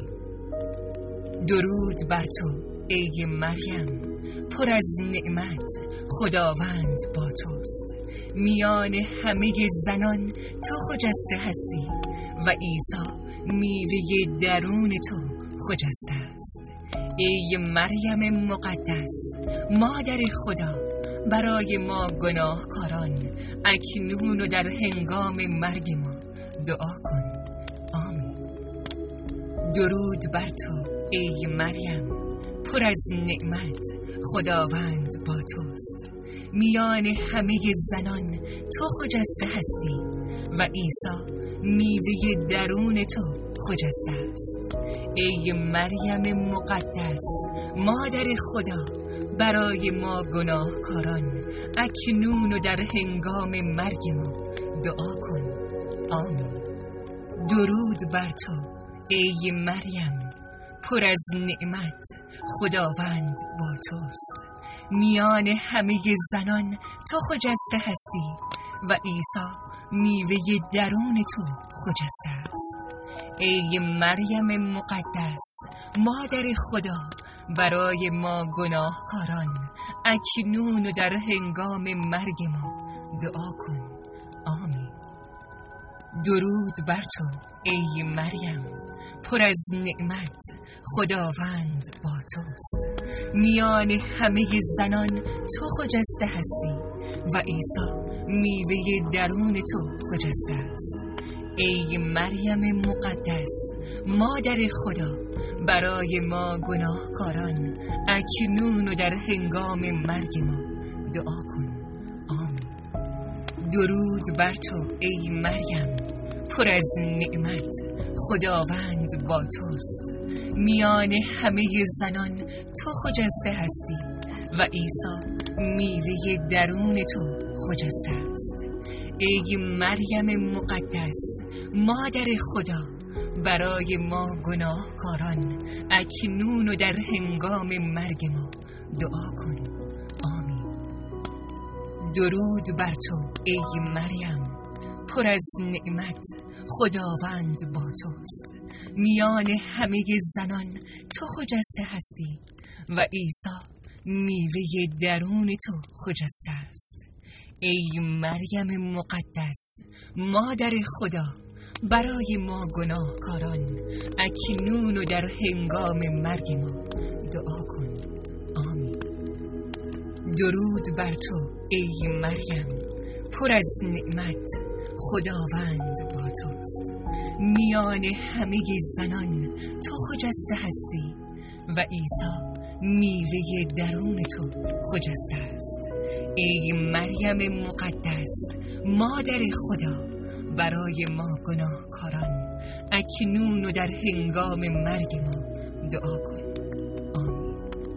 درود بر تو ای مریم، پر از نعمت، خداوند با توست. میان همه زنان تو خجسته هستی و عیسی میوه درون تو خجسته است. ای مریم مقدس، مادر خدا، برای ما گناهکاران اکنون و در هنگام مرگ ما دعا کن. آمین. درود بر تو ای مریم، پر از نعمت، خداوند با توست. میان همه زنان تو خجسته هستی و عیسی میوه درون تو خجسته است. ای مریم مقدس، مادر خدا، برای ما گناهکاران اکنون و در هنگام مرگ ما دعا کن. آمین. درود بر تو ای مریم، پر از نعمت، خداوند با توست. میان همه زنان تو خجسته هستی و عیسی میوه درون تو خجسته است. ای مریم مقدس، مادر خدا، برای ما گناهکاران اکنون و در هنگام مرگ ما دعا کن. آمین. درود بر تو ای مریم، پر از نعمت، خداوند با توست. میان همه زنان تو خجسته هستی و عیسی میوه درون تو خجسته است. ای مریم مقدس، مادر خدا، برای ما گناهکاران اکنون و در هنگام مرگ ما دعا کن. آمین. درود بر تو ای مریم، پر از نعمت، خداوند با توست. میان همه زنان تو خجسته هستی و عیسی میوه درون تو خجسته است. ای مریم مقدس، مادر خدا، برای ما گناهکاران اکنون و در هنگام مرگ ما دعا کن. آمین. درود بر تو ای مریم، پر از نعمت، خداوند با توست. میان همه زنان تو خجسته هستی و عیسی میوه درون تو خجسته است. ای مریم مقدس، مادر خدا، برای ما گناهکاران اکنون و در هنگام مرگ ما دعا کن. آمین. درود بر تو ای مریم، پر از نعمت، خداوند با توست. میان همه زنان تو خجسته هستی و عیسی میوه درون تو خجسته است. ای مریم مقدس، مادر خدا، برای ما گناهکاران اکنون و در هنگام مرگ ما دعا کن. آمین.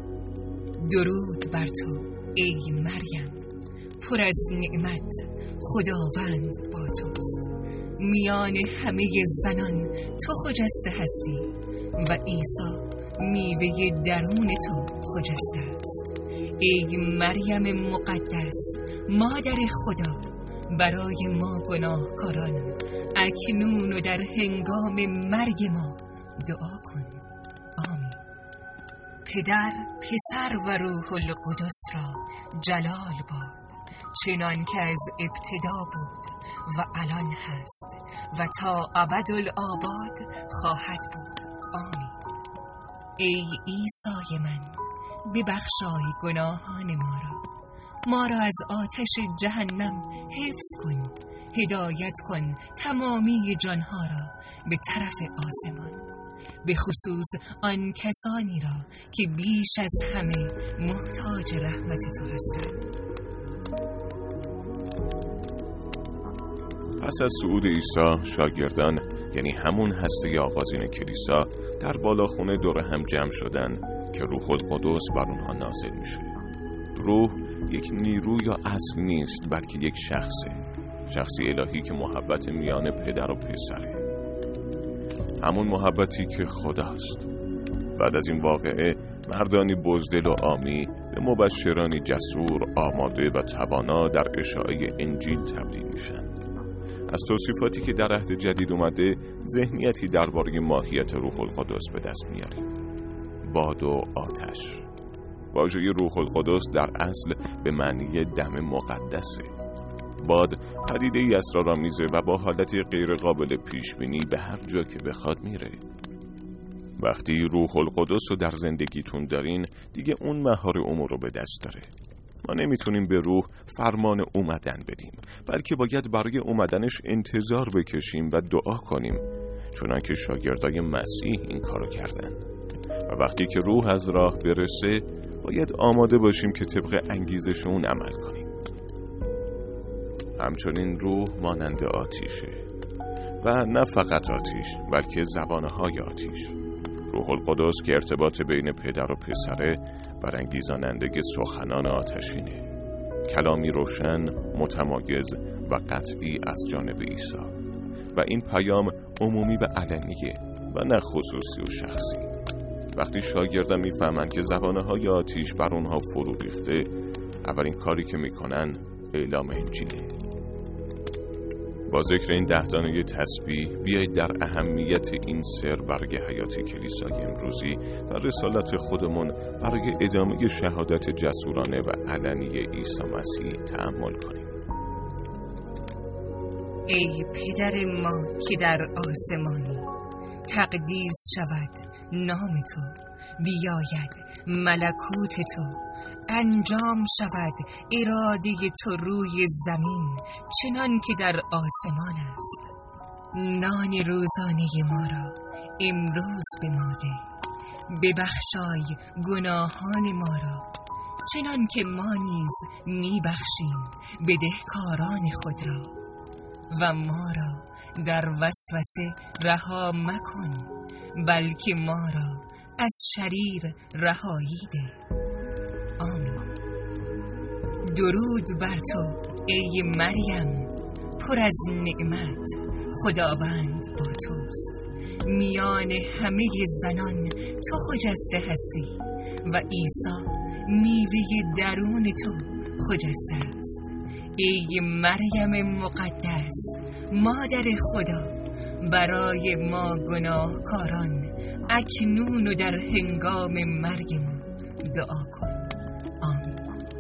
درود بر تو ای مریم، پر از نعمت، خداوند با توست. میان همه زنان تو خجسته هستی و عیسی میوه درون تو خجسته است. ای مریم مقدس، مادر خدا، برای ما گناهکاران اکنون و در هنگام مرگ ما دعا کن. آمین. پدر، پسر و روح القدس را جلال باد، چنان که از ابتدا بود و الان هست و تا ابدالآباد خواهد بود. آمین. ای عیسی من، ببخشای گناهان ما را از آتش جهنم حفظ کن. هدایت کن تمامی جانها را به طرف آسمان، به خصوص آن کسانی را که بیش از همه محتاج رحمت تو هستند. پس از صعود عیسی، شاگردان یعنی همون هسته آغازین کلیسا، در بالاخونه دور هم جمع شدن که روح القدس بر اونها نازل میشه. روح یک نیرو یا اصل نیست، بلکه یک شخصی الهی که محبت میان پدر و پسره، همون محبتی که خداست. بعد از این واقعه مردانی بزدل و عامی به مبشرانی جسور، آماده و توانا در اشاعه انجیل تبدیل میشن. از توصیفاتی که در عهد جدید اومده ذهنیتی درباره ماهیت روح القدس به دست میاریم. باد و آتش. واژه روح القدس در اصل به معنی دم مقدسه. باد پدیده‌ای اسرارآمیزه و با حالتی غیر قابل پیش بینی به هر جا که بخواد میره. وقتی روح القدس رو در زندگیتون دارین، دیگه اون مهار امور رو به دست داره. ما نمیتونیم به روح فرمان اومدن بدیم، بلکه باید برای اومدنش انتظار بکشیم و دعا کنیم، چنانکه شاگردای مسیح این کارو کردن. و وقتی که روح از راه برسه، باید آماده باشیم که طبق انگیزش اون عمل کنیم. همچنین روح مانند آتیشه و نه فقط آتیش، بلکه زبانهای آتیش. روح القدس که ارتباط بین پدر و پسره برانگیزاننده سخنان آتشینه، کلامی روشن، متمایز و قطعی از جانب عیسی، و این پیام عمومی و علنیه و نه خصوصی و شخصی. وقتی شاگردان میفهمن که زبانهای آتیش بر اونها فرو ریخته، اولین کاری که میکنن اعلام انجیله. با ذکر این 10 دانه تسبیح بیایید در اهمیت این سر برای حیات کلیسای امروزی و رسالت خودمون برای ادامه شهادت جسورانه و علنی عیسی مسیح تأمل کنیم. ای پدر ما که در آسمانی، تقدیس شود نام تو، بیاید ملکوت تو، انجام شود اراده تو روی زمین چنان که در آسمان است. نان روزانه ما را امروز به ما ده، ببخشای گناهان ما را چنان که ما نیز میبخشیم بدهکاران خود را، و ما را در وسوسه رها مکن، بلکه ما را از شریر رهایی ده. آمین. درود بر تو ای مریم، پر از نعمت، خداوند با توست. میان همه زنان تو خجسته هستی و عیسی میوه درون تو خجسته است. ای مریم مقدس، مادر خدا، برای ما گناهکاران اکنون و در هنگام مرگ ما دعا کن. آمین.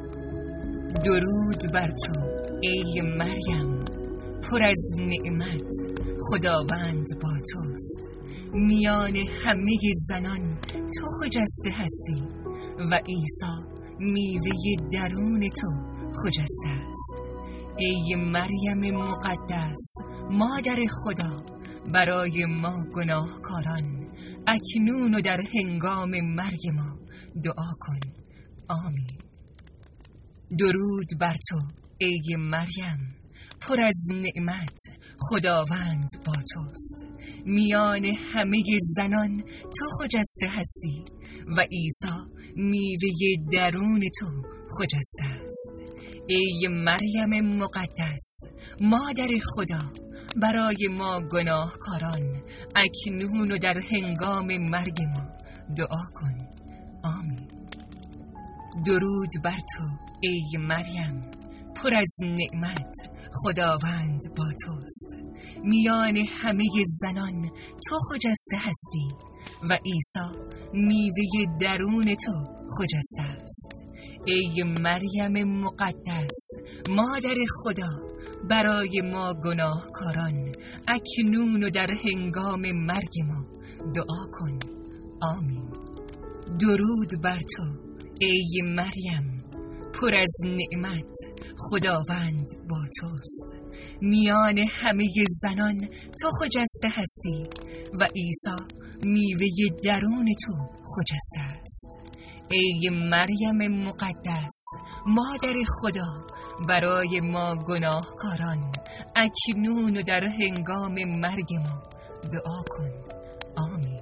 درود بر تو ای مریم، پر از نعمت، خداوند با توست. میان همه زنان تو خجسته هستی و عیسی میوه درون تو خجسته است. ای مریم مقدس، مادر خدا، برای ما گناهکاران اکنون و در هنگام مرگ ما دعا کن. آمین. درود بر تو ای مریم، پر از نعمت، خداوند با توست. میان همه زنان تو خجسته هستی و عیسی میوه درون تو خجسته است. ای مریم مقدس، مادر خدا، برای ما گناهکاران اکنون و در هنگام مرگ ما دعا کن. آمین. درود بر تو ای مریم، پر از نعمت، خداوند با توست. میان همه زنان تو خجسته هستی و عیسی میوه درون تو خجسته است. ای مریم مقدس، مادر خدا، برای ما گناهکاران اکنون و در هنگام مرگ ما دعا کن. آمین. درود بر تو ای مریم، پر از نعمت، خداوند با توست. میان همه زنان تو خجسته هستی و عیسی میوه درون تو خجسته است. ای مریم مقدس، مادر خدا، برای ما گناهکاران اکنون و در هنگام مرگ ما دعا کن. آمین.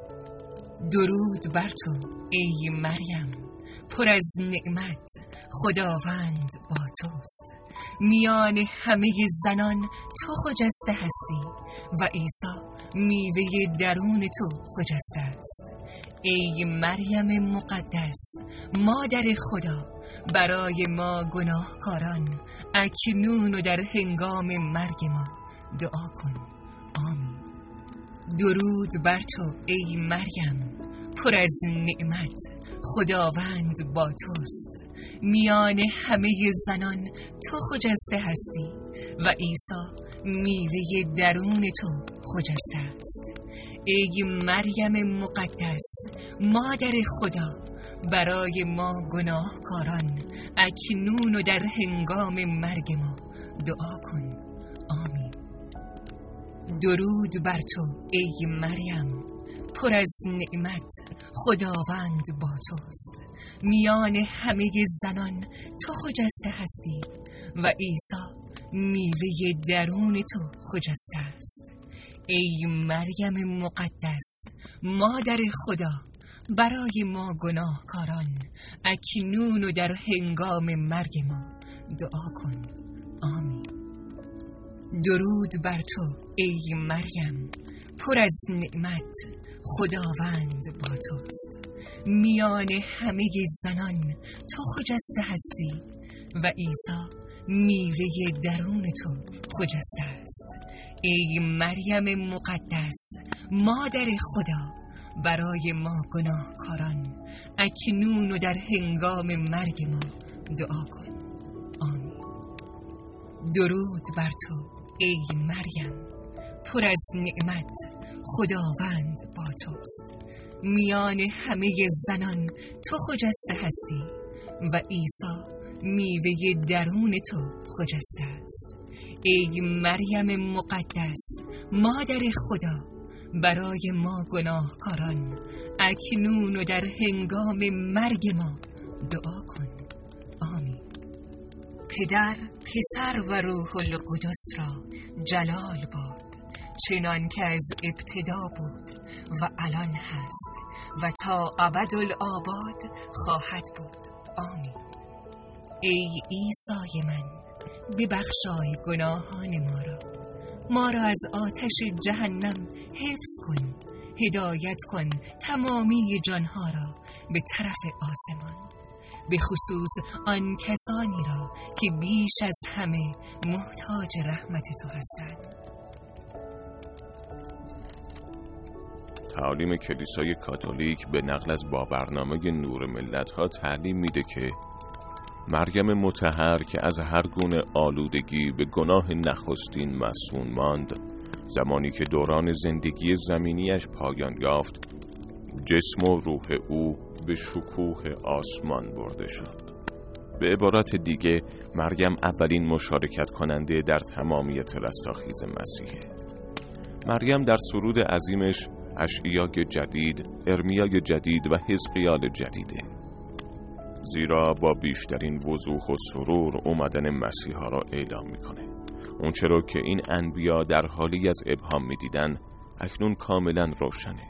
درود بر تو ای مریم، پر از نعمت، خداوند با توست. میان همه زنان تو خجسته هستی و عیسی میوه درون تو خجسته است. ای مریم مقدس، مادر خدا، برای ما گناهکاران اکنون و در هنگام مرگ ما دعا کن. آمین. درود بر تو ای مریم، پر از نعمت، خداوند با توست. میان همه زنان تو خجسته هستی و عیسی میوه درون تو خجسته است. ای مریم مقدس، مادر خدا، برای ما گناهکاران اکنون و در هنگام مرگ ما دعا کن. آمین. درود بر تو ای مریم، پر از نعمت، خداوند با توست. میان همه زنان تو خجسته هستی و عیسی میوه درون تو خجسته است. ای مریم مقدس، مادر خدا، برای ما گناهکاران اکنون و در هنگام مرگ ما دعا کن. آمین. درود بر تو ای مریم، پر از نعمت، خداوند با توست. میان همه زنان تو خجسته هستی و عیسی میوه درون تو خجسته است. ای مریم مقدس، مادر خدا، برای ما گناهکاران اکنون و در هنگام مرگ ما دعا کن. آمین. درود بر تو ای مریم، پر از نعمت، خداوند با توست. میان همه زنان تو خجسته هستی و عیسی میوه درون تو خجسته است. ای مریم مقدس، مادر خدا، برای ما گناهکاران اکنون و در هنگام مرگ ما دعا کن. آمین. پدر، پسر و روح القدس را جلال باد، چنان که از ابتدا بود و الان هست و تا ابدالآباد خواهد بود. آمین. ای عیسی من، ببخشای گناهان ما را از آتش جهنم حفظ کن. هدایت کن تمامی جانها را به طرف آسمان، به خصوص آن کسانی را که بیش از همه محتاج رحمت تو هستند. تعالیم کلیسای کاتولیک به نقل از باورنامه نور ملت‌ها تعلیم میده که مریم مطهر که از هر گونه آلودگی به گناه نخستین مصون ماند، زمانی که دوران زندگی زمینیش پایان یافت، جسم و روح او به شکوه آسمان برده شد. به عبارت دیگه، مریم اولین مشارکت کننده در تمامیت رستاخیز مسیحه. مریم در سرود عظیمش اشعیای جدید، ارمیای جدید و حزقیال جدیده، زیرا با بیشترین وضوح و سرور اومدن مسیحا را اعلام میکنه. اون چرا که این انبیا در حالی از ابهام میدیدن اکنون کاملا روشنه.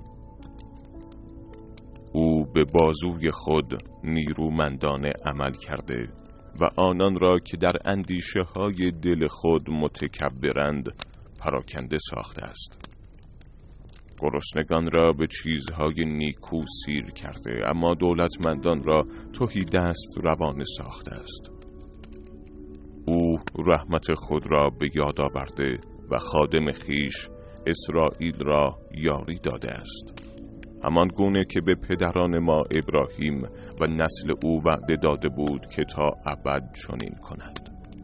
او به بازوی خود نیرومندانه عمل کرده و آنان را که در اندیشه های دل خود متکبرند پراکنده ساخته است. گرسنگان را به چیزهای نیکو سیر کرده، اما دولتمندان را تهی دست روانه ساخته است. او رحمت خود را به یاد آورده و خادم خیش اسرائیل را یاری داده است، همان گونه که به پدران ما ابراهیم و نسل او وعده داده بود که تا ابد چنین کند.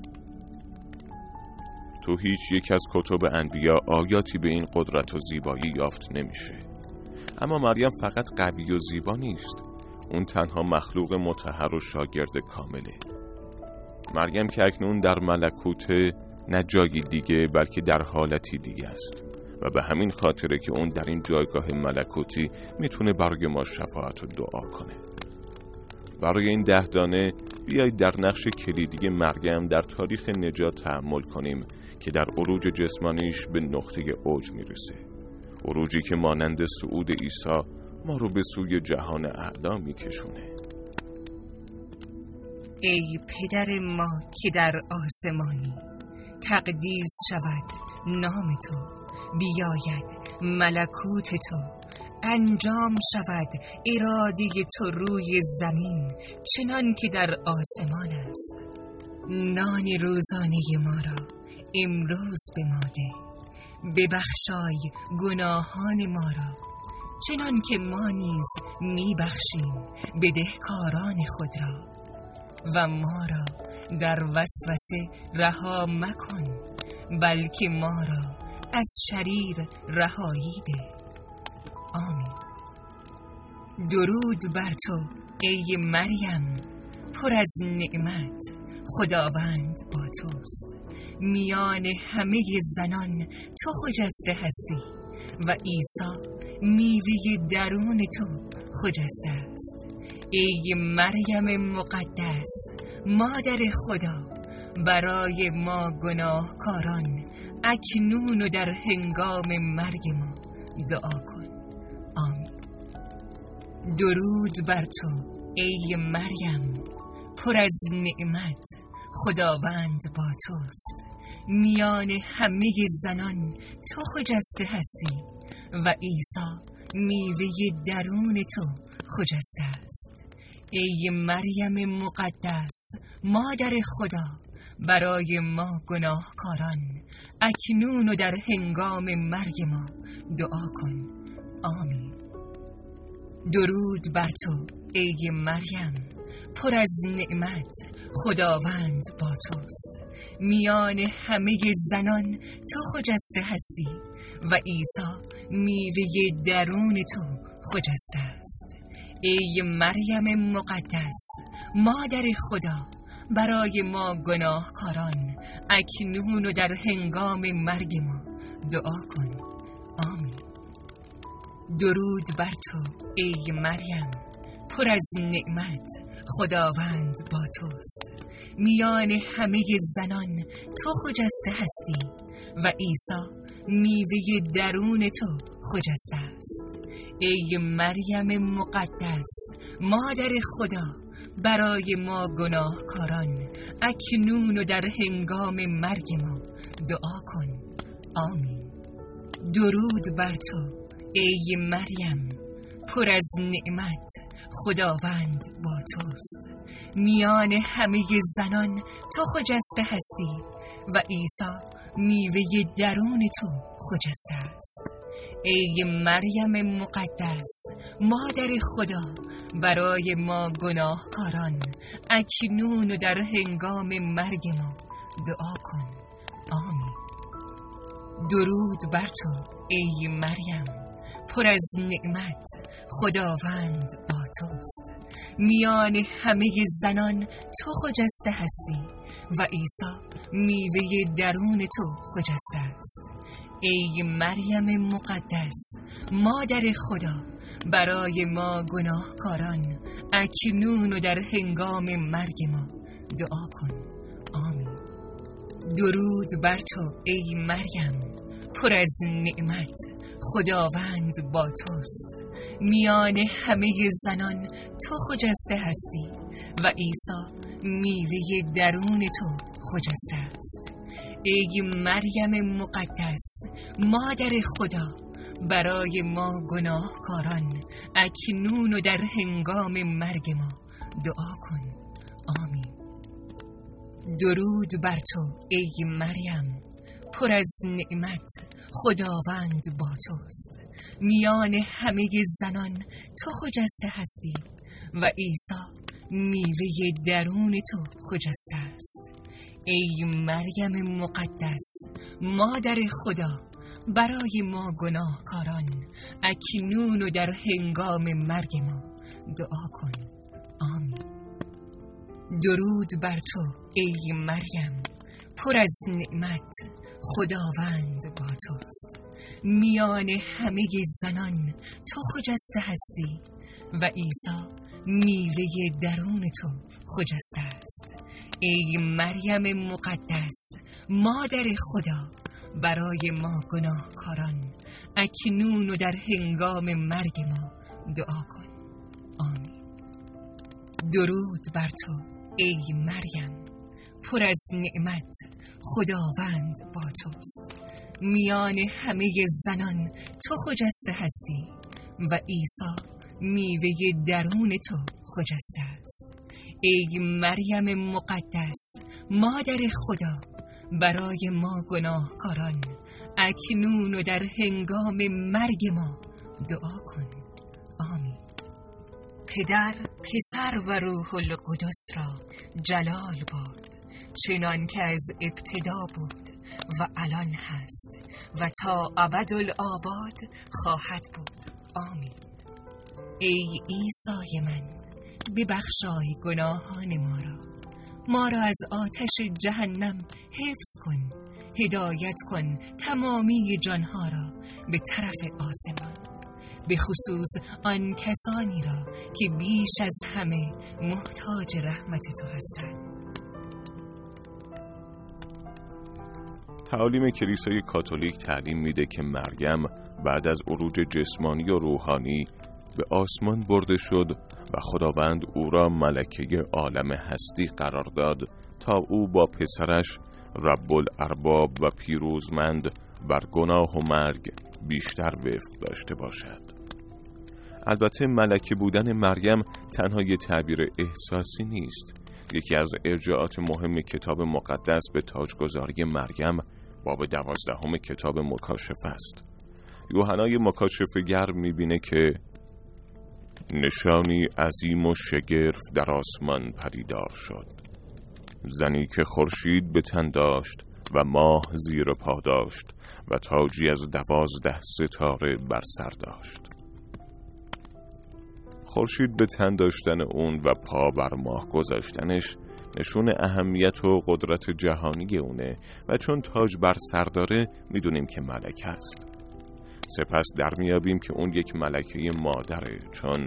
تو هیچ یک از کتب انبیا آیاتی به این قدرت و زیبایی یافت نمیشه. اما مریم فقط قوی و زیبا نیست، اون تنها مخلوق مطهر و شاگرد کامله. مریم که اکنون در ملکوت نه جایی دیگه بلکه در حالتی دیگه است و به همین خاطره که اون در این جایگاه ملکوتی میتونه برای ما شفاعت و دعا کنه. برای این 10 دانه بیایید در نقش کلیدی مریم در تاریخ نجات تأمل کنیم که در عروج جسمانیش به نقطه اوج میرسه. عروجی که مانند صعود عیسی ما رو به سوی جهان اعلا میکشونه. ای پدر ما که در آسمانی، تقدیس شود نام تو، بیاید ملکوت تو، انجام شود اراده تو روی زمین چنان که در آسمان است. نان روزانه ما را امروز به ما ده، ببخشای گناهان ما را چنان که ما نیز میبخشیم بدهکاران خود را، و ما را در وسوسه رها مکن، بلکه ما را از شریر رهایی ده. آمین. درود بر تو ای مریم، پر از نعمت، خداوند با توست. میان همه زنان تو خجسته هستی و عیسی میوه درون تو خجسته است. ای مریم مقدس، مادر خدا، برای ما گناهکاران اکنون و در هنگام مرگ ما دعا کن. آمین. درود بر تو ای مریم، پر از نعمت، خداوند با توست. میان همه زنان تو خجسته هستی و عیسی میوه درون تو خجسته است. ای مریم مقدس، مادر خدا، برای ما گناهکاران اکنون و در هنگام مرگ ما دعا کن. آمین. درود بر تو ای مریم، پر از نعمت، خداوند با توست. میان همه زنان تو خجسته هستی و عیسی میوه درون تو خجسته است. ای مریم مقدس، مادر خدا، برای ما گناهکاران اکنون و در هنگام مرگ ما دعا کن. آمین. درود بر تو ای مریم، پر از نعمت، خداوند با توست. میان همه زنان تو خجسته هستی و عیسی میوه درون تو خجسته است. ای مریم مقدس، مادر خدا، برای ما گناهکاران اکنون و در هنگام مرگ ما دعا کن. آمین. درود بر تو ای مریم، پر از نعمت، خداوند با توست. میان همه زنان تو خجسته هستی و عیسی میوه درون تو خجسته است. ای مریم مقدس، مادر خدا، برای ما گناهکاران اکنون و در هنگام مرگ ما دعا کن. آمین. درود بر تو ای مریم، پر از نعمت، خداوند با توست. میان همه زنان تو خجسته هستی و عیسی میوه درون تو خجسته است. ای مریم مقدس، مادر خدا، برای ما گناهکاران اکنون و در هنگام مرگ ما دعا کن. آمین. درود بر تو ای مریم، پر از نعمت، خداوند با توست. میان همه زنان تو خجسته هستی و عیسی میوه درون تو خجسته است. ای مریم مقدس، مادر خدا، برای ما گناهکاران اکنون و در هنگام مرگ ما دعا کن. آمین. درود بر تو ای مریم، پر از نعمت، خداوند با توست. میان همه زنان تو خجسته هستی و عیسی میوه درون تو خجسته است. ای مریم مقدس، مادر خدا، برای ما گناهکاران اکنون و در هنگام مرگ ما دعا کن. آمین. درود بر تو ای مریم، پر از نعمت، خداوند با توست. میان همه زنان تو خجسته هستی و عیسی میوه درون تو خجسته است. ای مریم مقدس، مادر خدا، برای ما گناهکاران اکنون و در هنگام مرگ ما دعا کن. آمین. درود بر تو ای مریم، پر از نعمت، خداوند با توست. میان همه زنان تو خجسته هستی و عیسی میوه درون تو خجسته است. ای مریم مقدس، مادر خدا، برای ما گناهکاران اکنون و در هنگام مرگ ما دعا کن. آمین. پدر، پسر و روح القدس را جلال باد، چنان که از ابتدا بود و الان هست و تا ابدالآباد خواهد بود. آمین. ای عیسی من، ببخشای گناهان ما را از آتش جهنم حفظ کن. هدایت کن تمامی جانها را به طرف آسمان، به خصوص آن کسانی را که بیش از همه محتاج رحمت تو هستند. تعالیم کلیسای کاتولیک تعلیم میده که مریم بعد از عروج جسمانی و روحانی به آسمان برده شد و خداوند او را ملکه عالم هستی قرار داد تا او با پسرش رب الارباب و پیروزمند بر گناه و مرگ بیشتر وفق داشته باشد. البته ملکه بودن مریم تنها یه تعبیر احساسی نیست. یکی از ارجاعات مهم کتاب مقدس به تاجگذاری مریم باب 12 کتاب مکاشفه است. یوحنای مکاشفه‌گر می‌بینه که نشانی عظیم و شگرف در آسمان پدیدار شد. زنی که خورشید به تن داشت و ماه زیر پا داشت و تاجی از 12 ستاره بر سر داشت. خورشید به تن داشتن اون و پا بر ماه گذاشتنش نشون اهمیت و قدرت جهانی اونه و چون تاج بر سر داره میدونیم که ملکه است. سپس در میابیم که اون یک ملکه مادره، چون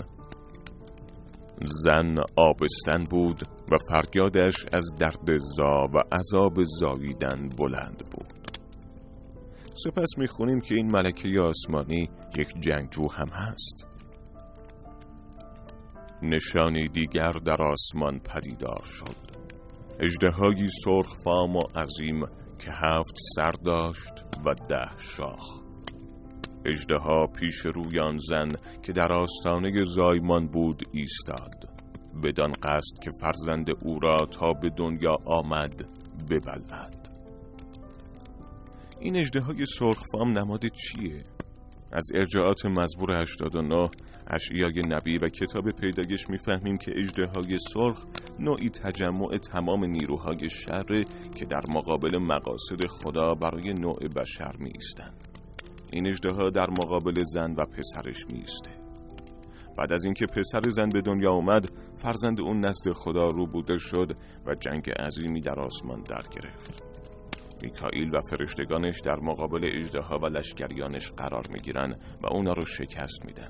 زن آبستن بود و فریادش از درد زا و عذاب زاییدن بلند بود. سپس میخونیم که این ملکه آسمانی یک جنگجو هم هست. نشانی دیگر در آسمان پدیدار شد. اژدهایی سرخ فام و عظیم که 7 سر داشت و 10 شاخ. اژدها پیش روی آن زن که در آستانه زایمان بود ایستاد، بدان قصد که فرزند او را تا به دنیا آمد ببلعد. این اژدهای سرخ فام نماد چیه؟ از ارجاعات مزمور 89، اشعیای نبی و کتاب پیدایش میفهمیم که اژدهای سرخ نوعی تجمع تمام نیروهای شر که در مقابل مقاصد خدا برای نوع بشر می ایستند. این اژدها در مقابل زن و پسرش می ایسته. بعد از اینکه پسر زن به دنیا آمد، فرزند اون نزد خدا روبوده شد و جنگ عظیمی در آسمان در گرفت. میکائیل و فرشتگانش در مقابل اژدها و لشکریانش قرار میگیرن و اونا رو شکست میدن.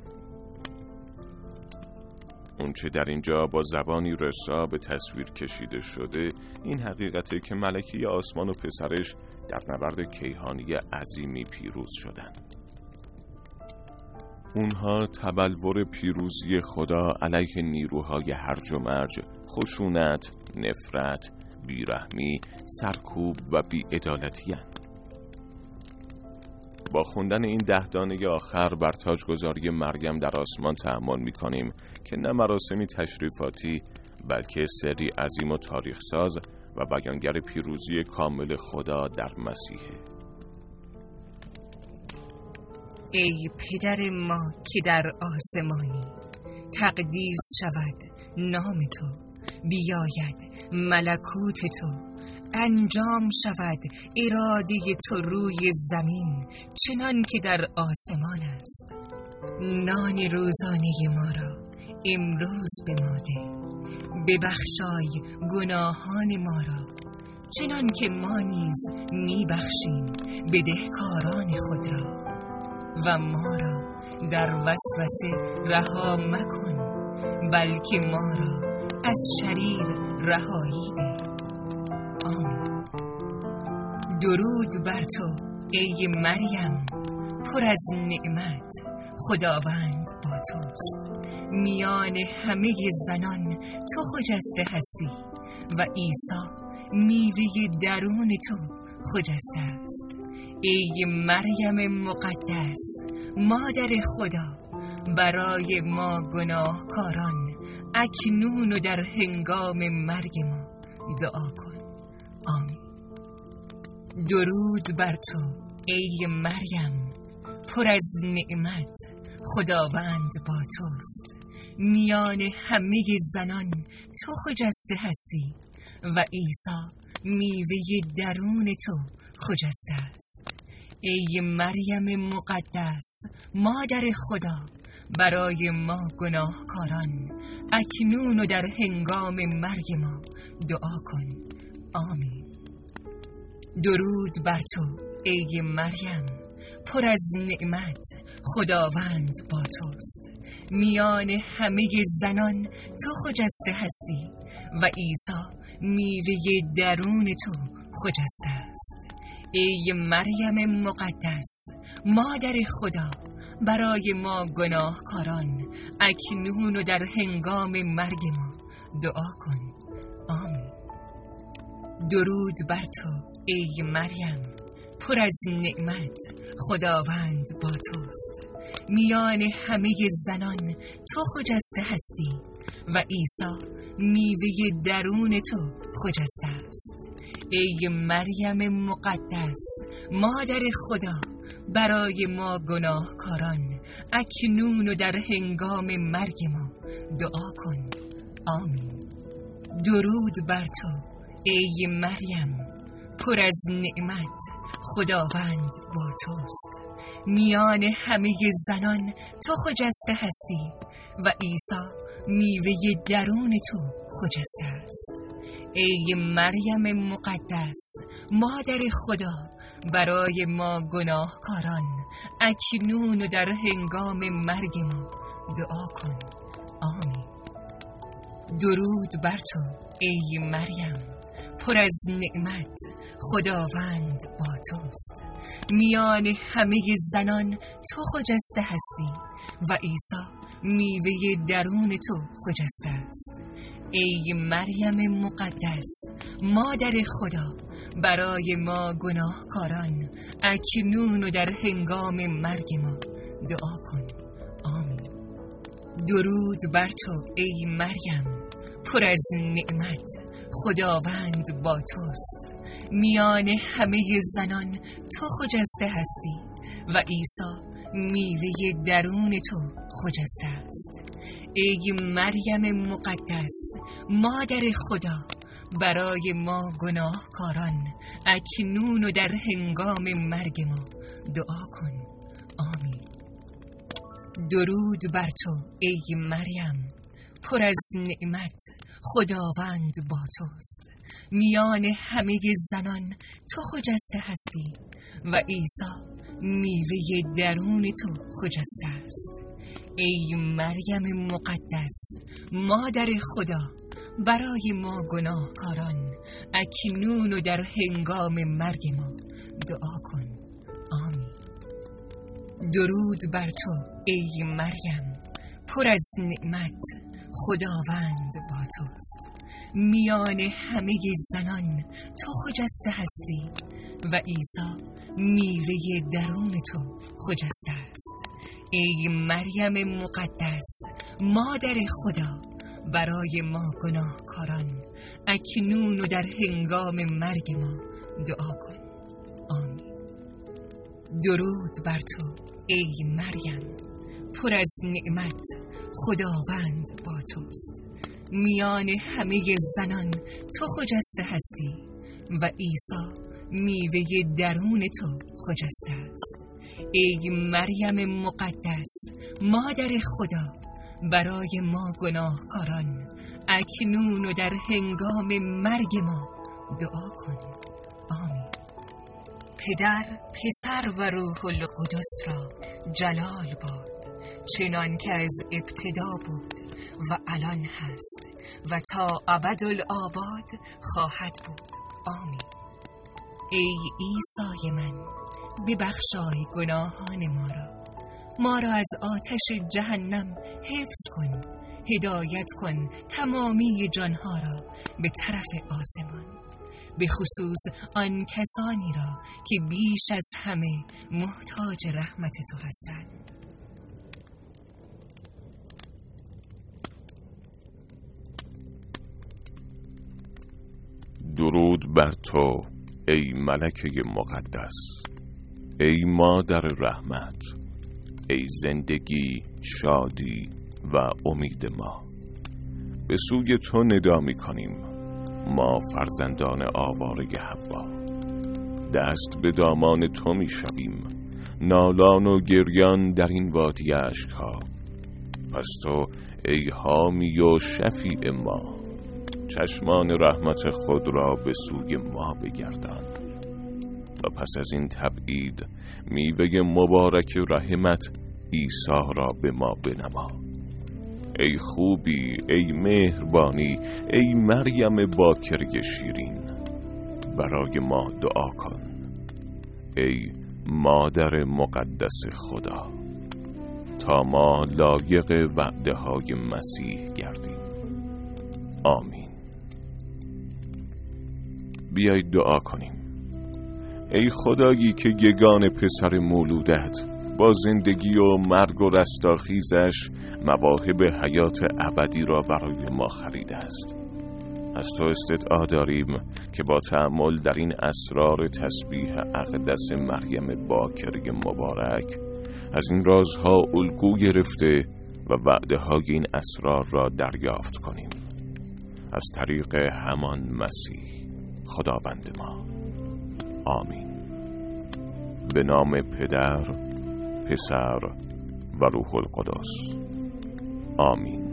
اون چه در اینجا با زبانی رسا به تصویر کشیده شده این حقیقته که ملکه آسمان و پسرش در نبرد کیهانی عظیمی پیروز شدن. اونها تبلور پیروزی خدا علیه نیروهای هرج و مرج، خشونت، نفرت، بیرحمی، سرکوب و بی‌عدالتی‌اند. با خوندن این 10 دانه آخر بر تاجگذاری مریم در آسمان تأمل می‌کنیم که نه مراسمی تشریفاتی بلکه سری عظیم و تاریخ ساز و بیانگر پیروزی کامل خدا در مسیحه. ای پدر ما که در آسمانی، تقدیس شود نام تو، بیاید ملکوت تو، انجام شود اراده تو روی زمین چنان که در آسمان است. نان روزانه ما را امروز به ما ده، ببخشای گناهان ما را چنان که ما نیز میبخشیم بدهکاران خود را، و ما را در وسوسه رها مکن بلکه ما را از شریر رهایی ده. آمین. درود بر تو ای مریم، پر از نعمت، خداوند با توست. میان همه زنان تو خجسته هستی و عیسی میوه درون تو خجسته است. ای مریم مقدس، مادر خدا، برای ما گناهکاران اکنون و در هنگام مرگ ما دعا کن. آمین. درود بر تو ای مریم، پر از نعمت، خداوند با توست. میان همه زنان تو خجسته هستی و عیسی میوه درون تو خجسته است. ای مریم مقدس، مادر خدا، برای ما گناهکاران اکنون و در هنگام مرگ ما دعا کن. آمین. درود بر تو ای مریم، پر از نعمت، خداوند با توست. میان همه زنان تو خجسته هستی و عیسی میوه درون تو خجسته است. ای مریم مقدس، مادر خدا، برای ما گناهکاران اکنون و در هنگام مرگ ما دعا کن. آمین. درود بر تو ای مریم، پر از نعمت، خداوند با توست. میان همه زنان تو خجسته هستی و عیسی میوه درون تو خجسته است. ای مریم مقدس، مادر خدا، برای ما گناهکاران اکنون و در هنگام مرگ ما دعا کن. آمین. درود بر تو ای مریم، پر از نعمت، خداوند با توست. میان همه زنان تو خجسته هستی و عیسی میوه درون تو خجسته است. ای مریم مقدس، مادر خدا، برای ما گناهکاران اکنون و در هنگام مرگ ما دعا کن. آمین. درود بر تو ای مریم، پر از نعمت، خداوند با توست. میان همه زنان تو خجسته هستی و عیسی میوه درون تو خجسته است. ای مریم مقدس، مادر خدا، برای ما گناهکاران اکنون و در هنگام مرگ ما دعا کن. آمین. درود بر تو ای مریم، پر از نعمت، خداوند با توست. میان همه زنان تو خجسته هستی و عیسی میوه درون تو خجسته است. ای مریم مقدس، مادر خدا، برای ما گناهکاران اکنون و در هنگام مرگ ما دعا کن. آمین. درود بر تو ای مریم، پر از نعمت، خداوند با توست. میان همه زنان تو خجسته هستی و عیسی میوه درون تو خجسته است. ای مریم مقدس، مادر خدا، برای ما گناهکاران اکنون و در هنگام مرگ ما دعا کن. آمین. درود بر تو ای مریم، پر از نعمت، خداوند با توست. میان همه زنان تو خجسته هستی و عیسی میوه درون تو خجسته است. ای مریم مقدس، مادر خدا، برای ما گناهکاران اکنون و در هنگام مرگ ما دعا کن. آمین. درود بر تو ای مریم، پر از نعمت، خداوند با توست. میان همه زنان تو خجسته هستی و عیسی میوه درون تو خجسته است. ای مریم مقدس، مادر خدا، برای ما گناهکاران اکنون و در هنگام مرگ ما دعا کن. آمین. پدر، پسر و روح القدس را جلال باد، چنان که از ابتدا بود و الان هست و تا ابدالآباد خواهد بود. آمین. ای عیسی من، ببخشای گناهان ما را از آتش جهنم حفظ کن. هدایت کن تمامی جانها را به طرف آسمان، به خصوص آن کسانی را که بیش از همه محتاج رحمت تو هستند. درود بر تو ای ملکه مقدس، ای مادر رحمت، ای زندگی، شادی و امید ما. به سوی تو ندا می کنیم، ما فرزندان آواره حوا. دست به دامان تو می شویم، نالان و گریان در این وادی اشک‌ها. پس تو ای حامی و شفیع ما، چشمان رحمت خود را به سوی ما بگردان و پس از این تبعید میوه مبارک رحمت عیسی را به ما بنما. ای خوبی، ای مهربانی، ای مریم باکره شیرین، برای ما دعا کن. ای مادر مقدس خدا، تا ما لایق وعده های مسیح گردیم. آمین. بیایید دعا کنیم. ای خدایی که یگان پسر مولودت با زندگی و مرگ و رستاخیزش مواهب حیات ابدی را برای ما خریده است، از تو استدعا داریم که با تأمل در این اسرار تسبیح اقدس مریم باکره مبارک از این رازها الگو گرفته و وعده های این اسرار را دریافت کنیم، از طریق همان مسیح خداوند ما. آمین. به نام پدر، پسر و روح القدس. آمین.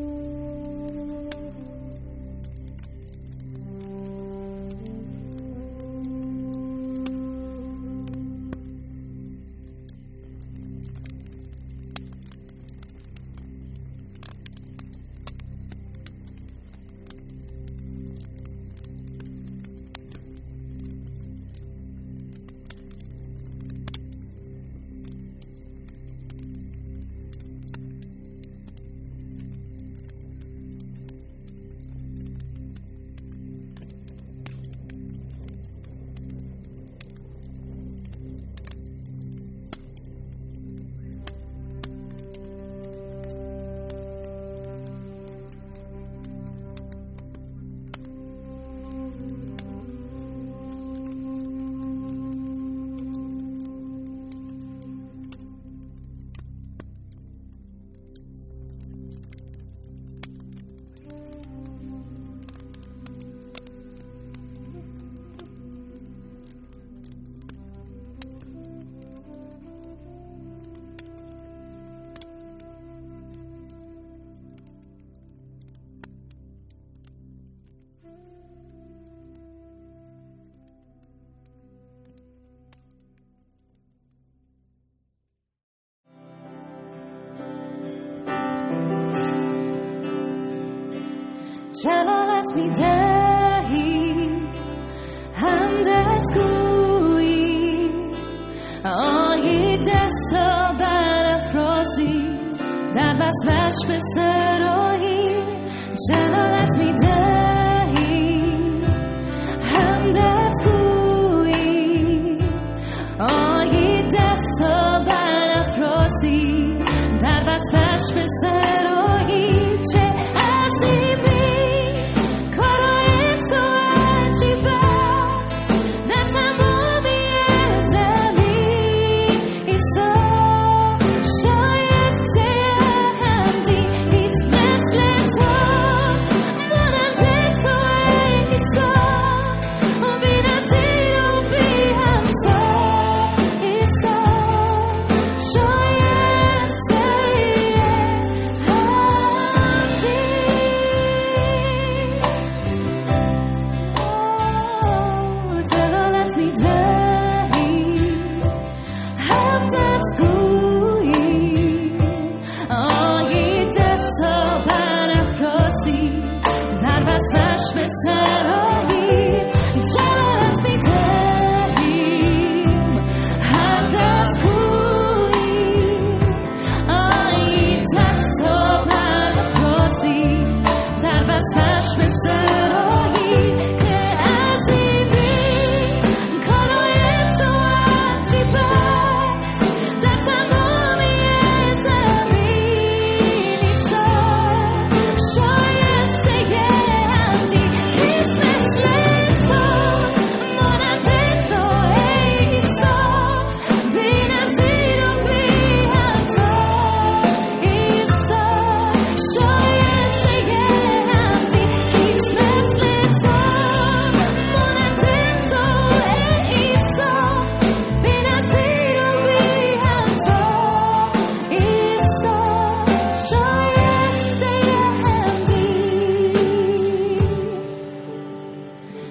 جلالت میدهی، حمدت گویی، آیی دستا برافرازی، در وصفش به سرایی. جلالت میدهی، حمدت گویی، آیی دستا برافرازی، در وصفش به سرایی. چه عظیمی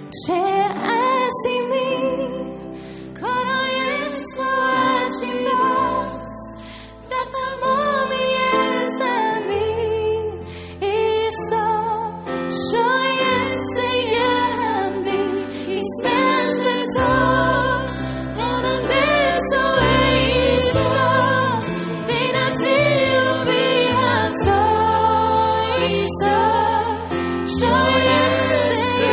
چه عظیمی کارای تو عجیب است در تمامی زمین. عیسی شایسته حمدی، ایستنده تو ماننده تو عیسی، بی نظیر و بی همتا. عیسی شایسته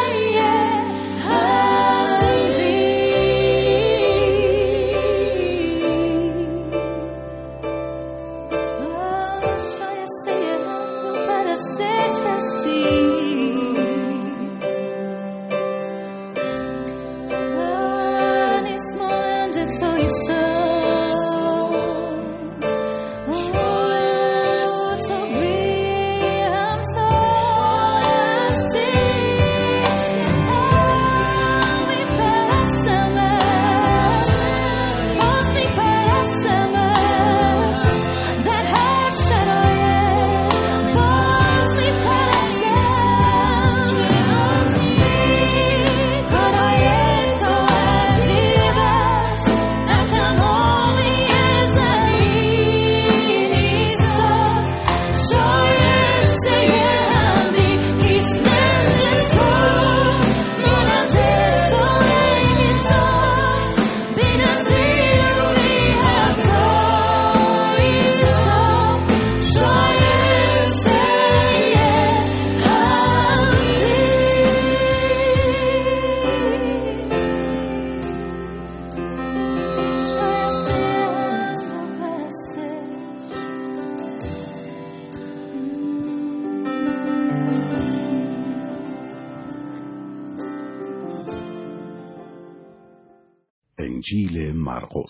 انجیل مرقس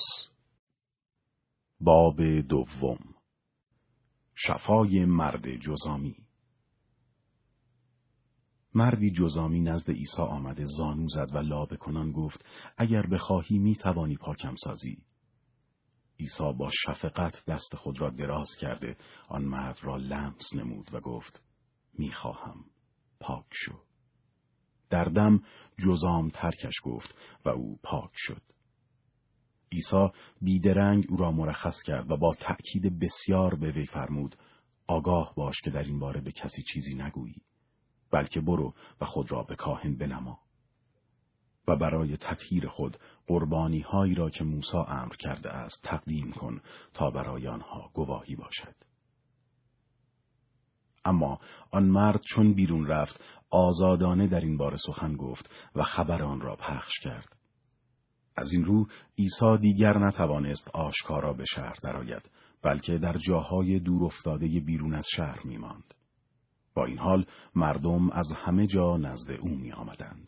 باب 2. شفای مرد جذامی. مردی جذامی نزد عیسی آمده زانو زد و لابه کنان گفت اگر بخواهی می توانی پاکم سازی. عیسی با شفقت دست خود را دراز کرده آن مرد را لمس نمود و گفت می خواهم، پاک شو. در دم جذام ترکش گفت و او پاک شد. عیسی بیدرنگ او را مرخص کرد و با تأکید بسیار به وی فرمود آگاه باش که در این باره به کسی چیزی نگویی، بلکه برو و خود را به کاهن بنما و برای تطهیر خود قربانی هایی را که موسی امر کرده است تقدیم کن تا برای آنها گواهی باشد. اما آن مرد چون بیرون رفت آزادانه در این باره سخن گفت و خبر آن را پخش کرد. از این رو عیسی دیگر نتوانست آشکارا به شهر درآید، بلکه در جاهای دور افتاده بیرون از شهر می ماند. با این حال مردم از همه جا نزد او می آمدند.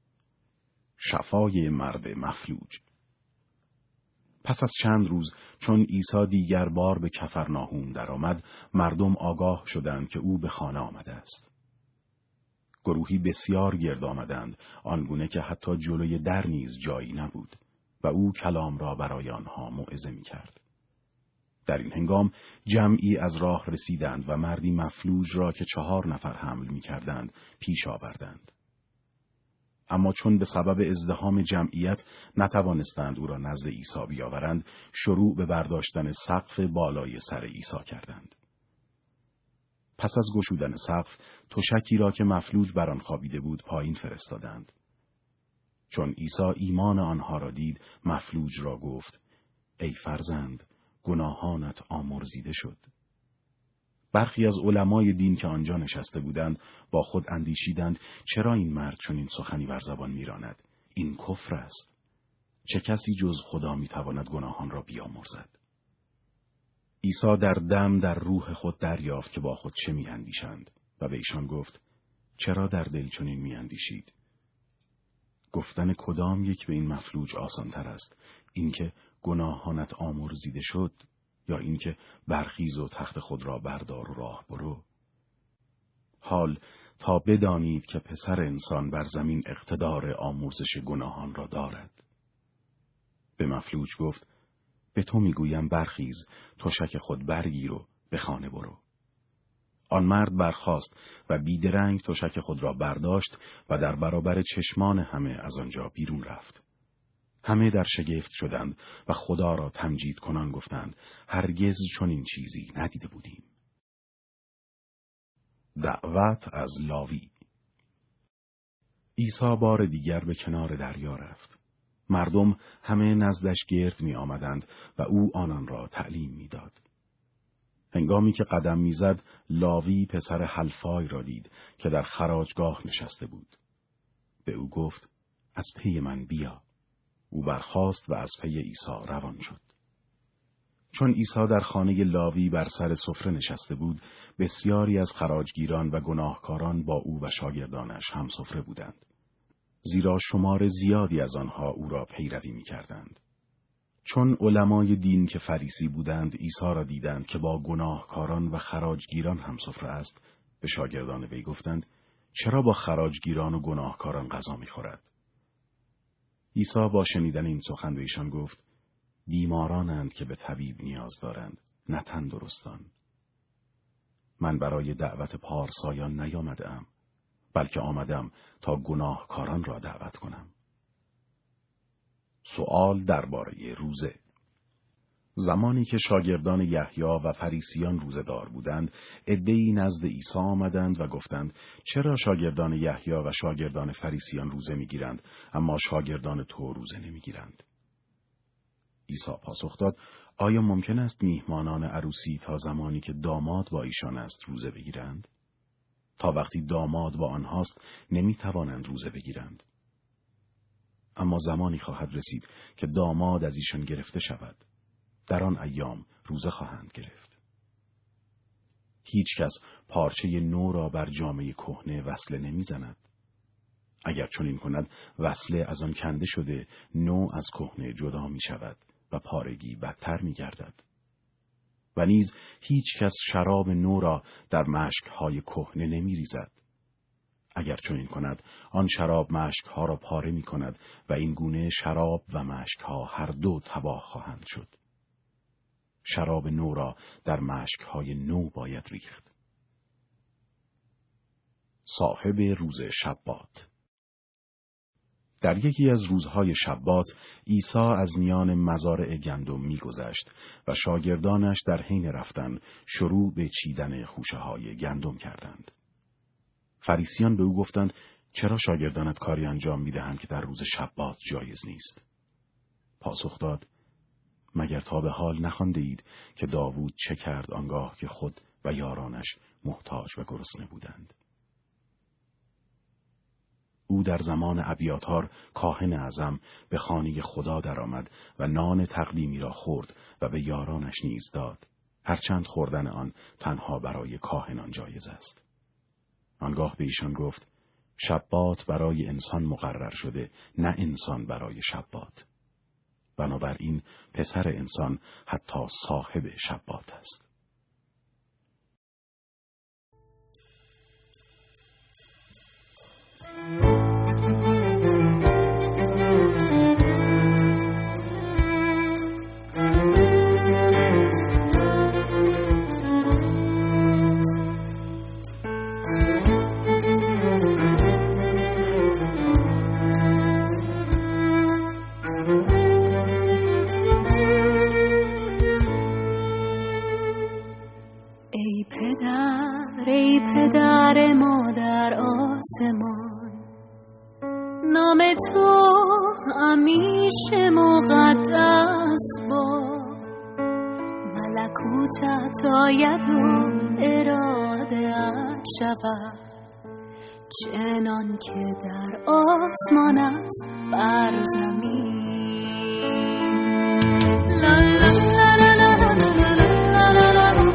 شفای مرد مفلوج. پس از چند روز چون عیسی دیگر بار به کفرناهوم درآمد، مردم آگاه شدند که او به خانه آمده است. گروهی بسیار گرد آمدند، آنگونه که حتی جلوی در نیز جایی نبود و او کلام را برای آنها موعظه می کرد. در این هنگام جمعی از راه رسیدند و مردی مفلوج را که 4 نفر حمل می کردند پیش آوردند. اما چون به سبب ازدحام جمعیت نتوانستند او را نزد عیسی بیاورند، شروع به برداشتن سقف بالای سر عیسی کردند. پس از گشودن سقف تشکی را که مفلوج بر آن خوابیده بود پایین فرستادند. چون عیسی ایمان آنها را دید، مفلوج را گفت: ای فرزند، گناهانت آمرزیده شد. برخی از علمای دین که آنجا نشسته بودند با خود اندیشیدند چرا این مرد چون این سخنی بر زبان میراند؟ این کفر است. چه کسی جز خدا میتواند گناهان را بیامرزد؟ عیسی در دم در روح خود دریافت که با خود چه میاندیشند و به ایشان گفت: چرا در دل چنین میاندیشید؟ گفتن کدام یک به این مفلوج آسانتر است، اینکه گناهانت آمرزیده شد یا اینکه برخیز و تخت خود را بردار و راه برو؟ حال تا بدانید که پسر انسان بر زمین اقتدار آمرزش گناهان را دارد. به مفلوج گفت: به تو میگویم برخیز، تشک خود برگیر و به خانه برو. آن مرد برخاست و بیدرنگ تشک خود را برداشت و در برابر چشمان همه از آنجا بیرون رفت. همه در شگفت شدند و خدا را تمجید کنان گفتند هرگز چنین چیزی ندیده بودیم. دعوت از لاوی. عیسی بار دیگر به کنار دریا رفت. مردم همه نزدش گرد می آمدند و او آنان را تعلیم می داد. هنگامی که قدم می زد، لاوی پسر حلفای را دید که در خراجگاه نشسته بود. به او گفت از پی من بیا. او برخاست و از پی عیسی روان شد. چون عیسی در خانه لاوی بر سر سفره نشسته بود، بسیاری از خراجگیران و گناهکاران با او و شاگردانش هم سفره بودند. زیرا شمار زیادی از آنها او را پیروی می کردند. چون علمای دین که فریسی بودند عیسی را دیدند که با گناهکاران و خراجگیران هم سفره است، به شاگردان وی گفتند چرا با خراجگیران و گناهکاران غذا می خورد؟ عیسی با شنیدن این سخن به ایشان گفت بیمارانند که به طبیب نیاز دارند، نه تندرستان. من برای دعوت پارسایان نیامدم، بلکه آمدم تا گناهکاران را دعوت کنم. سؤال درباره روزه. زمانی که شاگردان یحیی و فریسیان روزه‌دار بودند، عده‌ای نزد عیسی آمدند و گفتند چرا شاگردان یحیی و شاگردان فریسیان روزه می‌گیرند اما شاگردان تو روزه نمی‌گیرند؟ عیسی پاسخ داد آیا ممکن است میهمانان عروسی تا زمانی که داماد با ایشان است روزه بگیرند؟ تا وقتی داماد با آنهاست نمی‌توانند روزه بگیرند. اما زمانی خواهد رسید که داماد از ایشان گرفته شود. در آن ایام روزه خواهند گرفت. هیچ کس پارچه نو را بر جامه کهنه وصله نمی‌زند. اگر چنین کند وصله از آن کنده شده، نو از کهنه جدا می شود و پارگی بدتر می گردد. و نیز هیچ کس شراب نو را در مشک‌های کهنه نمی ریزد. اگر چنین کند آن شراب مشک‌ها را پاره می کند و این گونه شراب و مشک‌ها هر دو تباه خواهند شد. شراب نو را در مشک‌های نو باید ریخت. صاحب روز شبات. در یکی از روزهای شبات عیسی از میان مزارع گندم می‌گذشت و شاگردانش در حین رفتن شروع به چیدن خوشه‌های گندم کردند. فریسیان به او گفتند چرا شاگردانت کاری انجام می‌دهند که در روز شبات جایز نیست؟ پاسخ داد مگر تا به حال نخوانده اید که داوود چه کرد آنگاه که خود و یارانش محتاج و گرسنه بودند؟ او در زمان ابیاتار کاهن اعظم به خانه خدا درآمد و نان تقدیمی را خورد و به یارانش نیز داد، هرچند خوردن آن تنها برای کاهنان جایز است. آنگاه به ایشان گفت شبات برای انسان مقرر شده، نه انسان برای شبات. بنابراین پسر انسان حتی صاحب شبات است. ای پدر ما در آسمان، نام تو همیشه مقدس با، ملکوتت آید و اراده‌ات شود چنان که در آسمان است بر زمین. لا لا لا لا لا لا لا لا.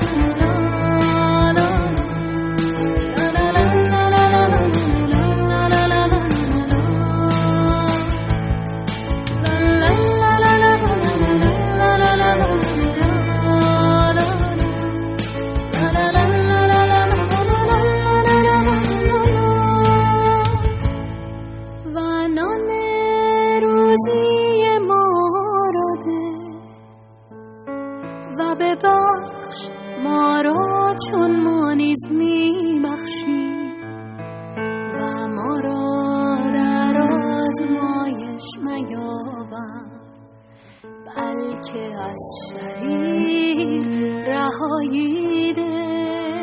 چون ما نیز آزمایش میابم، بلکه از شریر رهایی ده.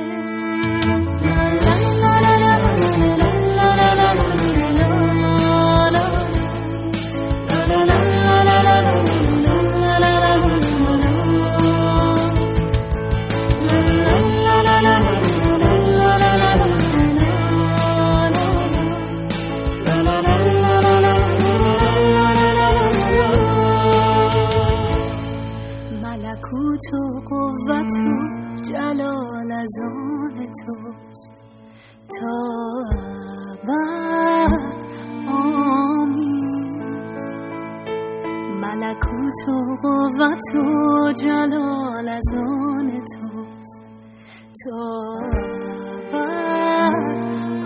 ملکوت و قوت و جلال از آن توست تا ابد. آمین. ملکوت و قوت و جلال از آن توست تا ابد.